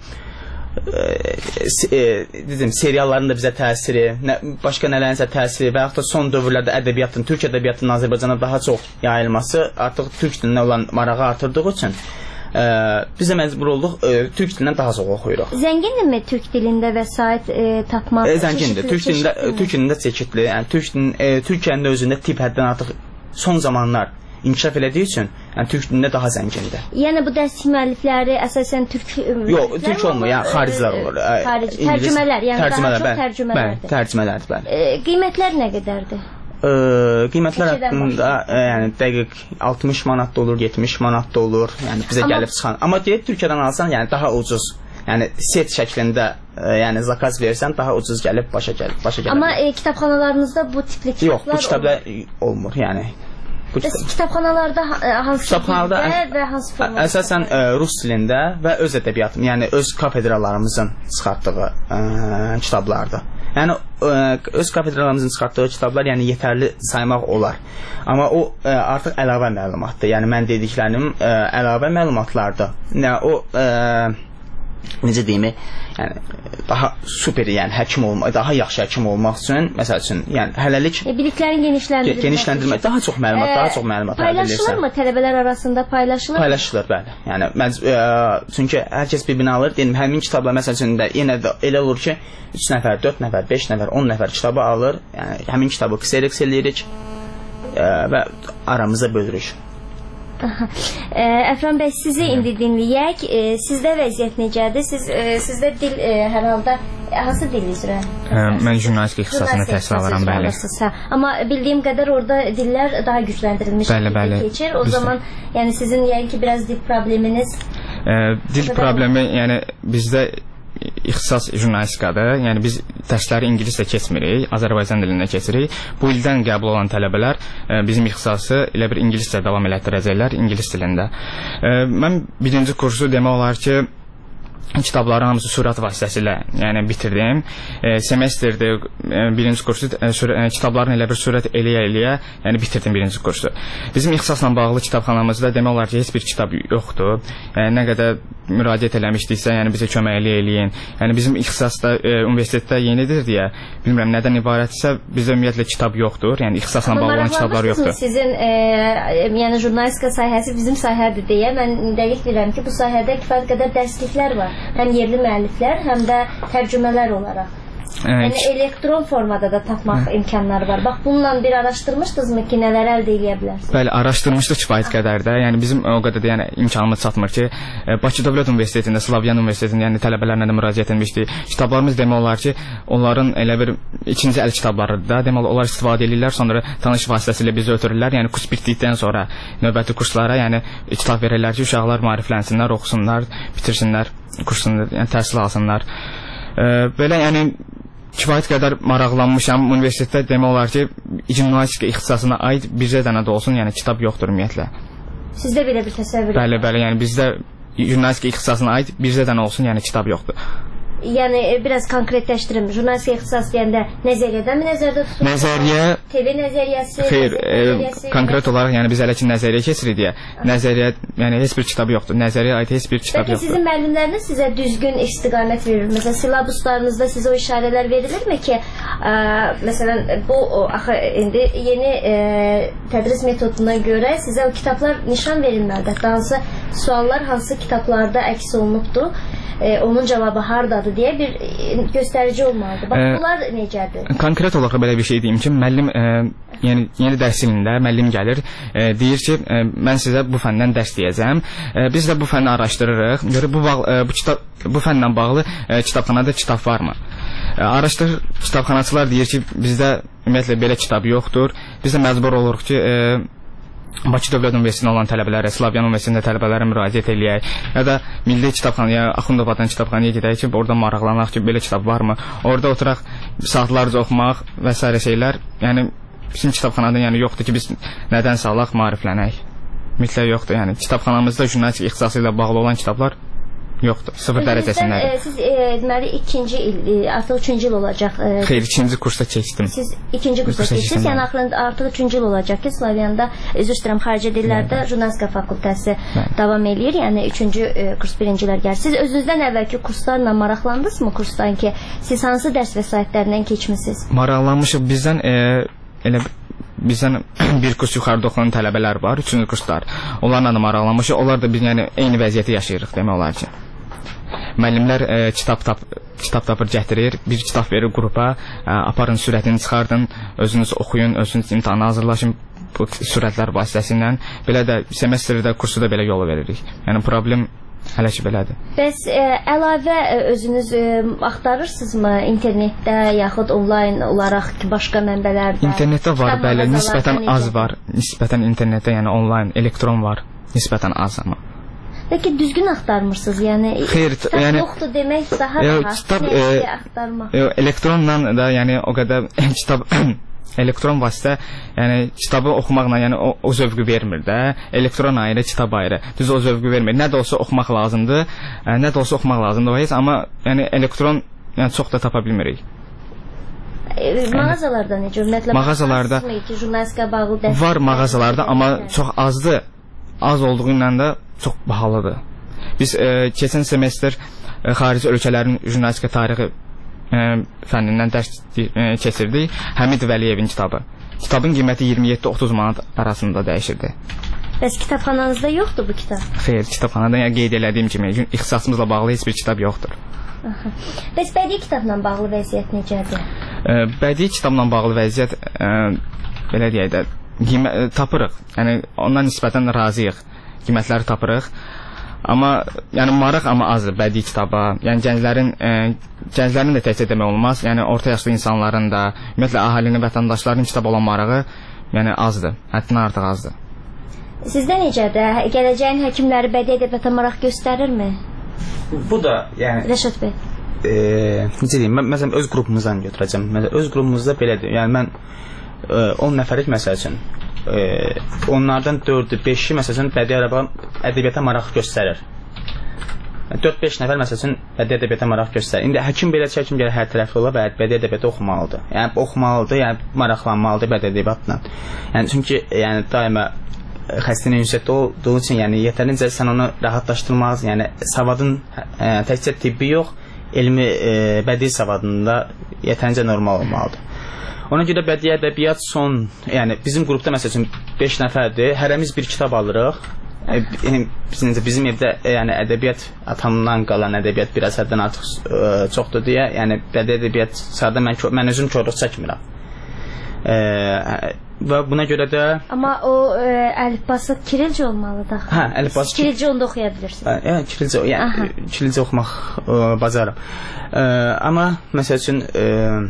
E, dedim, serialların da bizə təsiri, nə, başqa nələrinsə təsiri və yaxud da son dövrlərdə ədəbiyyatın, türk ədəbiyyatının Azərbaycana daha çox yayılması artıq türk dilinə olan marağı artırdığı üçün e, bizə məcbur olduq e, türk dilindən daha çox oxuyuruq. Zəngindirmi türk dilində vəsait e, tapmaq? E, zəngindir. Türk dilində, türk dilində çeşidli. Yəni türk dilin, e, Türkiyənin özündə tibb həddən artıq son zamanlar inkişaf elədiyi üçün, yəni türk dilində daha zəngindir. Yəni bu dərs müəllifləri əsasən türk Yox, türk olmur, yəni xaricilər olur. Xarici tərcümələr, yəni tərcümələr, daha çox tərcümələrdir. Bəli, tərcümələrdir, bəli. E, qiymətlər nə qədərdir? E, qiymətlər haqqında e, yəni dəqiq altmış manat da olur, yetmiş manat da olur. Yəni bizə Amma... gəlib çıxan. Amma deyib Türkiyədən alsan, yəni daha ucuz. Yəni set şəklində, e, yəni zakaz versən daha ucuz gəlib başa gəlib, başa gəlir. Amma e, kitabxanalarınızda bu tipli kitablar Yox, bu kitablar olmur, yəni. Kitabxanalarda hansı Kitabxanalarda və hansı formada? Əsasən ə, rus dilində və öz ədəbiyyatım, yəni öz kafedralarımızın çıxartdığı ə, kitablardır. Yəni ə, öz kafedralarımızın çıxartdığı kitablar yəni yetərli saymaq olar. Amma o ə, artıq əlavə məlumatdır. Yəni mən dediklərim ə, əlavə məlumatlardır. Yəni o ə, necə deyim, yəni daha super, yəni həkim olmaq, daha yaxşı həkim olmaq üçün, məsəl üçün, yəni hələlik e, biliklərin genişləndirilməsi, genişləndirmək, daha çox məlumat, e, daha çox məlumat əldə edirsən. Paylaşılırmı tələbələr arasında paylaşılır? Paylaşılır, bəli. Yəni mən e, çünki hər kəs bir-birini alır, deyim, həmin kitablar məsəl üçün də yenə də elə olur ki, üç nəfər, dörd nəfər, beş nəfər, on nəfər kitabı alır. Yəni həmin kitabı Xerox eləyirik e, və aramızda bölürük. Aha. E, Əfran bəy, sizi indi dinləyək. E, sizdə vəziyyət necədir? Siz e, sizdə dil e, hər halda hansı dil üzrə? Mən jurnalistika ixtisasında təhsil alıram, bəli. Amma bildiyim qədər orada dillər daha gücləndirilmiş bəli, bəli. keçir. O Bizdə. zaman yəni sizin yəni ki biraz dil probleminiz e, dil problemi yəni bizdə ixtisas jurnalistikadır. Yəni biz dərsləri ingiliscə keçmirik, Azərbaycan dilində keçirik. Bu ildən qəbul olan tələbələr e, bizim ixtisası elə bir ingiliscə davam elətdirəcəklər, ingilis dilində. E, mən birinci kursu demək olar ki, kitabları hamısı sürət vasitəsilə yəni bitirdim. E, semestrdə e, birinci kursu e, sürə, e, kitabların elə bir sürət eləyə-eləyə yəni bitirdim birinci kursu. Bizim ixtisasla bağlı kitabxanamızda demək olar ki, heç bir kitab yoxdur. Yəni nə qədər müraciət eləmişdiksə, yəni bizə kömək eləyin. Yəni bizim ixtisasda e, universitetdə yenidir deyə, bilmirəm nədən ibarətsə, bizdə ümumiyyətlə kitab yoxdur. Yəni ixtisasla bağlı olan kitablar yoxdur. Sizin e, yəni jurnalistika sahəsi bizim sahədir deyə mən dəqiq bilirəm ki, bu sahədə kifayət qədər dərsliklər var. Həm yerli müəlliflər, həm də tərcümələr olaraq. Evet. Yəni elektron formada da tapmaq Hı. imkanları var. Bax bununla bir araşdırmışdınızmı ki, nələr əldə edə bilərsiniz? Bəli, araşdırmışdıq kifayət qədər də. Yəni bizim o qədər də yəni imkanımız çatmır ki, Bakı Dövlət Universitetində, Slavyan Universitetində yəni tələbələrlə də müraciət etmişdik. Kitablarımız demək olar ki, onların elə bir ikinci əl kitablarıdır da. Demək olar onlar istifadə edirlər, sonra tanış vasitəsilə bizi ötürürlər. Yəni kurs bitdikdən sonra növbəti kurslara yəni kitab verirlər ki, uşaqlar maariflənsinlər, oxusunlar, bitirsinlər kursunu, yəni təhsil alsınlar. E, belə yəni kifayət qədər maraqlanmışam. Universitetdə demək olar ki, jurnalistika ixtisasına aid bircə dənə də olsun, yəni kitab yoxdur ümumiyyətlə. Sizdə belə bir təsəvvür? Bəli, bəli, yəni bizdə jurnalistika ixtisasına aid bircə dənə olsun, yəni kitab yoxdur. Yəni biraz konkretləşdirim. Jurnalistika ixtisası deyəndə nəzəriyyədən mi nəzərdə tutulur? Nəzəriyyə T V nəzəriyyəsi. Xeyr, e, konkret olaraq yəni biz hələ ki nəzəriyyə keçirik deyə. Nəzəriyyə, yəni heç bir kitab yoxdur. Nəzəriyyəyə aid heç bir kitab Peki, yoxdur. Sizin müəllimləriniz sizə düzgün istiqamət verir. Məsələn, silabuslarınızda sizə o işarələr verilirmi ki, ə, məsələn, bu o, axı indi yeni ə, tədris metoduna görə sizə o kitablar nişan verilməlidir. Hansı suallar hansı kitablarda əks olunubdur? E, onun cavabı hardadır deyə bir göstərici olmalıdır. Bax, bunlar e, necədir? Konkret olaraq belə bir şey deyim ki, müəllim e, yəni yeni dərs ilində müəllim gəlir, e, deyir ki, e, mən sizə bu fəndən dərs deyəcəm. E, biz də bu fənni araşdırırıq. Görə bu e, bu kitab bu fənlə bağlı e, kitabxanada kitab varmı? E, araşdırır, kitabxanaçılar deyir ki, bizdə ümumiyyətlə belə kitab yoxdur. Biz də məcbur oluruq ki, e, Bakı Dövlət Universitetində olan tələbələrə, Slavyan Universitetində tələbələrə müraciət eləyək. Ya da Milli Kitabxanaya, Axundovadan kitabxanaya gedək ki, orada maraqlanaq ki, belə kitab varmı? Orada oturaq saatlarca oxumaq və s. şeylər. Yəni bizim kitabxanada yəni yoxdur ki, biz nədənsə alaq, maariflənək. Mütləq yoxdur. Yəni kitabxanamızda jurnalistika ixtisası ilə bağlı olan kitablar yoxdur. Sıfır dərəcəsindədir. E, siz e, deməli ikinci il, e, artıq üçüncü il olacaq. E, Xeyr, ikinci kursda keçdim. Siz ikinci kursda keçdiniz. Yəni axırında artıq üçüncü il olacaq ki, Slavyanada, üzr istəyirəm, xarici dillərdə jurnalistika fakültəsi davam eləyir. Yəni üçüncü e, kurs birincilər gəlir. Siz özünüzdən əvvəlki kurslarla maraqlandınızmı kursdan ki, siz hansı dərs vəsaitlərindən keçmisiniz? Maraqlanmışıq. Bizdən e, elə bizdən bir kurs yuxarıda oxuyan tələbələr var, üçüncü kurslar. Onlarla da maraqlanmışıq. Onlar da biz yəni eyni vəziyyəti yaşayırıq demək olar ki. Müəllimlər e, kitab tap kitab tapır gətirir, bir kitab verir qrupa, e, aparın sürətini çıxardın, özünüz oxuyun, özünüz imtahana hazırlaşın bu sürətlər vasitəsilə. Belə də semestrdə kursu da belə yol veririk. Yəni problem hələ ki belədir. Bəs e, əlavə e, özünüz e, axtarırsınızmı internetdə yaxud onlayn olaraq ki, başqa mənbələrdə? İnternetdə var, bəli, nisbətən az var. Nisbətən internetdə, yəni onlayn, elektron var, nisbətən az amma. Peki düzgün axtarmırsınız, yəni Xeyr, kitab yəni, yoxdur demək daha e, rahat. Kitab, Nəyə e, axtarmaq? E, elektronla da yəni o qədər kitab elektron vasitə, yəni kitabı oxumaqla yəni o, o zövqü vermir də. Elektron ayrı, kitab ayrı. Düz o zövqü vermir. Nə də olsa oxumaq lazımdır. E, nə də olsa oxumaq lazımdır o heç, amma yəni elektron yəni çox da tapa bilmirik. E, mağazalarda necə? Ümumiyyətlə mağazalarda jurnalistika bağlı dərs var mağazalarda, amma çox azdır. Az olduğu ilə də çox bahalıdır. Biz e, keçən semestr e, xarici ölkələrin jurnalistika tarixi e, fənnindən dərs e, keçirdik. Həmid Vəliyevin kitabı. Kitabın qiyməti iyirmi yeddi otuz manat arasında dəyişirdi. Bəs kitabxananızda yoxdur bu kitab? Xeyr, kitabxanada yəni qeyd elədiyim kimi ixtisasımızla bağlı heç bir kitab yoxdur. Aha. Bəs bədii kitabla bağlı vəziyyət necədir? E, bədii kitabla bağlı vəziyyət e, belə deyək də Qimə, tapırıq. Yəni ondan nisbətən razıyıq. Qiymətləri tapırıq. Amma yəni maraq amma azdır bədii kitaba. Yəni gənclərin e, gənclərin də təkcə demək olmaz. Yəni orta yaşlı insanların da, ümumiyyətlə əhalinin, vətəndaşların kitab olan marağı yəni azdır. Həddindən artıq azdır. Sizdə necədir? Gələcəyin həkimləri bədii ədəbiyyata maraq göstərirmi? Bu da yəni Rəşad bəy. E, necə deyim? Mən məsələn öz qrupumuzdan götürəcəm. Məsələn öz qrupumuzda belədir. Yəni mən on nəfərlik məsəl üçün e, onlardan dördü, beşi məsəl üçün bədii ədəbiyyata maraq göstərir. dörd beş nəfər məsəl üçün bədii ədəbiyyata maraq göstərir. İndi həkim belə çəkim gəlir hər tərəfli ola bilər, bədii ədəbiyyatı oxumalıdır. Yəni oxumalıdır, yəni maraqlanmalıdır bədii ədəbiyyatla. Yəni çünki yəni daima xəstənin ünsiyyətdə olduğu üçün yəni yetərincə sən onu rahatlaşdırmaz. Yəni savadın ə, təkcə tibbi yox, elmi ə, bədii savadında yetərincə normal olmalıdır. Ona görə bədii ədəbiyyat son, yəni bizim qrupda məsəl üçün beş nəfərdir, hərəmiz bir kitab alırıq. Bizim, bizim evdə yəni ədəbiyyat atamdan qalan ədəbiyyat bir əsərdən artıq ə, çoxdur deyə, yəni bədii ədəbiyyat sadə mən, mən özüm korluq çəkmirəm. Ə, və buna görə də... Amma o ə, əlifbası Kirilcə olmalıdır. Hə, əlifbası... Kirilcə onda oxuya bilirsiniz. Hə, Kirilcə, yəni Kirilcə oxumaq ə, bacarım. Ə, amma məsəl üçün ə,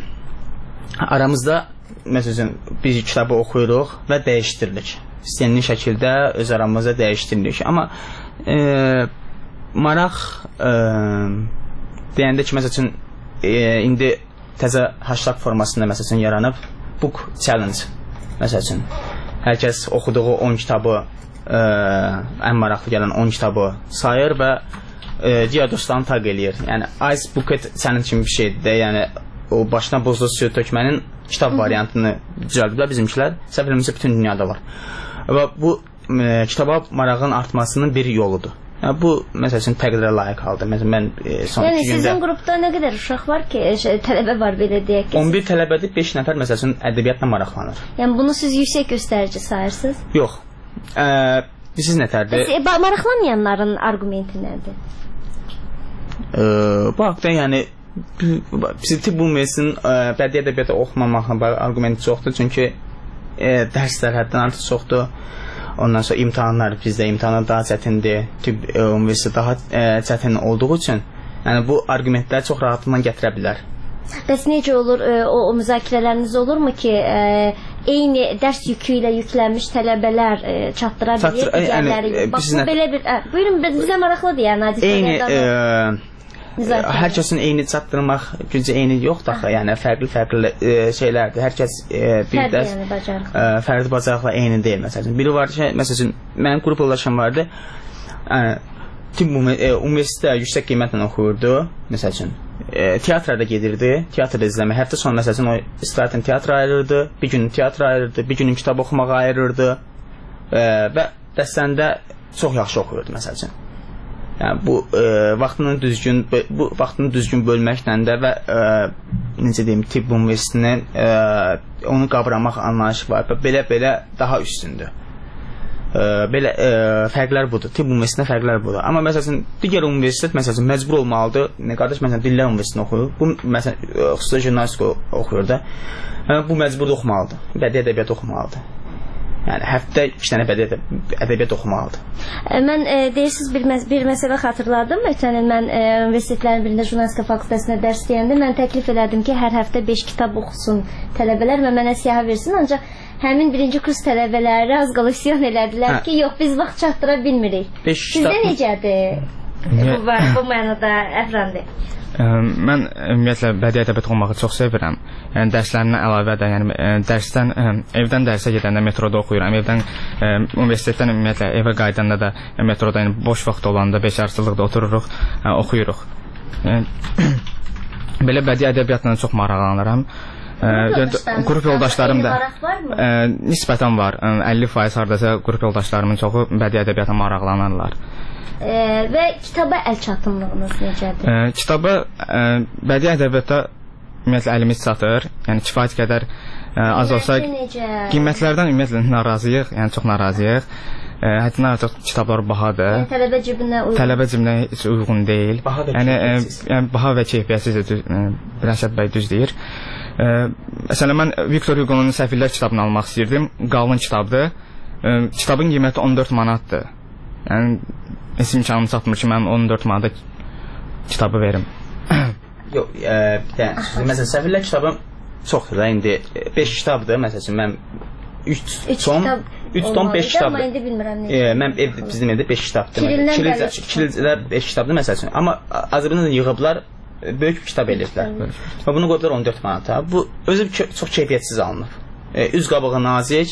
aramızda məsəl üçün bir kitabı oxuyuruq və dəyişdiririk. İstənilən şəkildə öz aramızda dəyişdiririk. Amma e, maraq e, deyəndə ki, məsəl üçün e, indi təzə hashtag formasında məsəl üçün yaranıb book challenge. Məsəl üçün hər kəs oxuduğu on kitabı e, ən maraqlı gələn on kitabı sayır və e, digər dostlarını taq eləyir. Yəni Ice Bucket challenge kimi bir şeydir də, yəni o başına bozduğu suyu tökmənin kitab variantını düzəldiblər bizimkilər. Səhv eləmirəmsə bütün dünyada var. Və bu e, kitaba marağın artmasının bir yoludur. Yəni, bu, məsəl üçün, təqdirə layiq haldır. Məsələn, mən e, son yəni, iki gündə... sizin qrupda nə qədər uşaq var ki, şey, tələbə var, belə deyək ki? on bir tələbədir, beş nəfər, məsəl üçün, ədəbiyyatla maraqlanır. Yəni, bunu siz yüksək göstərici sayırsınız? Yox. E, siz nətərdir? E, maraqlanmayanların argumenti nədir? E, bu haqda, yəni, tibb ümumiyyəsinin bədii ədəbiyyatı oxumamaqla argumenti çoxdur, çünki E, dərslər həddən artıq çoxdur. Ondan sonra imtahanlar, bizdə imtahanlar daha çətindir, tibb e, ümumiyyəsi daha e, çətin olduğu üçün, yəni bu argumentlər çox rahatlıqla gətirə bilər. Bəs necə olur, e, o, o müzakirələriniz olurmu ki, e, eyni dərs yükü ilə yüklənmiş tələbələr e, çatdıra bilir, digərləri? Yəni, bax, bu belə bir... Ə, buyurun, bizə maraqlıdır yəni. Eyni... E, hər kəsin eyni çatdırmaq gücü eyni yoxdur axı, yəni fərqli-fərqli e, şeylərdir. Hər kəs e, bir dərs yəni, e, fərqli bacarıqla eyni deyil. Məsələn, biri var ki, məsələn, mənim qrup yoldaşım vardı. E, tibb e, universitetdə yüksək qiymətlə oxuyurdu. Məsələn, e, teatrda gedirdi, teatrda izləmək. Həftə sonu məsələn o istirahətən teatra ayırırdı, bir gün teatra ayırırdı, bir günün kitab oxumağa ayırırdı e, və dəstəndə çox yaxşı oxuyurdu məsələn. Yəni bu e, vaxtını düzgün bu vaxtını düzgün bölməklə də və e, necə deyim, tibb universitetinin e, onu qavramaq anlayışı var. Belə-belə daha üstündür. E, belə e, fərqlər budur. Tibb universitetində fərqlər budur. Amma məsələn digər universitet məsələn məcbur olmalıdır. Ne qardaş məsələn Dillər Universitetində oxuyur. Bu məsələn xüsusi jurnalistika oxuyur da. Yəni, bu məcbur oxumalıdır. Bədii ədəbiyyat oxumalıdır. Yəni həftə iki dənə bədii ədəbiyyat oxumalıdır. Mən e, deyirsiniz bir, məs bir məsələ xatırladım. Ötən il mən e, universitetlərin birində jurnalistika fakültəsində dərs deyəndə mən təklif elədim ki, hər həftə beş kitab oxusun tələbələr və mənə siyahı versin. Ancaq həmin birinci kurs tələbələri az qala üsyan elədilər hə. Ki, yox biz vaxt çatdıra bilmirik. Sizdə kitab... necədir? Bu, var, bu mənada Əfrandi. Mən ümumiyyətlə bədii ədəbiyyat oxumağı çox sevirəm. Yəni dərslərimdən əlavə də, yəni dərsdən evdən dərsə gedəndə metroda oxuyuram. Evdən ə, universitetdən ümumiyyətlə evə qayıdanda da metroda, yəni boş vaxt olanda beşarcılıqda otururuq, ə, oxuyuruq. Yəni, belə bədii ədəbiyyatla çox maraqlanıram. Qrup yoldaşlarım da ə, nisbətən var. əlli faiz hardasa qrup yoldaşlarımın çoxu bədii ədəbiyyata maraqlanırlar. E, və kitaba əl çatımlığınız necədir? E, kitaba e, bədii ədəbiyyata ümumiyyətlə əlimiz çatır. Yəni kifayət qədər e, az olsa qiymətlərdən ümumiyyətlə narazıyıq, yəni çox narazıyıq. E, həddindən artıq kitablar bahadır. Yəni tələbə cibinə uyğun. Tələbə cibinə heç uyğun deyil. Baha və yəni, e, yəni baha və keyfiyyətsiz e, Rəşad bəy düz deyir. E, məsələn mən Viktor Hugo'nun Səfirlər kitabını almaq istəyirdim. Qalın kitabdır. E, kitabın qiyməti on dörd manatdır. Yəni heç imkanım çatmır ki, mən on dörd manata kitabı verim. Yox, e, yəni, məsələn, Səfirlər kitabı çoxdur da, indi beş kitabdır, məsələn, mən üç ton, üç ton beş kitabdır. Amma indi bilmirəm necə. E, mən ev, bizim evdə beş kitabdır. Kirilcədə beş kitabdır, məsələn. Amma Azərbaycanda yığıblar, böyük kitab eləyiblər. Və bunu qoydular on dörd manata. Bu, özü çox keyfiyyətsiz alınıb. E, üz qabağı nazik,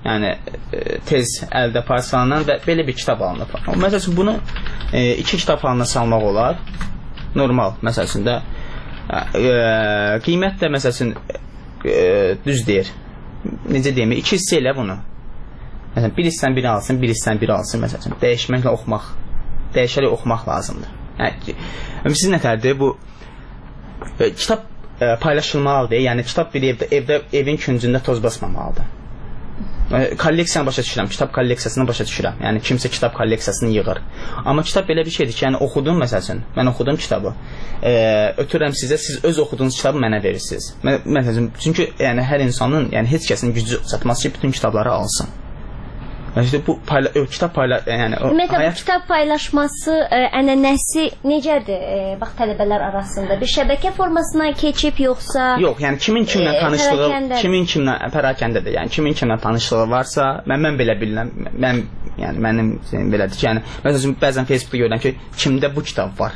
yəni e, tez əldə parçalanan və belə bir kitab alınıb. Məsələn, bunu e, iki kitabxanada salmaq olar. Normal, məsələn də e, qiymət də məsələn e, düz deyir. Necə deyim, iki hissə elə bunu. Məsələn, bir hissən biri alsın, bir hissən biri alsın, məsələn, dəyişməklə oxumaq, dəyişərək oxumaq lazımdır. Yəni, siz nətərdir, bu e, kitab e, paylaşılmalıdır, yəni kitab bir evdə, evdə evin küncündə toz basmamalıdır. E, kolleksiyanı başa düşürəm, kitab kolleksiyasını başa düşürəm, yəni kimsə kitab kolleksiyasını yığır. Amma kitab belə bir şeydir ki, yəni oxudum məsələn, mən oxudum kitabı, e, ötürəm sizə, siz öz oxuduğunuz kitabı mənə verirsiniz. Məsələn, çünki yəni, hər insanın, yəni heç kəsin gücü çatmaz ki, bütün kitabları alsın. İşte bu payla, o, kitap payla, yəni o, Ümumiyyətlə hayat... bu kitab paylaşması ə, ənənəsi necədir ə, bax tələbələr arasında? Bir şəbəkə formasına keçib yoxsa? Yox, yəni kimin kimlə tanışlığı, kimin kimlə pərakəndədir. Yəni kimin kimlə tanışlığı varsa, mən mən belə bilirəm. Mən yəni mənim belədir ki, yəni məsələn bəzən Facebookda görürəm ki, kimdə bu kitab var.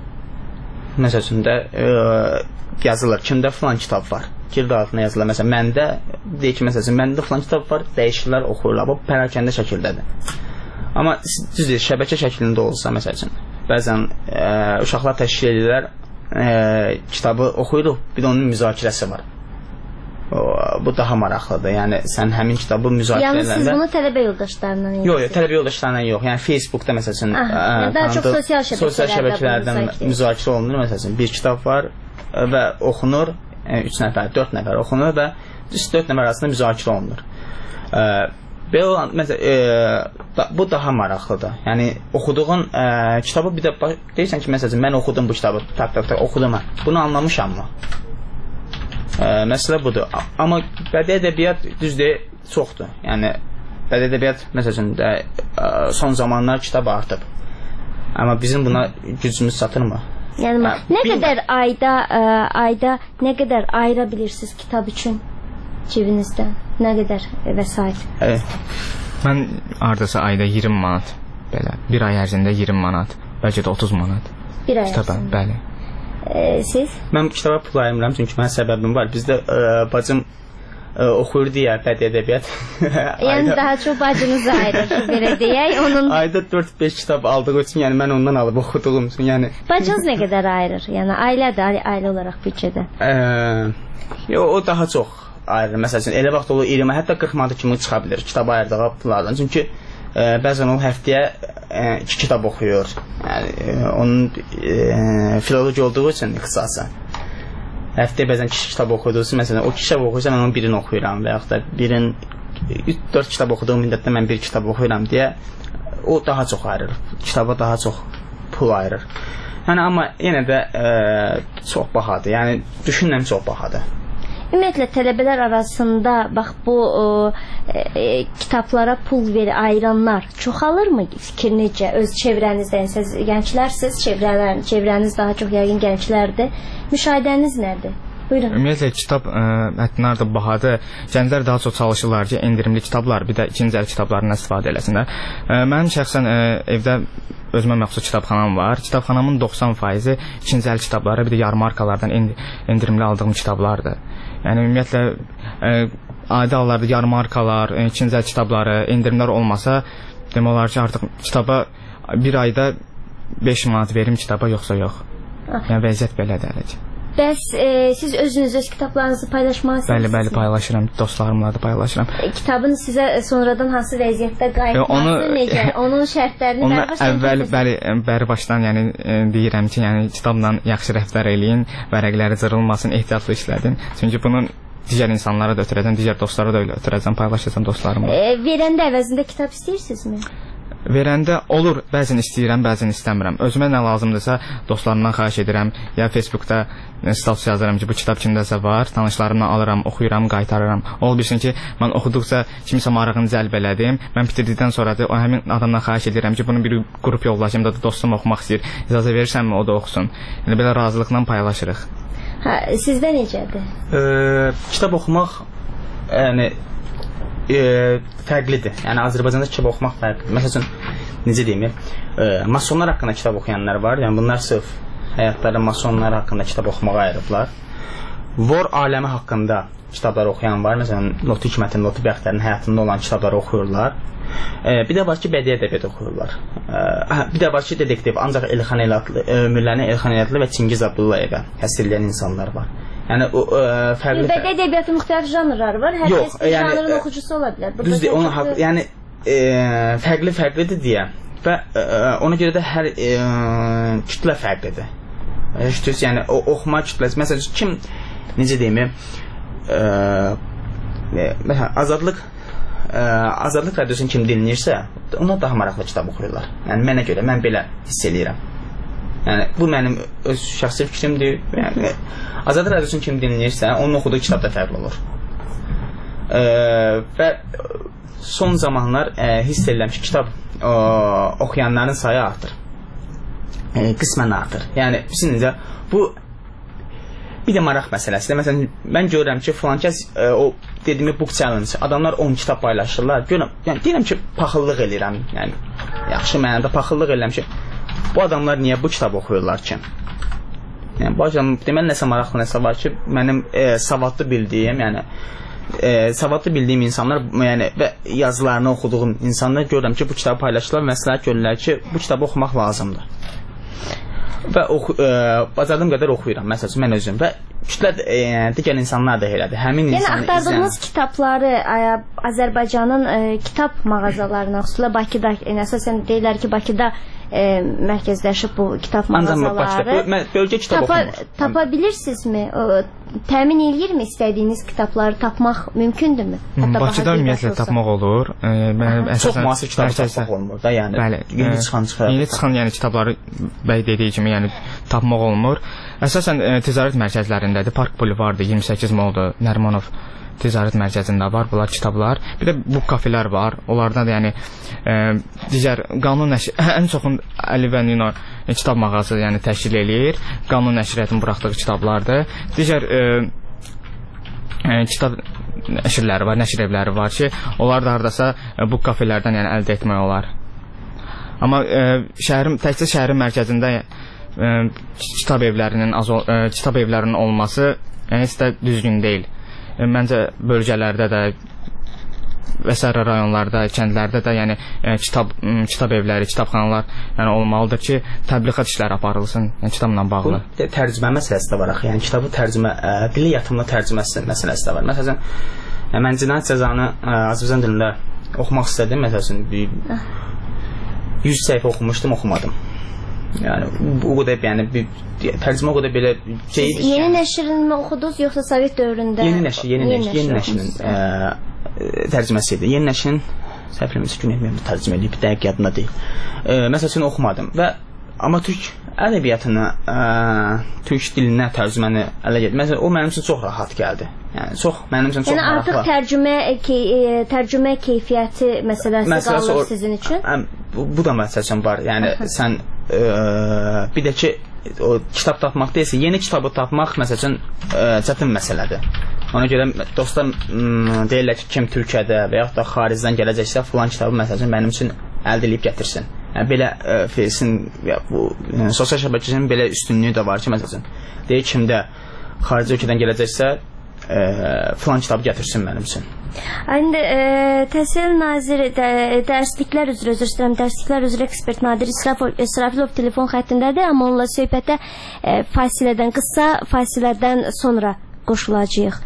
Məsələn də ə, yazılır, kimdə filan kitab var. Girdi altına yazılır. Məsələn, məndə deyir ki, məsələn, məndə filan kitab var, dəyişirlər, oxuyurlar. Bu pərakəndə şəkildədir. Amma düzdür, şəbəkə şəklində olsa, məsələn, bəzən e, uşaqlar təşkil edirlər, e, kitabı oxuyuruq, bir də onun müzakirəsi var. O, bu daha maraqlıdır. Yəni, sən həmin kitabı müzakirə edəndə... Yəni, siz bunu tələbə yoldaşlarından edirsiniz? Yox, yox, tələbə yoldaşlarından yox. Yəni, Facebookda, məsələn, ah, e, daha çox sosial şəbəkələrdə, sosial şəbəkələrdən müzakirə olunur. Məsələn, bir kitab var və oxunur, üç nəfər, dörd nəfər oxunur və dörd nəfər arasında müzakirə olunur. E, belə olan, məsələn, e, bu daha maraqlıdır. Yəni, oxuduğun e, kitabı bir də deyirsən ki, məsələn, mən oxudum bu kitabı, tak, tak, tak, oxudum mən. Bunu anlamışam mı? E, məsələ budur. Amma bədii ədəbiyyat düzdür, çoxdur. Yəni, bədii ədəbiyyat, məsələn, də, e, son zamanlar kitab artıb. Amma bizim buna gücümüz çatırmı? Yəni, hə, nə bilmə. qədər ayda, ə, ayda nə qədər ayıra bilirsiniz kitab üçün cibinizdən? Nə qədər vəsait? Ə, mən ardasa ayda iyirmi manat, belə, bir ay ərzində iyirmi manat, bəlkə də otuz manat. Bir ay kitaba, ərzində? Bəli. E, siz? Mən kitaba pul ayırmıram, çünki mənim səbəbim var. Bizdə ə, bacım ə, oxuyurdu ya, bədii ədəbiyyat. Yəni, ayda... daha çox bacınız ayırır, belə deyək. Onun... Ayda dörd beş kitab aldığı üçün, yəni mən ondan alıb oxuduğum üçün, yəni... Bacınız nə qədər ayırır? Yəni, ailədir, ailə olaraq büdcədə? Ə, o daha çox ayırır. Məsələn, elə vaxt olur iyirmi, hətta qırx manat kimi çıxa bilir kitab ayırdığı pullardan. Çünki ə, bəzən o həftəyə ə, iki kitab oxuyur. Yəni, ə, onun ə, filoloji olduğu üçün ixtisası. Həftəyə bəzən kişi kitab oxuyduğusu, məsələn, o kitab oxuyursa mən onun birini oxuyuram və yaxud da birin üç dörd kitab oxuduğum müddətdə mən bir kitab oxuyuram deyə o daha çox ayırır. Kitaba daha çox pul ayırır. Yəni, amma yenə də ə, çox bahadır. Yəni, düşünürəm çox bahadır. Ümumiyyətlə, tələbələr arasında bax bu e, e, kitablara pul veri ayıranlar çoxalırmı fikir necə? Öz çevrənizdən, siz gənclərsiz, çevrələr, çevrəniz daha çox yəqin gənclərdir. Müşahidəniz nədir? Buyurun. Ümumiyyətlə, kitab mətnlər də bahadır. Gənclər daha çox çalışırlar ki, endirimli kitablar, bir də ikinci əl kitablarından istifadə eləsinlər. Mənim şəxsən ə, evdə özümə məxsus kitabxanam var. Kitabxanamın doxsan faizi ikinci əl kitabları, bir də yarmarkalardan endirimli aldığım kitablardır. Yəni, ümumiyyətlə, ə, adi hallarda yarmarkalar, ikinci əl kitabları, endirimlər olmasa, demək olar ki, artıq kitaba bir ayda beş manat verim kitaba, yoxsa yox. Yəni, vəziyyət belədir hələ ki. Bəs e, siz özünüz öz kitablarınızı paylaşmaq istəyirsiniz? Bəli, bəli, paylaşıram. Dostlarımla da paylaşıram. E, kitabın sizə sonradan hansı vəziyyətdə qayıtması onu, necə? Onun şərtlərini onu əvvəl, bəli, bəri başdan yəni, e, deyirəm ki, yəni, kitabla yaxşı rəftar eləyin, vərəqləri cırılmasın, ehtiyatlı işlədin. Çünki bunun digər insanlara da ötürəcəm, digər dostlara da ötürəcəm, paylaşacam dostlarımla. E, verəndə əvəzində kitab istəyirsinizmi? Verəndə olur, bəzən istəyirəm, bəzən istəmirəm. Özümə nə lazımdırsa dostlarımdan xahiş edirəm, ya Facebookda status yazıram ki, bu kitab kimdəsə var, tanışlarımdan alıram, oxuyuram, qaytarıram. Ol bilsin ki, mən oxuduqca kimisə marağını cəlb elədim, mən bitirdikdən sonra da o həmin adamdan xahiş edirəm ki, bunun bir qrup yoldaşım da dostum oxumaq istəyir, icazə verirsənmi, o da oxusun. Yəni, belə razılıqla paylaşırıq. Hə, sizdə necədir? E, kitab oxumaq, yəni, E, fərqlidir. Yəni Azərbaycanda kitab oxumaq fərqlidir. Məsələn, necə deyim, e, masonlar haqqında kitab oxuyanlar var. Yəni bunlar sırf həyatları masonlar haqqında kitab oxumağa ayırıblar. Vor aləmi haqqında kitablar oxuyan var. Məsələn, Lotu Hikmətin, Lotu Bəxtərin həyatında olan kitabları oxuyurlar. E, bir də var ki, bədii ədəbiyyat oxuyurlar. E, bir də var ki, detektiv, ancaq Elxan Elatlı, ömürlərini Elxan Elatlı və Çingiz Abdullayevə həsrləyən insanlar var. Yəni o e, fərqli bədii ədəbiyyatın müxtəlif janrları var. Hər Yox, kəs yəni, janrın oxucusu ola bilər. Düzdür, onun haqlı, yəni e, fərqli-fərqlidir deyə və e, ona görə də hər e, kütlə fərqlidir. Şübhəsiz, yəni o oxuma kütləsi, məsələn, kim necə deyim, e, məsələn, Azadlıq e, Azadlıq radiosunu kim dinləyirsə, ona daha maraqlı kitab oxuyurlar. Yəni mənə görə, mən belə hiss eləyirəm. Yəni bu mənim öz şəxsi fikrimdir. Yəni Azadlıq radiosunu kim dinləyirsə, onun oxuduğu kitab da fərqli olur. E, və son zamanlar e, hiss edirəm ki, kitab e, oxuyanların sayı artır. E, qismən artır. Yəni, sizin bu bir də maraq məsələsidir. Məsələn, mən görürəm ki, filan kəs e, o dediyimi book challenge, adamlar on kitab paylaşırlar. Görürəm, yəni deyirəm ki, paxıllıq eləyirəm. Yəni, yaxşı mənada paxıllıq eləyirəm ki, bu adamlar niyə bu kitab oxuyurlar ki? Yəni, bu adam, deməli, nəsə maraqlı nəsə var ki, mənim e, savadlı bildiyim, yəni, e, savadlı bildiyim insanlar, yəni, və yazılarını oxuduğum insanlar görürəm ki, bu kitabı paylaşırlar, məsləhət görürlər ki, bu kitabı oxumaq lazımdır. Və oxu, e, bacardığım qədər oxuyuram, məsələn, mən özüm və kütlə e, digər insanlar da elədir. Həmin yəni, insanı axtardığınız izləyən... kitabları ə, Azərbaycanın ə, kitab mağazalarına, xüsusilə Bakıda, yəni, əsasən deyirlər ki, Bakıda ə, mərkəzləşib bu kitab mağazaları. Ancaq bölgə kitab tapa, oxumur. Tapa bilirsinizmi? O, təmin eləyirmi istədiyiniz kitabları tapmaq mümkündürmü? Bakıda ümumiyyətlə tapmaq olur. E, mən, çox müasir kitab tapmaq olmur da, yəni. Bəli, yeni çıxan çıxar. Yeni çıxan yəni kitabları bəy dediyi kimi yəni tapmaq olmur. Əsasən e, ticarət mərkəzlərindədir. Park Bulvarıdır, iyirmi səkkiz Moldur, Nərimanov ticarət mərkəzində var bunlar kitablar. Bir də bu kafelər var. Onlardan da yəni e, digər qanun nəşr ən çoxun Əli və Nino e, kitab mağazası yəni təşkil eləyir. Qanun nəşriyyatının buraxdığı kitablardır. Digər e, e, kitab nəşrləri var, nəşr evləri var ki, onlar da hardasa e, bu kafelərdən yəni əldə etmək olar. Amma e, şəhərin təkcə şəhərin mərkəzində e, kitab evlərinin az e, kitab evlərinin olması yəni heç də düzgün deyil. E, məncə bölgələrdə də və sair rayonlarda, kəndlərdə də yəni e, kitab m, kitab evləri, kitabxanalar yəni olmalıdır ki, təbliğat işləri aparılsın, yəni kitabla bağlı. Bu tərcümə məsələsi də var axı. Yəni kitabı tərcümə, ə, dili yatımla tərcüməsi məsələsi də var. Məsələn, yəni, mən Cinayət Cəzanı ə, Azərbaycan dilində oxumaq istədim, məsələn, bir yüz səhifə oxumuşdum, oxumadım. Yəni bu qədər yəni bir tərcümə o qədər belə şey idi. Yeni nəşrini mi oxudunuz yoxsa Sovet dövründə? Yeni nəşr, yeni nəşr, yeni nəşrin tərcüməsi idi. Yeni nəşrin səhifəmiz gün etməyəm tərcümə edib, dəqiq yadımda deyil. E, məsələn oxumadım və amma türk ədəbiyyatını, ə, türk dilinə tərcüməni ələ getdi. Məsələn o mənim üçün çox rahat gəldi. Yəni çox mənim üçün çox yəni, maraqlı. Yəni artıq tərcümə key, e, tərcümə keyfiyyəti məsələsi məsələsi qalır o, sizin üçün? Ə, bu, bu da məsələn var. Yəni Aha. sən ə, bir də ki o kitab tapmaq deyilsə, yeni kitabı tapmaq məsələn çətin məsələdir. Ona görə dostlar deyirlər ki, kim Türkiyədə və yaxud da xaricdən gələcəksə filan kitabı məsələn mənim üçün əldə edib gətirsin. Yəni belə Face'in ya bu yəni, sosial şəbəkənin belə üstünlüyü də var ki, məsələn deyir kimdə xarici ölkədən gələcəksə ə, filan kitabı gətirsin mənim üçün. İndi e, Təhsil Naziri də, dərsliklər üzrə, özür istəyirəm, dərsliklər üzrə ekspert Nadir İsrafilov telefon xəttindədir, amma onunla söhbətə e, fasilədən, qısa fasilədən sonra qoşulacağıq.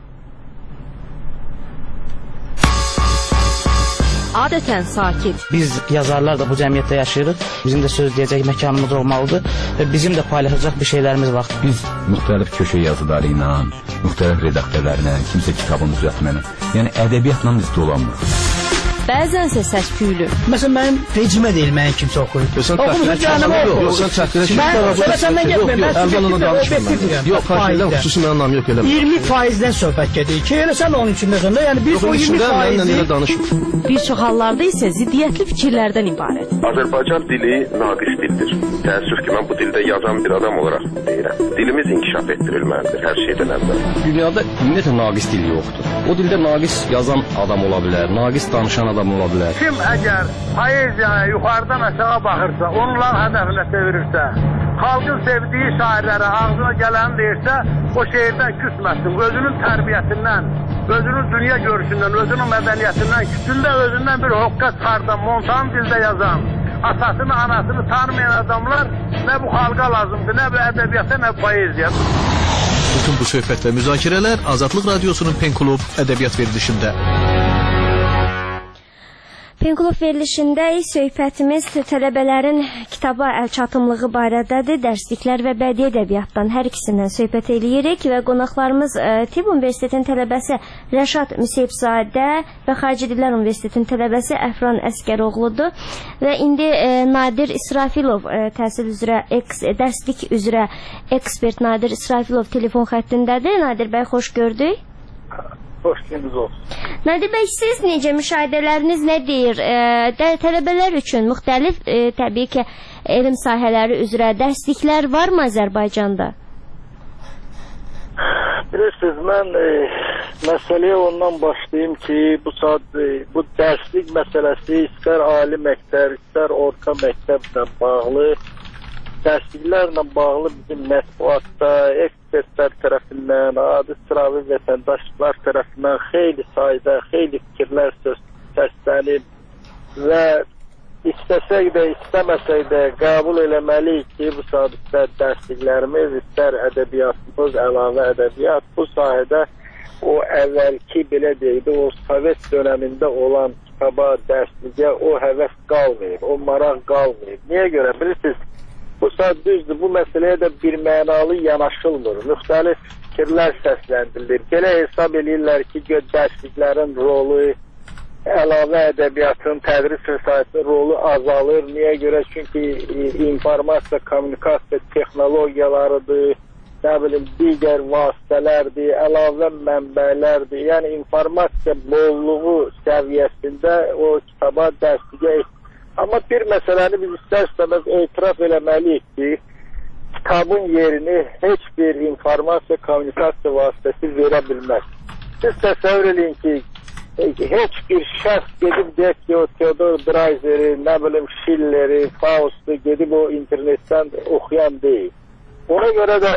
Adətən sakit. Biz yazarlar da bu cəmiyyətdə yaşayırıq. Bizim də söz deyəcək məkanımız olmalıdır və bizim də paylaşacaq bir şeylərimiz var. Biz müxtəlif köşə yazıları ilə, müxtəlif redaktörlərlə, kimsə kitabın düzəltməni, yəni ədəbiyyatla biz dolanmırıq. Bəzənsə səs-küylü. Məsələn, mənim vecimə deyil, mənim kimsə oxuyub. Oxumuşum canım oxuyub. Yox, sən çəkdirə ki, sonra səndən getməyim. Mən əlbəttə danışmıram. Yox, xahiş xüsusi mənim anlamı yox eləmə. iyirmi faizdən söhbət gedir ki, elə sən onun üçün nəzərində, yəni biz o iyirmi faizi bir çox hallarda isə ziddiyyətli fikirlərdən ibarət. Azərbaycan dili naqis dildir. Təəssüf ki, mən bu dildə yazan bir adam olaraq deyirəm. Dilimiz inkişaf etdirilməlidir hər şeydən əvvəl. Dünyada ümumiyyətlə naqis dil yoxdur. O dildə naqis yazan adam ola bilər, naqis danışan adam ola bilər. Kim əgər poeziyaya yuxarıdan aşağı baxırsa, onların hədəfinə çevirirsə, xalqın sevdiyi şairlərə ağzına gələni deyirsə, o şeirdən küsməsin. Özünün tərbiyəsindən, özünün dünya görüşündən, özünün mədəniyyətindən küsün də özündən bir hoqqa çıxardan, montan dildə yazan, atasını, anasını tanımayan adamlar nə bu xalqa lazımdır, nə bu ədəbiyyata, nə bu poeziya. Bütün bu söhbət və müzakirələr Azadlıq Radiosunun Pen Klub ədəbiyyat verilişində. Pen Klub verilişində söhbətimiz tələbələrin kitaba əlçatımlığı barədədir. Dərsliklər və bədii ədəbiyyatdan hər ikisindən söhbət eləyirik və qonaqlarımız Tibb Universitetinin tələbəsi Rəşad Müseyibzadə və Xarici Dillər Universitetinin tələbəsi Əfran Əskəroğludur və indi Nadir İsrafilov təhsil üzrə, dərslik üzrə ekspert Nadir İsrafilov telefon xəttindədir. Nadir bəy, xoş gördük. Xoş gününüz olsun. Nadir bəy, siz necə, müşahidələriniz nə deyir? E, tələbələr üçün müxtəlif, e, təbii ki, elm sahələri üzrə dərsliklər varmı Azərbaycanda? Bilirsiniz, mən e, məsələyə ondan başlayayım ki, bu saat e, bu dərslik məsələsi istər ali məktəb, istər orta məktəblə bağlı, dərsliklərlə bağlı bizim mətbuatda, ekspertlər tərəfindən, adi sıravi vətəndaşlar tərəfindən xeyli sayda, xeyli fikirlər söz səslənib və istəsək də, istəməsək də qəbul eləməliyik ki, bu saat istər dərsliklərimiz, istər ədəbiyyatımız, əlavə ədəbiyyat, bu sahədə o əvvəlki, belə deyildi, o Sovet dönəmində olan kitaba, dərsliyə o həvəs qalmayıb, o maraq qalmayıb. Niyə görə? Bilirsiniz, bu saat düzdür, bu məsələyə də bir mənalı yanaşılmır. Müxtəlif fikirlər səsləndirilir. Belə hesab edirlər ki, dərsliklərin rolu, əlavə ədəbiyyatın, tədris vəsaitinin rolu azalır. Niyə görə? Çünki informasiya, kommunikasiya texnologiyalarıdır, nə bilim, digər vasitələrdir, əlavə mənbələrdir. Yəni, informasiya bolluğu səviyyəsində o kitaba, dərsliyə Amma bir məsələni biz istər-istəməz etiraf eləməliyik ki, kitabın yerini heç bir informasiya, kommunikasiya vasitəsi verə bilməz. Siz təsəvvür edin ki, heç bir şəxs gedib deyək ki, o Theodor Dreiseri, nə bilim Schilleri, Faust'u gedib o internetdən oxuyan deyil. Ona görə də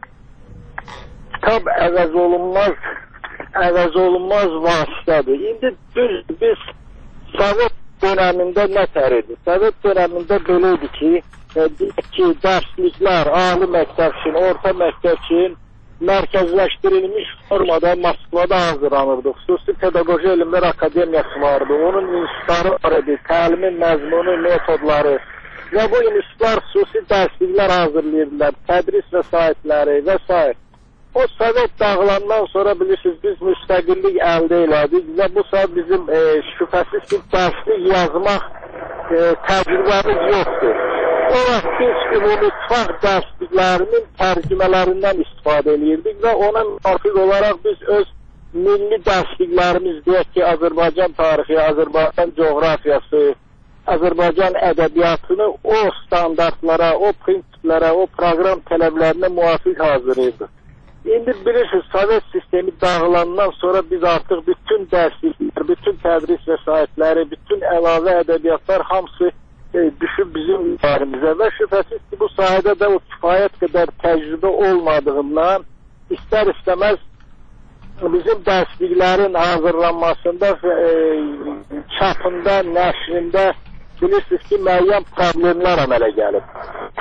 kitab əvəz olunmaz, əvəz olunmaz vasitədir. İndi düz biz Sovet dönəmində nə təridi? Sovet dönəmində belə idi ki, e, ki, dərsliklər, ali məktəb üçün, orta məktəb üçün mərkəzləşdirilmiş formada Moskvada hazırlanırdı. Xüsusi Pedaqoji Elmlər Akademiyası vardı. Onun institutları var idi, təlimin məzmunu, metodları və bu institutlar xüsusi dərsliklər hazırlayırdılar, tədris vəsaitləri və s. O Sovet dağılandan sonra bilirsiniz, biz müstəqillik əldə elədik və bu saat bizim e, şübhəsiz ki, dərslik yazmaq e, təcrübəmiz yoxdur. O vaxt biz ümumi ittifaq dərsliklərinin tərcümələrindən istifadə edirdik və ona müvafiq olaraq biz öz milli dərsliklərimiz deyək ki, Azərbaycan tarixi, Azərbaycan coğrafiyası, Azərbaycan ədəbiyyatını o standartlara, o prinsiplərə, o proqram tələblərinə müvafiq hazırlayırdıq. İndi bilirsiniz, Sovet sistemi dağılandan sonra biz artıq bütün dərsliklər, bütün tədris vəsaitləri, bütün əlavə ədəbiyyatlar hamısı e, düşüb bizim üzərimizə və şübhəsiz ki, bu sahədə də o kifayət qədər təcrübə olmadığından istər-istəməz bizim dərsliklərin hazırlanmasında, e, çapında, nəşrində bilirsiniz ki, müəyyən problemlər əmələ gəlib.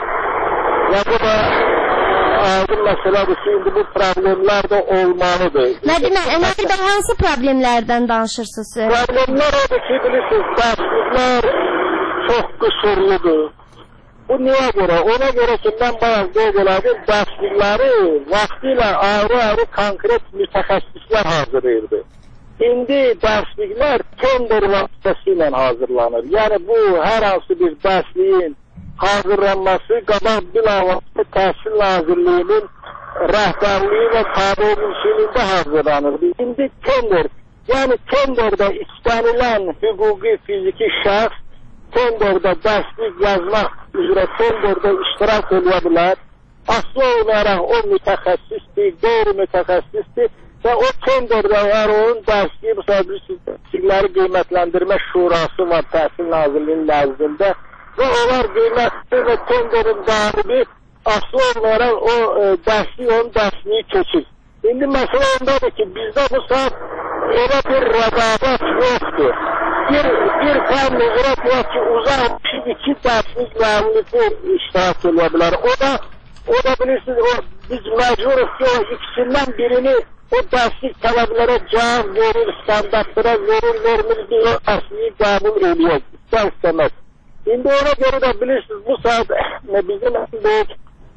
Və bu da aydın məsələdir ki, indi bu problemlər də olmalıdır. Nədir, nədir, hansı problemlərdən danışırsınız? Problemlər odur ki, bilirsiniz, dərsliklər çox qüsurludur. Bu niyə görə? Ona görə ki, mən bayaq qeyd elədim, dərslikləri vaxtilə ayrı-ayrı konkret mütəxəssislər hazırlayırdı. İndi dərsliklər tender vasitəsilə hazırlanır. Yəni bu, hər hansı bir dərsliyin hazırlanması qabaq bilavasitə Təhsil Nazirliyinin rəhbərliyi və tabe-olunçuluğunda hazırlanırdı. İndi tender, yəni tenderdə istənilən hüquqi fiziki şəxs tenderdə dərslik yazmaq üzrə tenderdə iştirak edə bilər. Aslı olaraq o mütəxəssisdir, qeyri-mütəxəssisdir və o tenderdə əgər onun dərsliyi, bu səbəbli dərslikləri qiymətləndirmə şurası var Təhsil Nazirliyinin nəzdində və onlar qiymətli və tenderin qalibi aslı olmayaraq o e, dərslik onun dərsliyi keçir. İndi məsələ ondadır ki, bizdə bu saat elə bir rəqabət yoxdur. Bir, bir fən üzrə deyək ki, uzaq iki dərslik müəllifi iştirak edə bilər. O da, o da bilirsiniz, o, biz məcburuq ki, o ikisindən birini o dərslik tələblərə cavab verir, standartlara verir, vermir, bir o dərsliyi qəbul ediyor, istər istəməz. İndi ona görə də bilirsiniz, bu saat bizim böyük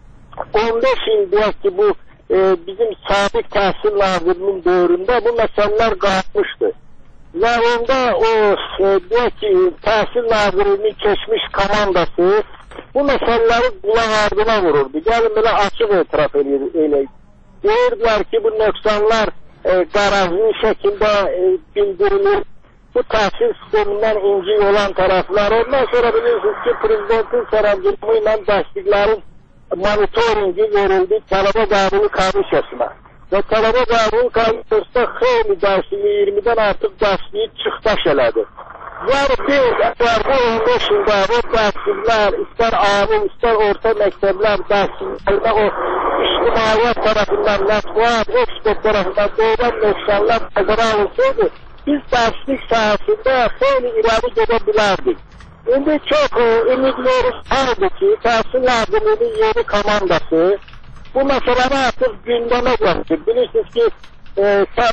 on beş il deyək ki, bu e, bizim sabit təhsil nazirinin dövründə bu məsələlər qalmışdı. Və onda o e, deyək ki, təhsil nazirinin keçmiş komandası bu məsələləri qulaq ardına vururdu. Gəlin belə açıq etiraf eləyək. Deyirdilər ki, bu nöqsanlar e, qarazlı şəkildə e, bildirilir. Bu təhsil sistemindən incik olan tərəflər. Ondan sonra bilirsiniz ki, prezidentin sərəncamı ilə dərsliklərin monitoringi verildi tələbə qəbulu komissiyasına. Və tələbə qəbulu komissiyasında xeyli dərsliyi, iyirmidən artıq dərsliyi çıxdaş elədi. Yəni bir əvvəldə on beş ildə bu dərsliklər, istər ali, istər orta məktəblər dərsliklərdə o ictimaiyyət tərəfindən, mətbuat, ekspert tərəfindən doğulan nöqsanlar nəzərə alınsaydı, biz dərslik sahəsində xeyli irəli gedə bilərdik. İndi çox ümidleriz vardır ki, Təhsil Nazirliyinin yeni komandası bu məsələni artıq gündəmə gətirir. Bilirsiniz ki, e,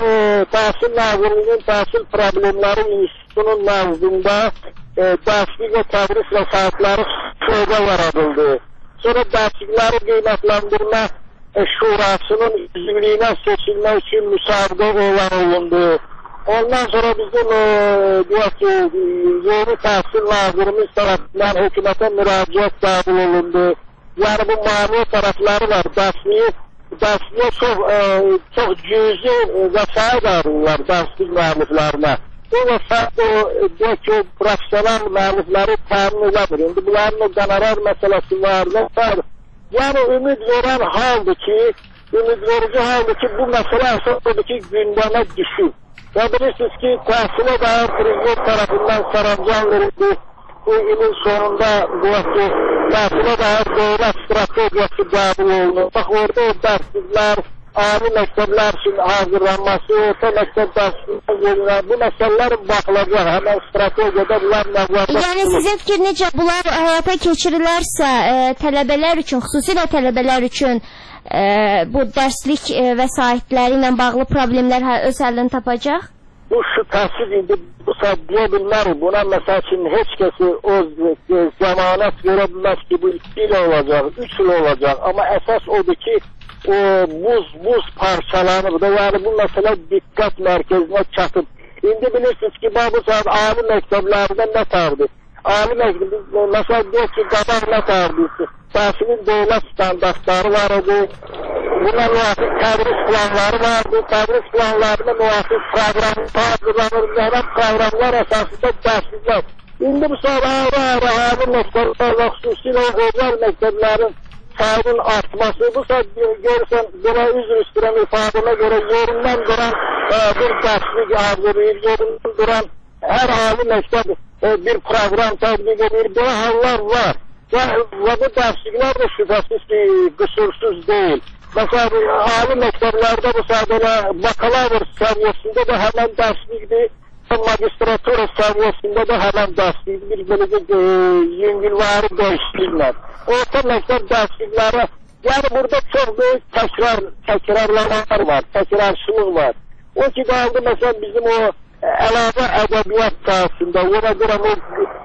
Təhsil Nazirliyinin Təhsil Problemləri İnstitutunun nəzdində e, dərslik və tədris vəsaitləri şöbə yaradıldı. Sonra dərslikləri qiymətləndirmə e, şurasının üzvlüyünə seçilmək üçün müsabiqə elan olundu. Ondan sonra bizim e, deyək ki, yeni təhsil nazirimiz tərəfindən hökumətə müraciət qəbul olundu. Yəni bu mani tərəfləri var. Dərsliyi, dərsliyə çox, e, çox cüzi vəsait ayrılırlar dərslik müəlliflərinə. Bu vəsait o, deyək ki, profesional müəllifləri təmin edir. İndi bunların o qonorar məsələsi var. var. Yəni ümid verən haldır ki, ümid verici haldır ki, bu məsələ əsasıdır ki, gündəmə düşür. Və bilirsiniz ki, təhsilə dair prezident tərəfindən sərəncam verildi. Bu ilin sonunda bu ki, təhsilə dair dövlət strategiyası qəbul olunur. Bax, orada o dərsliklər, ali məktəblər üçün hazırlanması, orta məktəb dərsliklər, bu məsələlər baxılacaq. Həmən strategiyada bunlar nəzərdə. Yəni sizin fikir necə bunlar həyata keçirilərsə, e, tələbələr üçün, xüsusilə tələbələr üçün e, bu dərslik e, vəsaitləri ilə bağlı problemlər öz həllini tapacaq? Bu şübhəsiz indi bu saat deyə bilmərik. Buna məsəl üçün heç kəsi o e, zəmanət verə bilməz ki, bu iki il olacaq, üç il olacaq. Amma əsas odur ki, o buz, buz parçalanır da, yəni bu məsələ diqqət mərkəzinə çatıb. İndi bilirsiniz ki, bu saat ali məktəblərdə nə tərdir? Ali məktəbdə, məsəl deyək ki, qabaq nə tərdir? Təhsilin dövlət standartları var idi. Buna müvafiq tədris planları vardı. Tədris planlarına müvafiq proqramlar hazırlanır. Həmən proqramlar əsasında dərsliklər. İndi bu saat ayrı-ayrı ali məktəblər və xüsusilə özel məktəblərin sayının artması, bu saat görürsən, buna üzr istəyirəm ifadəmə görə yerindən duran e, bir dərslik hazırlayır, yerindən duran hər ali məktəb e, bir proqram tədbiq edir. Belə hallar var. Və, və bu dərsliklər də şübhəsiz ki, qüsursuz deyil. Məsələn, ali məktəblərdə bu saat elə bakalavr səviyyəsində də həmən dərslikdir, magistratura səviyyəsində də həmən dərslikdir, bir beləcə e, yüngülvari dəyişdirirlər. Orta məktəb dərslikləri, yəni burada çox böyük təkrar, təkrarlamalar var, təkrarçılıq var. O ki, qaldı məsələn bizim o əlavə ədəbiyyat sahəsində, ona görə o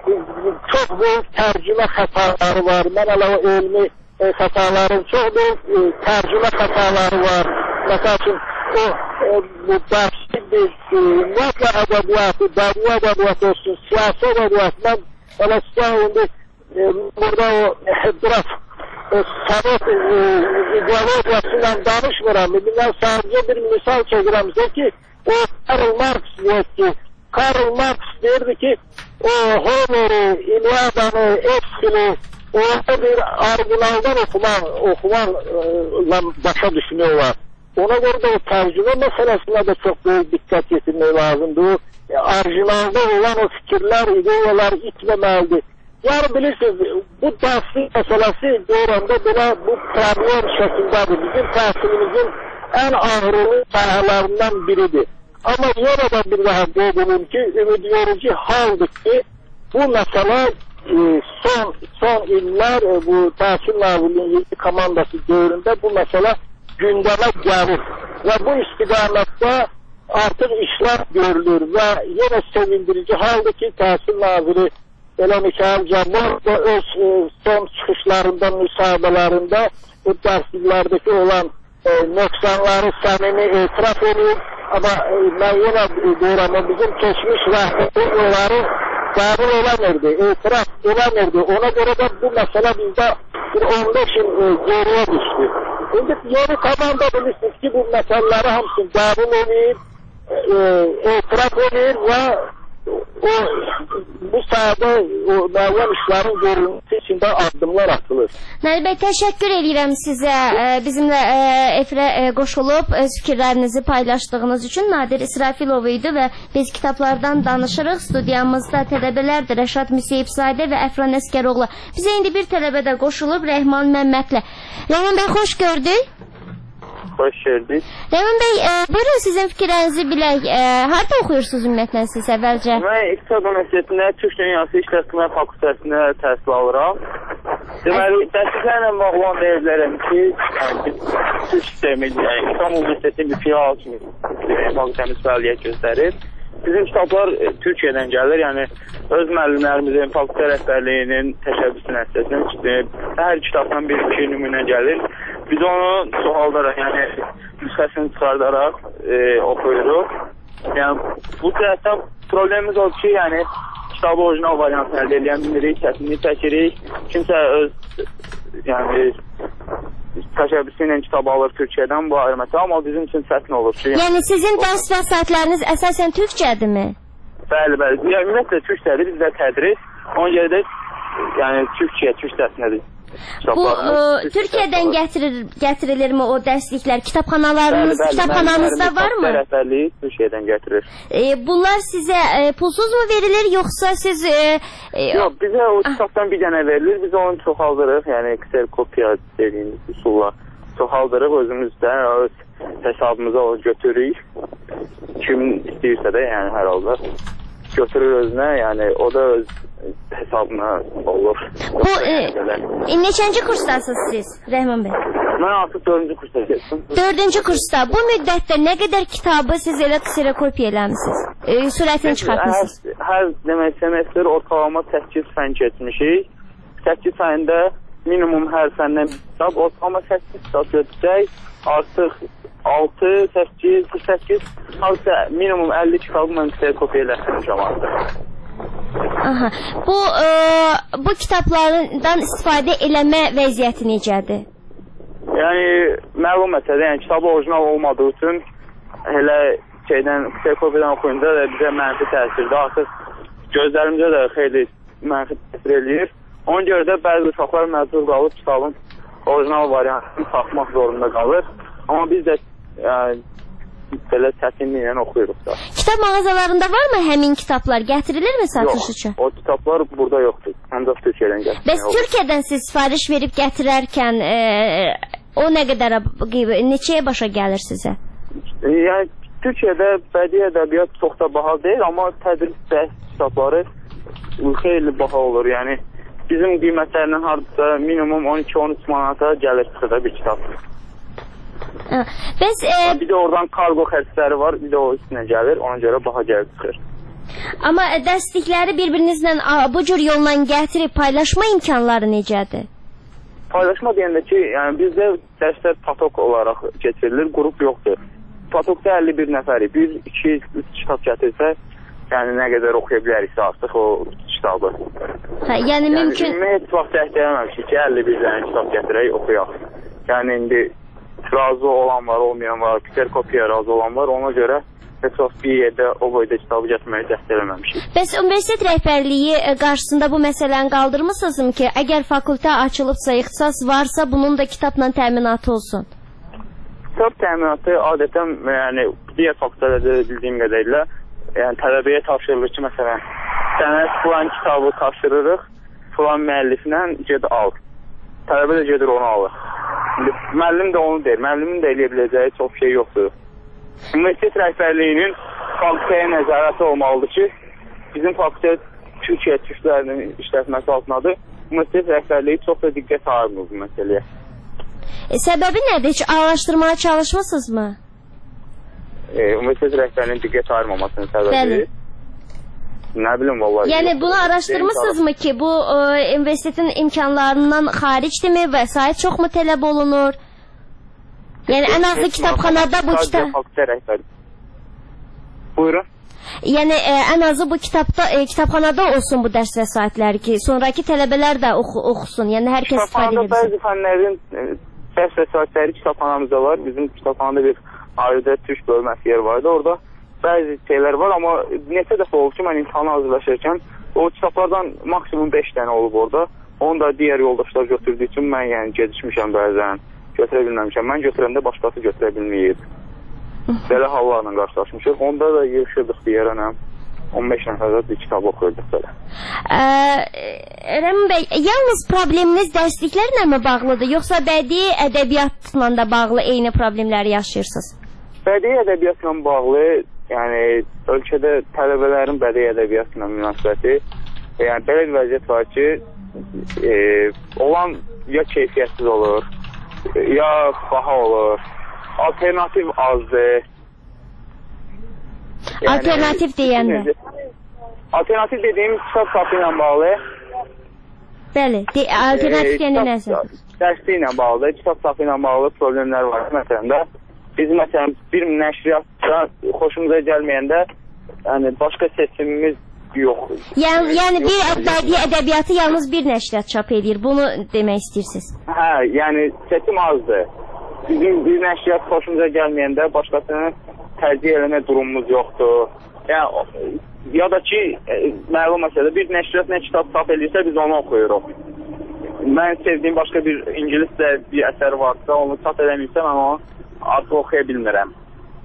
çox böyük tərcümə xətaları var. Mən əlavə elmi e, xətaların çox böyük e, tərcümə xətaları var. Məsəl üçün, o e, bu dərslikdir, e, nəqlə ədəbiyyatı, dərya ədəbiyyatı olsun, siyasi ədəbiyyatı, mən elə sizə indi e, burada o e, biraz e, Sovet e, ideologiyası ilə danışmıram. Mən sadəcə bir misal çəkirəm sizə ki, o Karl Marx deyir ki, Karl Marx deyirdi ki, o Homer'i, İlyada'nı, Epsil'i orada bir orijinaldan okumak, okumakla başa düşmüyorlar. Ona göre de o tercüme meselesine de çok büyük dikkat getirmek lazımdı. O orijinalda olan o fikirler, ideyalar itmemelidir. Yəni bilirsiniz, bu dərslik məsələsi doğranda belə bu problem şəkildədir. Bizim təhsilimizin ən ağrılı sahələrindən biridir. Amma yenə də bir daha qeyd edim ki, ümid verici haldır ki, bu məsələ e, son, son illər e, bu Təhsil Nazirliyinin komandası dövründə bu məsələ gündəmə gəlir. Və bu istiqamətdə artıq işlər görülür və yenə sevindirici haldır ki, Təhsil Naziri Elə Mikayıl Cabbar da öz e, son çıxışlarında, müsahibələrində bu dərsliklərdəki olan e, nöqsanları səmimi etiraf edir. Amma e, mən yenə deyirəm, bizim keçmiş rəhbəri onları qəbul eləmirdi, etiraf eləmirdi. Ona görə də bu məsələ bizdə bir on beş il e, geriyə düşdü. İndi yeni komanda bilirsiniz ki, bu məsələləri hamısını qəbul edir, e, etiraf edir və o, bu sahədə müəyyən işlərin görülməsi üçün də addımlar atılır. Nəli bəy, təşəkkür edirəm sizə e, bizimlə e, efirə e, qoşulub öz fikirlərinizi paylaşdığınız üçün. Nadir İsrafilov idi və biz kitablardan danışırıq. Studiyamızda tələbələrdir Rəşad Müseyibzadə və Əfran Əskəroğlu. Bizə indi bir tələbə də qoşulub Rəhman Məmmədlə. Rəhman bəy, xoş gördük. Xoş gördük. Rəhman bəy, e, buyurun sizin fikirlərinizi bilək. E, harada oxuyursunuz ümumiyyətlə siz əvvəlcə? Mən İqtisad Universitetində Türk Dünyası İşletmə Fakültəsində təhsil alıram. Deməli, dərsliklərlə bağlı olan deyə bilərəm ki, yəni, Türk sistemi, yəni İstanbul Universitetinin bir filial kimi fakültəmiz fəaliyyət göstərir. Bizim kitablar e, Türkiyədən gəlir, yəni öz müəllimlərimizin, fakültə rəhbərliyinin təşəbbüsü nəticəsində hər kitabdan bir iki nümunə gəlir. Biz onu çoxaldaraq, yəni nüsxəsini çıxardaraq e, oxuyuruq. Yəni bu cəhətdən problemimiz odur ki, yəni kitabı orijinal variantını əldə edən bilirik, çətinlik çəkirik. Kimsə öz yəni təşəbbüsü ilə kitab alır Türkiyədən, bu ayrı məsələ, amma bizim üçün çətin olur ki, yəni, yəni sizin dərs vəsaitləriniz əsasən türkcədirmi? Bəli, bəli. Yəni ümumiyyətlə türkcədir, bizdə tədris. Ona görə də yəni Türkiyə, türk dərsinədir. Bu e, Türkiyədən gətirir, gətirilirmi o dərsliklər? Kitabxanalarınız, bəli, bəli, kitabxananızda varmı? Rəhbərliyi Türkiyədən gətirir. E, bunlar sizə e, pulsuz mu verilir, yoxsa siz... E, e, Yox, bizə o kitabdan bir dənə verilir, biz onu çoxaldırıq, yəni kserokopiya dediyimiz üsulla çoxaldırıq özümüzdə, öz hesabımıza o götürürük. Kim istəyirsə də, yəni hər halda götürür özünə, yəni o da öz hesabına olur. Bu, e, e, neçənci kursdasınız siz, Rəhman bəy? Mən artıq dördüncü kursda geçdim. Dördüncü kursda. Bu müddətdə nə qədər kitabı siz elə kserokopiya eləmişsiniz? E, sürətini çıxartmışsınız? Hər, hər demək, semestr ortalama səkkiz fən keçmişik. səkkiz fəndə minimum hər fəndən bir kitab, ortalama səkkiz kitab götürsək, artıq altı, səkkiz, səkkiz, hansısa minimum əlli kitabı mən kserokopiya eləmişəm artıq. Aha. Bu e, bu kitablardan istifadə eləmə vəziyyəti necədir? Yəni məlum məsələ, yəni kitabı orijinal olmadığı üçün elə şeydən kserokopiyadan oxuyunca da bizə mənfi təsirdir. Artıq gözlərimizə də xeyli mənfi təsir eləyir. Ona görə də bəzi uşaqlar məcbur qalıb kitabın orijinal variantını tapmaq zorunda qalır. Amma biz də yəni, belə çətinliklə oxuyuruq da. Kitab mağazalarında varmı həmin kitablar? Gətirilirmi satış üçün? Yox, o kitablar burada yoxdur. Ancaq Türkiyədən gətirir. Bəs Türkiyədən siz sifariş verib gətirərkən e, o nə qədər, neçəyə başa gəlir sizə? Yəni Türkiyədə bədii ədəbiyyat çox da baha deyil, amma tədris dərs kitabları xeyli baha olur. Yəni bizim qiymətlərindən hardasa minimum on iki on üç manata gəlir çıxıda bir kitab. Bəs, e... bir də oradan kargo xərcləri var, bir də o üstünə gəlir, ona görə baha gəlib çıxır. Amma dərslikləri bir-birinizlə bu cür yolla gətirib paylaşma imkanları necədir? Paylaşma deyəndə ki, yəni bizdə dərslər patok olaraq keçirilir, qrup yoxdur. Patokda əlli bir nəfəri, bir, iki, üç kitab gətirsə, yəni nə qədər oxuya biləriksə artıq o kitabı. Hə, yəni mümkün... Yəni heç vaxt dəstəyəməmişik ki, əlli bir dənə kitab gətirək, oxuyaq. Yəni indi razı olan var, olmayan var, kserokopiya razı olan var, ona görə heç vaxt bir yerdə o boyda kitabı gətirməyi dəstək eləməmişik. Bəs universitet rəhbərliyi qarşısında bu məsələni qaldırmısınızmı ki, əgər fakültə açılıbsa, ixtisas varsa, bunun da kitabla təminatı olsun? Kitab təminatı adətən, yəni, digər fakültələrdə bildiyim qədərlə, yəni, tələbəyə tapşırılır ki, məsələn, sənə filan kitabı tapşırırıq, filan müəlliflə ged al. Tələbə də gedir onu alır. İndi müəllim də onu deyir. Müəllimin də eləyə biləcəyi çox şey yoxdur. Universitet rəhbərliyinin fakültəyə nəzarəti olmalıdır ki, bizim fakültə Türkiyə türklərinin işlətməsi altındadır. Universitet rəhbərliyi çox da diqqət ayırmır bu məsələyə. E, səbəbi nədir? Heç araşdırmaya çalışmısınız mı? E, Universitet rəhbərliyinin diqqət ayırmamasının səbəbi? Bəli. Nə bilim vallahi. Yəni bunu araşdırmısınız mı ki, bu e, universitetin imkanlarından xaricdirmi, vəsait çoxmu tələb olunur? Yəni ən azı kitabxanada bu kitab... Buyurun. Yəni e, ən azı bu kitabda e, kitabxanada olsun bu dərs vəsaitləri ki, sonraki tələbələr də oxu, oxusun. Yəni hər kəs istifadə edə bilsin. Bəzi fənlərin e, dərs vəsaitləri kitabxanamızda var. Bizim kitabxanada bir ayrıca türk bölməsi yer vardı. Orada bəzi şeylər var, amma neçə dəfə oldu ki, mən imtihana hazırlaşırkən o kitablardan maksimum beş dənə olub orada. Onu da digər yoldaşlar götürdüyü üçün mən yəni gecikmişəm bəzən, götürə bilməmişəm. Mən götürəndə başqası götürə bilməyib. Belə hallarla qarşılaşmışıq. Onda da yığışırdıq bir yerə, on beş nəfərdə bir kitab oxuyurduq belə. Rəmin bəy, yalnız probleminiz dərsliklərlə mi bağlıdır, yoxsa bədii ədəbiyyatla da bağlı eyni problemləri yaşayırsınız? Bədii ədəbiyyatla bağlı, yəni ölkədə tələbələrin bədii ədəbiyyatla münasibəti, yəni belə bir vəziyyət var ki, e, olan ya keyfiyyətsiz olur, ya baha olur. Alternativ azdır. Yəni, alternativ deyəndə? Alternativ dediyim kitab sapı ilə bağlı. Bəli, de alternativ deyəndə e, nəsə? Dərsli ilə bağlı, kitab sapı ilə bağlı problemlər var. Məsələn də, biz məsələn bir nəşriyyatda xoşumuza gəlməyəndə, yəni başqa seçimimiz yoxdur. Yəni, yəni bir bədii ədəbiyyatı yalnız bir nəşriyyat çap edir, bunu demək istəyirsiniz? Hə, yəni seçim azdır. Bizim bir nəşriyyat xoşumuza gəlməyəndə başqasını tərcih eləmə durumumuz yoxdur. Yəni, ya da ki, e, məlum məsələ, bir nəşriyyat nə kitab çap edirsə, biz onu oxuyuruq. Mən sevdiyim başqa bir ingilis də bir əsər varsa, onu çap eləməyirsə, mən onu artıq oxuya bilmirəm.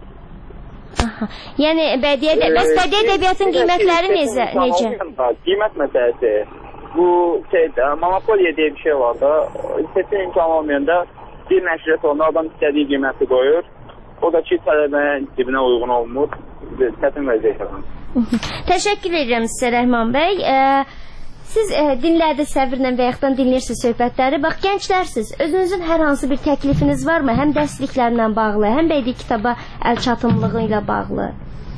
Aha. Yəni, bədii ədəbiyyatın qiymətləri necə? necə? Qiymət məsələsi. Bu, şeydə, monopoliya deyə bir şey var da, seçim imkanı olmayanda bir nəşriyyat onda adam istədiyi qiyməti qoyur. O da ki, tələbənin cibinə uyğun olmur. Çətin vəziyyət. Təşəkkür edirəm sizə Rəhman bəy. E, siz e, dinlərdiniz səbirlə və yaxud dinləyirsiniz söhbətləri. Bax, gənclərsiniz. Özünüzün hər hansı bir təklifiniz varmı? Həm dərsliklərlə bağlı, həm bədii kitaba əl çatımlığı ilə bağlı.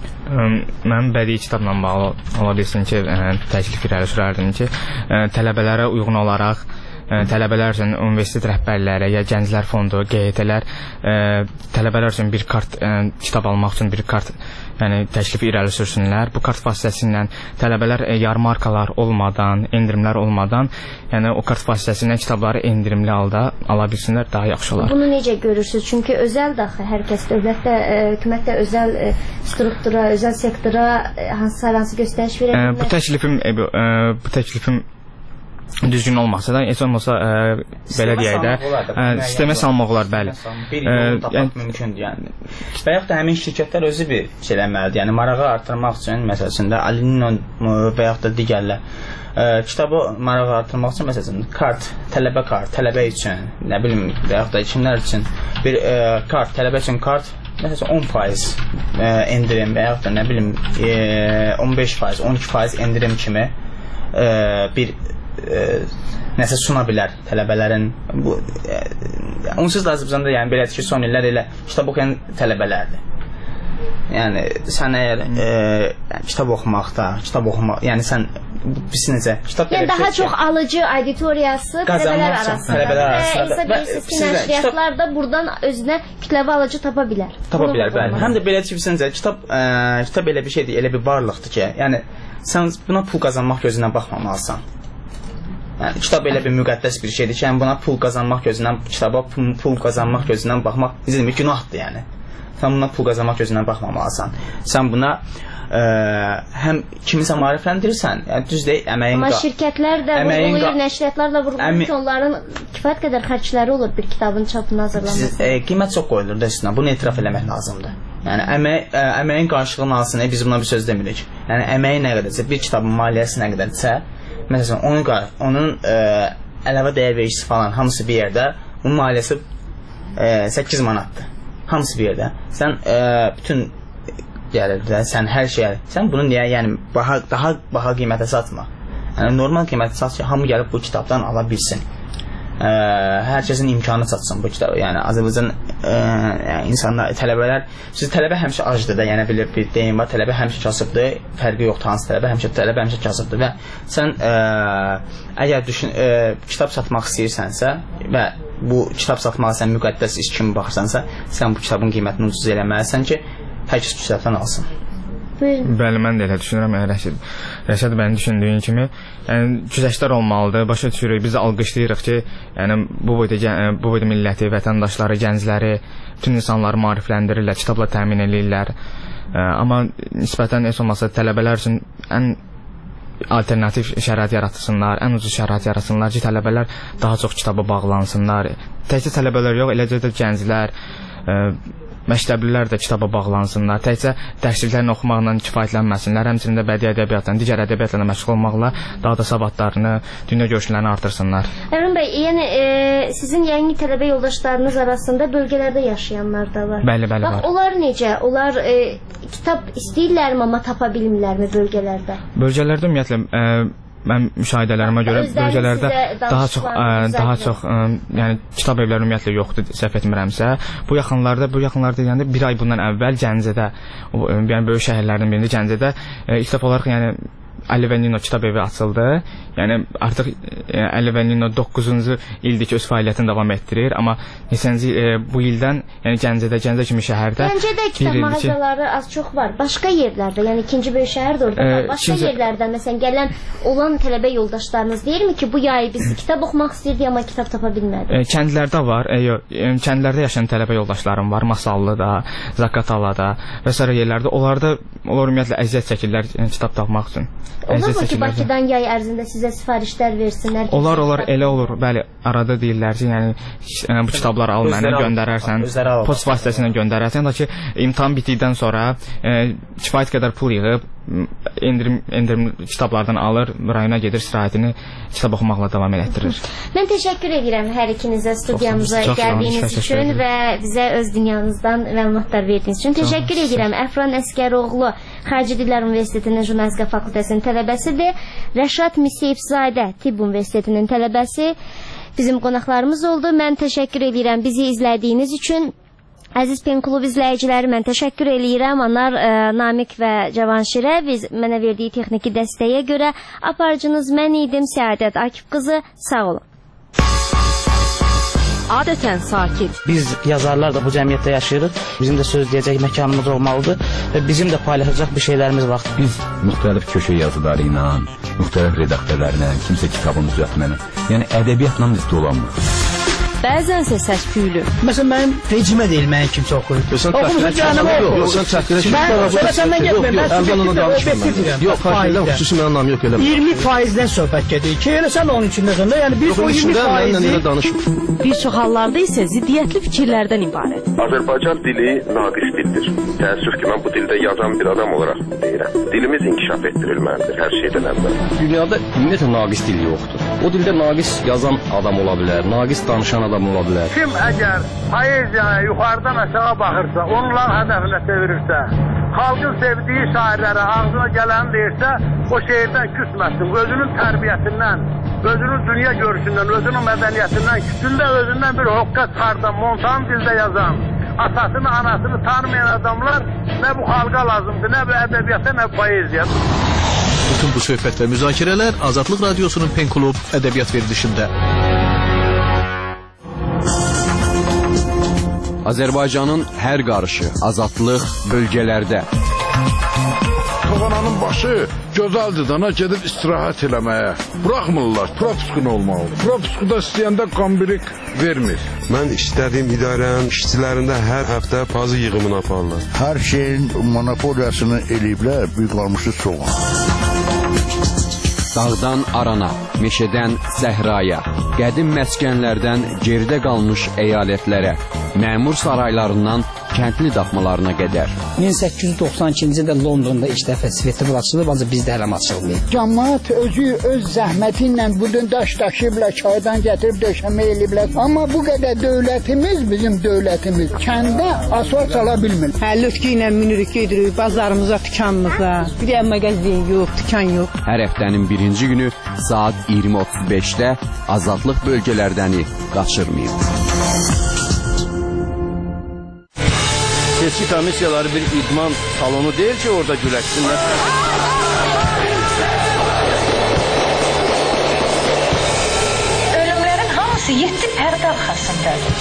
Mən bədii kitabla bağlı ola bilsin ki, təklif irəli sürərdim ki, tələbələrə uyğun olaraq tələbələr üçün universitet rəhbərləri ya gənclər fondu, G Y T-lər tələbələr üçün bir kart, kitab almaq üçün bir kart, yəni təklif irəli sürsünlər. Bu kart vasitəsilə tələbələr yarmarkalar olmadan, endirimlər olmadan, yəni o kart vasitəsilə kitabları endirimli halda ala bilsinlər, daha yaxşı olar. Bunu necə görürsünüz? Çünki özəl daxı hər kəs dövlətdə, hökumətdə özəl struktura, özəl sektora hansı hansı göstəriş verə bilər? Bu təklifim bu təklifim düzgün olmasa da, heç olmasa ə, belə deyək də, ə, sistemə salmaq olar, bəli. Bir yolu tapmaq mümkündür, yəni. Və yaxud da həmin şirkətlər özü bir şey eləməlidir, yəni marağı artırmaq üçün, məsələsində, Alinin və yaxud da digərlər, ə, kitabı marağı artırmaq üçün, məsələsində, kart, tələbə kart, tələbə üçün, nə bilim, və yaxud da kimlər üçün bir ə, kart, tələbə üçün kart, məsələn, on faiz ə, endirim və yaxud da, nə bilim, ə, on beş faiz, on iki faiz endirim kimi ə, bir E, nəsə suna bilər tələbələrin. Bu e, onsuz da Azərbaycanda yəni belədir ki, son illər elə kitab oxuyan tələbələrdir. Yəni sən əgər e, yəni, kitab oxumaqda, kitab oxumaq, yəni sən bilirsən necə, kitab yəni daha çox ki, alıcı auditoriyası tələbələr arasında. Tələbələr arasında. Və hesab edirsiniz ki, nəşriyyatlar da buradan özünə kütləvi alıcı tapa bilər. Tapa bilər, bəli. Həm də belədir ki, bilirsən necə, kitab e, kitab elə bir şeydir, elə bir varlıqdır ki, yəni sən buna pul qazanmaq gözündən baxmamalısan. Yəni, kitab elə bir müqəddəs bir şeydir ki, yəni buna pul qazanmaq gözündən, kitaba pul, pul qazanmaq gözündən baxmaq, necə demək, günahdır yəni. Sən buna pul qazanmaq gözündən baxmamalısan. Sən buna ə, həm kimisə maarifləndirirsən, yəni düz deyil, əməyin... Amma şirkətlər də vurğulayır, nəşriyyatlar da vurğulayır ki, onların kifayət qədər xərcləri olur bir kitabın çapını hazırlaması. Siz, ə, qiymət çox qoyulur da üstünə, bunu etiraf eləmək lazımdır. Yəni əmək, ə, əməyin qarşılığının alsın, biz buna bir söz demirik. Yəni əməyi nə qədərsə, bir kitabın maliyyəsi nə qədərsə, məsələn onun onun ə, əlavə dəyər vergisi falan hamısı bir yerdə, bunun maliyyəsi ə, səkkiz manatdır. Hamısı bir yerdə. Sən ə, bütün gəlir də, sən hər şeyə, sən bunu niyə, yəni baha, daha baha qiymətə satma. Yəni normal qiymətə sat ki, hamı gəlib bu kitabdan ala bilsin. Ə, hər kəsin imkanı çatsın bu kitabı. Yəni Azərbaycan ə, yəni, insanlar, tələbələr, siz tələbə həmişə acdır da, yəni bilir bir deyim var, tələbə həmişə kasıbdır, fərqi yoxdur hansı tələbə, həmişə tələbə həmişə kasıbdır və sən ə, əgər düşün, ə, kitab satmaq istəyirsənsə və bu kitab satmağa sən müqəddəs iş kimi baxırsansa, sən bu kitabın qiymətini ucuz eləməlisən ki, hər kəs bu kitabdan alsın. Bəli, mən də elə düşünürəm, yəni, Rəşid. Rəşid mənim düşündüyün kimi, yəni güzəştlər olmalıdır. Başa düşürük, biz də alqışlayırıq ki, yəni bu boyda bu boyda milləti, vətəndaşları, gəncləri, bütün insanları maarifləndirirlər, kitabla təmin edirlər. Amma nisbətən heç olmasa tələbələr üçün ən alternativ şərait yaratsınlar, ən ucuz şərait yaratsınlar ki, tələbələr daha çox kitaba bağlansınlar. Təkcə tələbələr yox, eləcə də gənclər, məktəblilər də kitaba bağlansınlar. Təkcə dərsliklərini oxumaqla kifayətlənməsinlər, həmçinin də bədii ədəbiyyatla, digər ədəbiyyatla məşğul olmaqla daha da savadlarını, dünya görüşlərini artırsınlar. Əmin bəy, yəni e, sizin yeni tələbə yoldaşlarınız arasında bölgələrdə yaşayanlar da var. Bəli, bəli, Bax, var. Onlar necə? Onlar e, kitab istəyirlərmi, amma tapa bilmirlərmi bölgələrdə? Bölgələrdə ümumiyyətlə e, mən müşahidələrimə görə bölgələrdə daha çox ə, daha çox ə, yəni kitab evləri ümumiyyətlə yoxdur, səhv etmirəmsə. Bu yaxınlarda, bu yaxınlarda deyəndə bir ay bundan əvvəl Gəncədə, yəni böyük şəhərlərdən birində Gəncədə ə, ilk dəfə olaraq yəni Əli və Nino kitab evi açıldı. Yəni artıq e, Əli və Nino doqquzuncu ildir ki öz fəaliyyətini davam etdirir, amma neçənci e, bu ildən, yəni Gəncədə, Gəncə kimi şəhərdə Gəncədə kitab mağazaları ki, az çox var. Başqa yerlərdə, yəni ikinci böyük şəhər də orada var. Başqa kimsə... yerlərdə məsələn gələn olan tələbə yoldaşlarınız deyirmi ki, bu yay biz kitab oxumaq istəyirdik, amma kitab tapa bilmədik? E, kəndlərdə var. E, yox, e, kəndlərdə yaşayan tələbə yoldaşlarım var. Masallıda, Zaqatalada və sair yerlərdə. Onlarda onlar ümumiyyətlə əziyyət çəkirlər yəni, kitab tapmaq üçün. Olurmu ki, Bakıdan yay ərzində sizə sifarişlər versinlər? Olar, olar, elə olur. Bəli, arada deyirlər ki, yəni bu kitabları al mənə, göndərərsən, post vasitəsilə göndərərsən, da ki, imtahan bitdikdən sonra e, kifayət qədər pul yığıb, endirim, endirim kitablardan alır, rayona gedir, istirahətini kitab oxumaqla davam elətdirir. Mən təşəkkür edirəm hər ikinizə studiyamıza gəldiyiniz üçün və bizə öz dünyanızdan məlumatlar verdiyiniz üçün. Təşəkkür edirəm. Əfran Əskəroğlu Xarici Dillər Universitetinin Jurnalistika Fakültəsinin tələbəsidir. Rəşad Miseyevzadə Tibb Universitetinin tələbəsi bizim qonaqlarımız oldu. Mən təşəkkür edirəm bizi izlədiyiniz üçün. Əziz Pen Klub izləyiciləri, mən təşəkkür eləyirəm. Onlar e, Namiq və Cavanşirə biz mənə verdiyi texniki dəstəyə görə. Aparıcınız mən idim, Səadət Akif qızı. Sağ olun. Adətən sakit. Biz yazarlar da bu cəmiyyətdə yaşayırıq. Bizim də söz deyəcək məkanımız olmalıdır və bizim də paylaşacaq bir şeylərimiz var. Biz müxtəlif köşə yazıları ilə, müxtəlif redaktörlərlə, kimsə kitabını düzəltməklə, yəni ədəbiyyatla biz dolanmırıq. Bəzənsə səs-küylü. Məsələn, mənim rejimə deyil, mənim kimsə oxuyur. Oxumusun canımı oxuyur. Yox, sən təhqirə kimi. Mən sonra səndən getməyim. Mən əvvəl ona danışmıram. Yox, xahiş xüsusi mənim namım yox eləmə. iyirmi faizdən söhbət gedir ki, elə sən onun içindəsən də, yəni biz o iyirmi faizi... Bir çox hallarda isə ziddiyyətli fikirlərdən ibarət. Azərbaycan dili naqis dildir. Təəssüf ki, mən bu dildə yazan bir adam olaraq deyirəm. Dilimiz inkişaf etdirilməlidir hər şeydən əvvəl. Dünyada ümumiyyətlə naqis dil yoxdur. O dildə naqis yazan adam ola bilər, naqis danışan adam ola bilər. Kim əgər poeziyaya yuxarıdan aşağı baxırsa, onların hədəfinə çevirirsə, xalqın sevdiyi şairlərə ağzına gələni deyirsə, o şeirdən küsməsin, özünün tərbiyəsindən, özünün dünya görüşündən, özünün mədəniyyətindən, küçündə özündən bir hoqqa çıxardan, montan dildə yazan, atasını, anasını tanımayan adamlar nə bu xalqa lazımdır, nə bu ədəbiyyata, nə bu poeziya. Bütün bu söhbət və müzakirələr Azadlıq Radiosunun Pen Klub ədəbiyyat verilişində. Azərbaycanın hər qarışı, azadlıq bölgələrdə. Toğananın başı gözəldir dana gedib istirahət eləməyə. Buraxmırlar, propiskun olmalı. Propiskuda istəyəndə qambirik vermir. Mən işlədiyim idarənin işçilərində hər həftə pazı yığımını aparırlar. Hər şeyin monopoliyasını eləyiblər, büyük qalmışı soğan. Dağdan arana, meşədən səhraya, qədim məskənlərdən geridə qalmış əyalətlərə, məmur saraylarından kəndli daxmalarına qədər. min səkkiz yüz doxsan ikinci ildə Londonda ilk dəfə svetofor açılıb, ancaq bizdə hələ açılmayıb. Cəmaət özü öz zəhməti ilə budun daş daşıyıblar, çaydan gətirib döşəmə eləyiblər. Amma bu qədər dövlətimiz, bizim dövlətimiz kəndə asfalt sala bilmir. Hə, lötkü ilə minirik, gedirik bazarımıza, dükanımıza. Bir yer mağazin yox, dükan yox. Hər həftənin birinci günü saat iyirmi otuz beşdə azadlıq bölgələrdəni qaçırmayın. Seçki komissiyaları bir idman salonu deyil ki, orada güləşsinlər. Ölümlərin hamısı yeddi pərdə arxasındadır.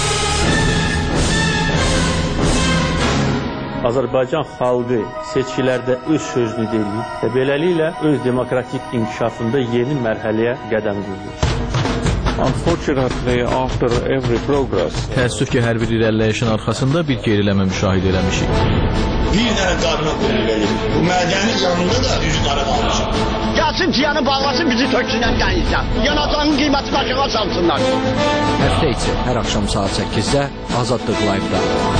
Azərbaycan xalqı seçkilərdə öz sözünü deyir və beləliklə öz demokratik inkişafında yeni mərhələyə qədəm qoyur. Unfortunately, after every progress, Təəssüf ki, hər bir irəliləyişin arxasında bir geriləmə müşahidə eləmişik. Bir dənə qarına qol verir. Bu mədəni canında da üç qarı qalmışıq. Gəlsin ciyanı bağlasın, bizi töksünən qənizdən. Yanacağın qiymətini aşağı salsınlar. Həftə içi hər axşam saat səkkizdə Azadlıq Live-da.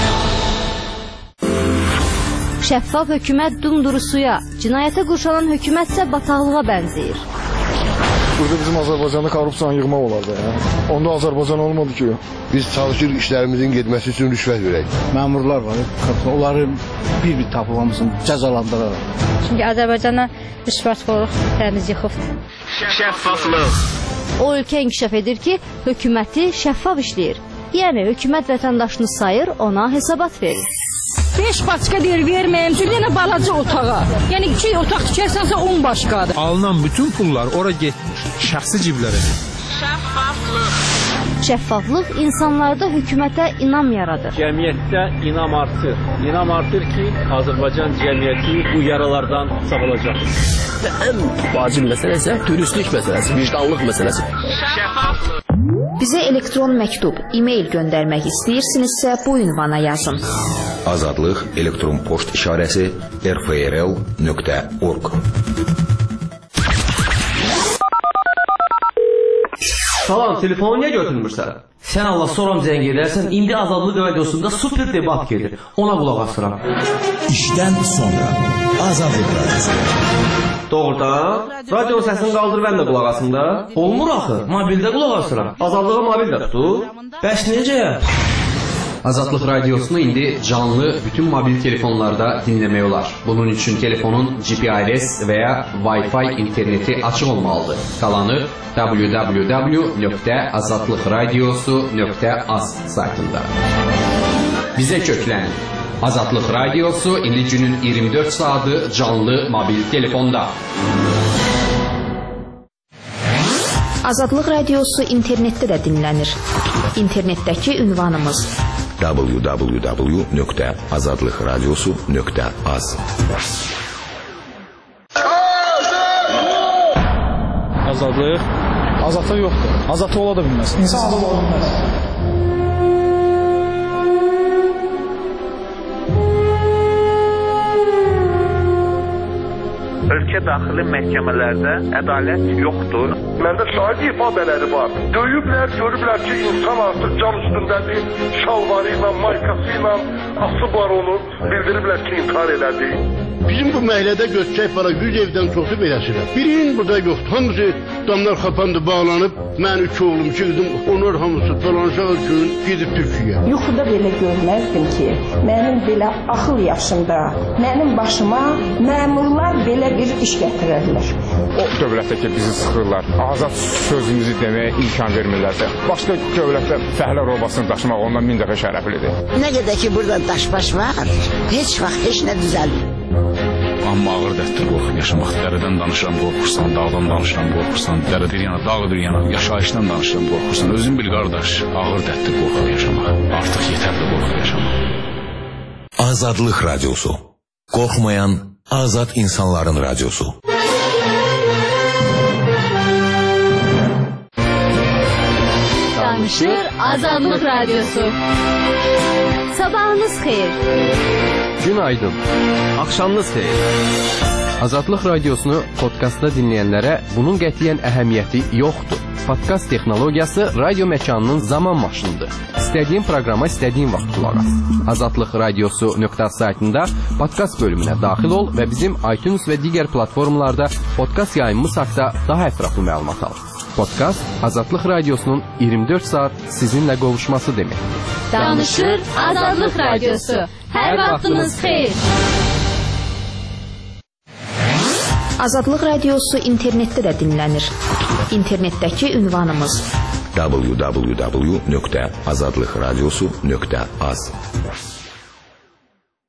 Şəffaf hökumət dumdurusuya, cinayətə qurşanan hökumət isə bataqlığa bənzəyir. Burada bizim Azərbaycanda korrupsiyanı yığmaq olardı. Ya. Onda Azərbaycan olmadı ki. Biz çalışırıq işlərimizin getməsi üçün rüşvət verək. Məmurlar var, onları bir-bir tapıb hamısını cəzalandıraraq. Çünki Azərbaycana rüşvətxorluq təmiz yıxıb. Şəffaflıq. O ölkə inkişaf edir ki, hökuməti şəffaf işləyir. Yəni hökumət vətəndaşını sayır, ona hesabat verir. beş başqa deyir verməyim, bir dənə balaca otağa. Yəni iki otaq tikərsənsə on başqadır. Alınan bütün pullar ora getmiş, şəxsi ciblərə. Şəffaflıq. Şəffaflıq insanlarda hökumətə inam yaradır. Cəmiyyətdə inam artır. İnam artır ki, Azərbaycan cəmiyyəti bu yaralardan sağalacaqdır. Ən vacib məsələ isə dürüstlük məsələsi, vicdanlıq məsələsi. Şəffaflıq. Bizə elektron məktub, e-mail göndərmək istəyirsinizsə bu ünvana yazın. Azadlıq elektron poçt işarəsi r f r l nöqtə org. Salam, telefonu niyə götürmürsən? Sən Allah soram zəng edərsən, indi Azadlıq radiosunda super debat gedir. Ona qulaq asıram. İşdən sonra Azadlıq radiosu. Doğrudan, radio səsini qaldır, mən də qulaq asım da. Olmur axı, mobildə qulaq asıram. Azadlığa mobildə tutur. Bəs necə? Azadlıq radiosunu indi canlı bütün mobil telefonlarda dinləmək olar. Bunun üçün telefonun G P R S və ya Wi-Fi interneti açıq olmalıdır. Qalanı w w w nöqtə azadlıqradiosu nöqtə az saytında. Bizə köklənin. Azadlıq radiosu indi günün iyirmi dörd saatı canlı mobil telefonda. Azadlıq radiosu internetdə də dinlənir. İnternetdəki ünvanımız w w w nöqtə azadlıqradiosu nöqtə az. Azadlıq? Azadlıq yoxdur. Azadlıq ola da bilməz. İnsan azad ola bilməz. Ölkə daxili məhkəmələrdə ədalət yoxdur. Məndə şahid ifadələri var. Döyüblər, görüblər ki, insan artıq cam üstündədir, şalvarı ilə, maykası ilə asıblar onu, bildiriblər ki, intihar elədi. Bizim bu məhəllədə göstərək var, yüz evdən çoxu beləsidir. Birinin burada yoxdur. Hamısı damlar xapandı, bağlanıb. Mən üç oğlum, iki qızım, onlar hamısı falanşaq üçün gedib Türkiyə. Yuxuda belə görməzdim ki, mənim belə axıl yaşımda, mənim başıma məmurlar belə bir iş gətirərlər. O dövlətdə ki, bizi sıxırlar, azad sözümüzü deməyə imkan vermirlərsə, başqa dövlətdə fəhlə robasını daşımaq ondan min dəfə şərəflidir. Nə qədər ki, burada daşbaş var, heç vaxt heç nə düzəlmir. Amma ağır dərddir qorxub yaşamaq. Dərədən danışıram, qorxursan, dağdan danışıram, qorxursan, dərə bir yana, dağ bir yana, yaşayışdan danışıram, qorxursan. Özün bil qardaş, ağır dərddir qorxub yaşamaq. Artıq yetərli qorxub yaşamaq. Azadlıq radiosu. Qorxmayan azad insanların radiosu. Danışır Azadlıq radiosu. Sabahınız xeyir. Günaydın. Axşamınız xeyir. Azadlıq radiosunu podkastda dinləyənlərə bunun qətiyyən əhəmiyyəti yoxdur. podkast texnologiyası radio məkanının zaman maşınıdır. İstədiyin proqrama istədiyin vaxt qulaq as. azadlıq radiosu nöqtə saytında podkast bölümünə daxil ol və bizim iTunes və digər platformalarda podkast yayımımız haqqında daha ətraflı məlumat al. Podkast Azadlıq Radiosunun iyirmi dörd saat sizinlə qovuşması deməkdir. Danışır Azadlıq Radiosu. Hər vaxtınız xeyir. Azadlıq Radiosu internetdə də dinlənir. İnternetdəki ünvanımız w w w nöqtə azadlıqradiosu nöqtə az.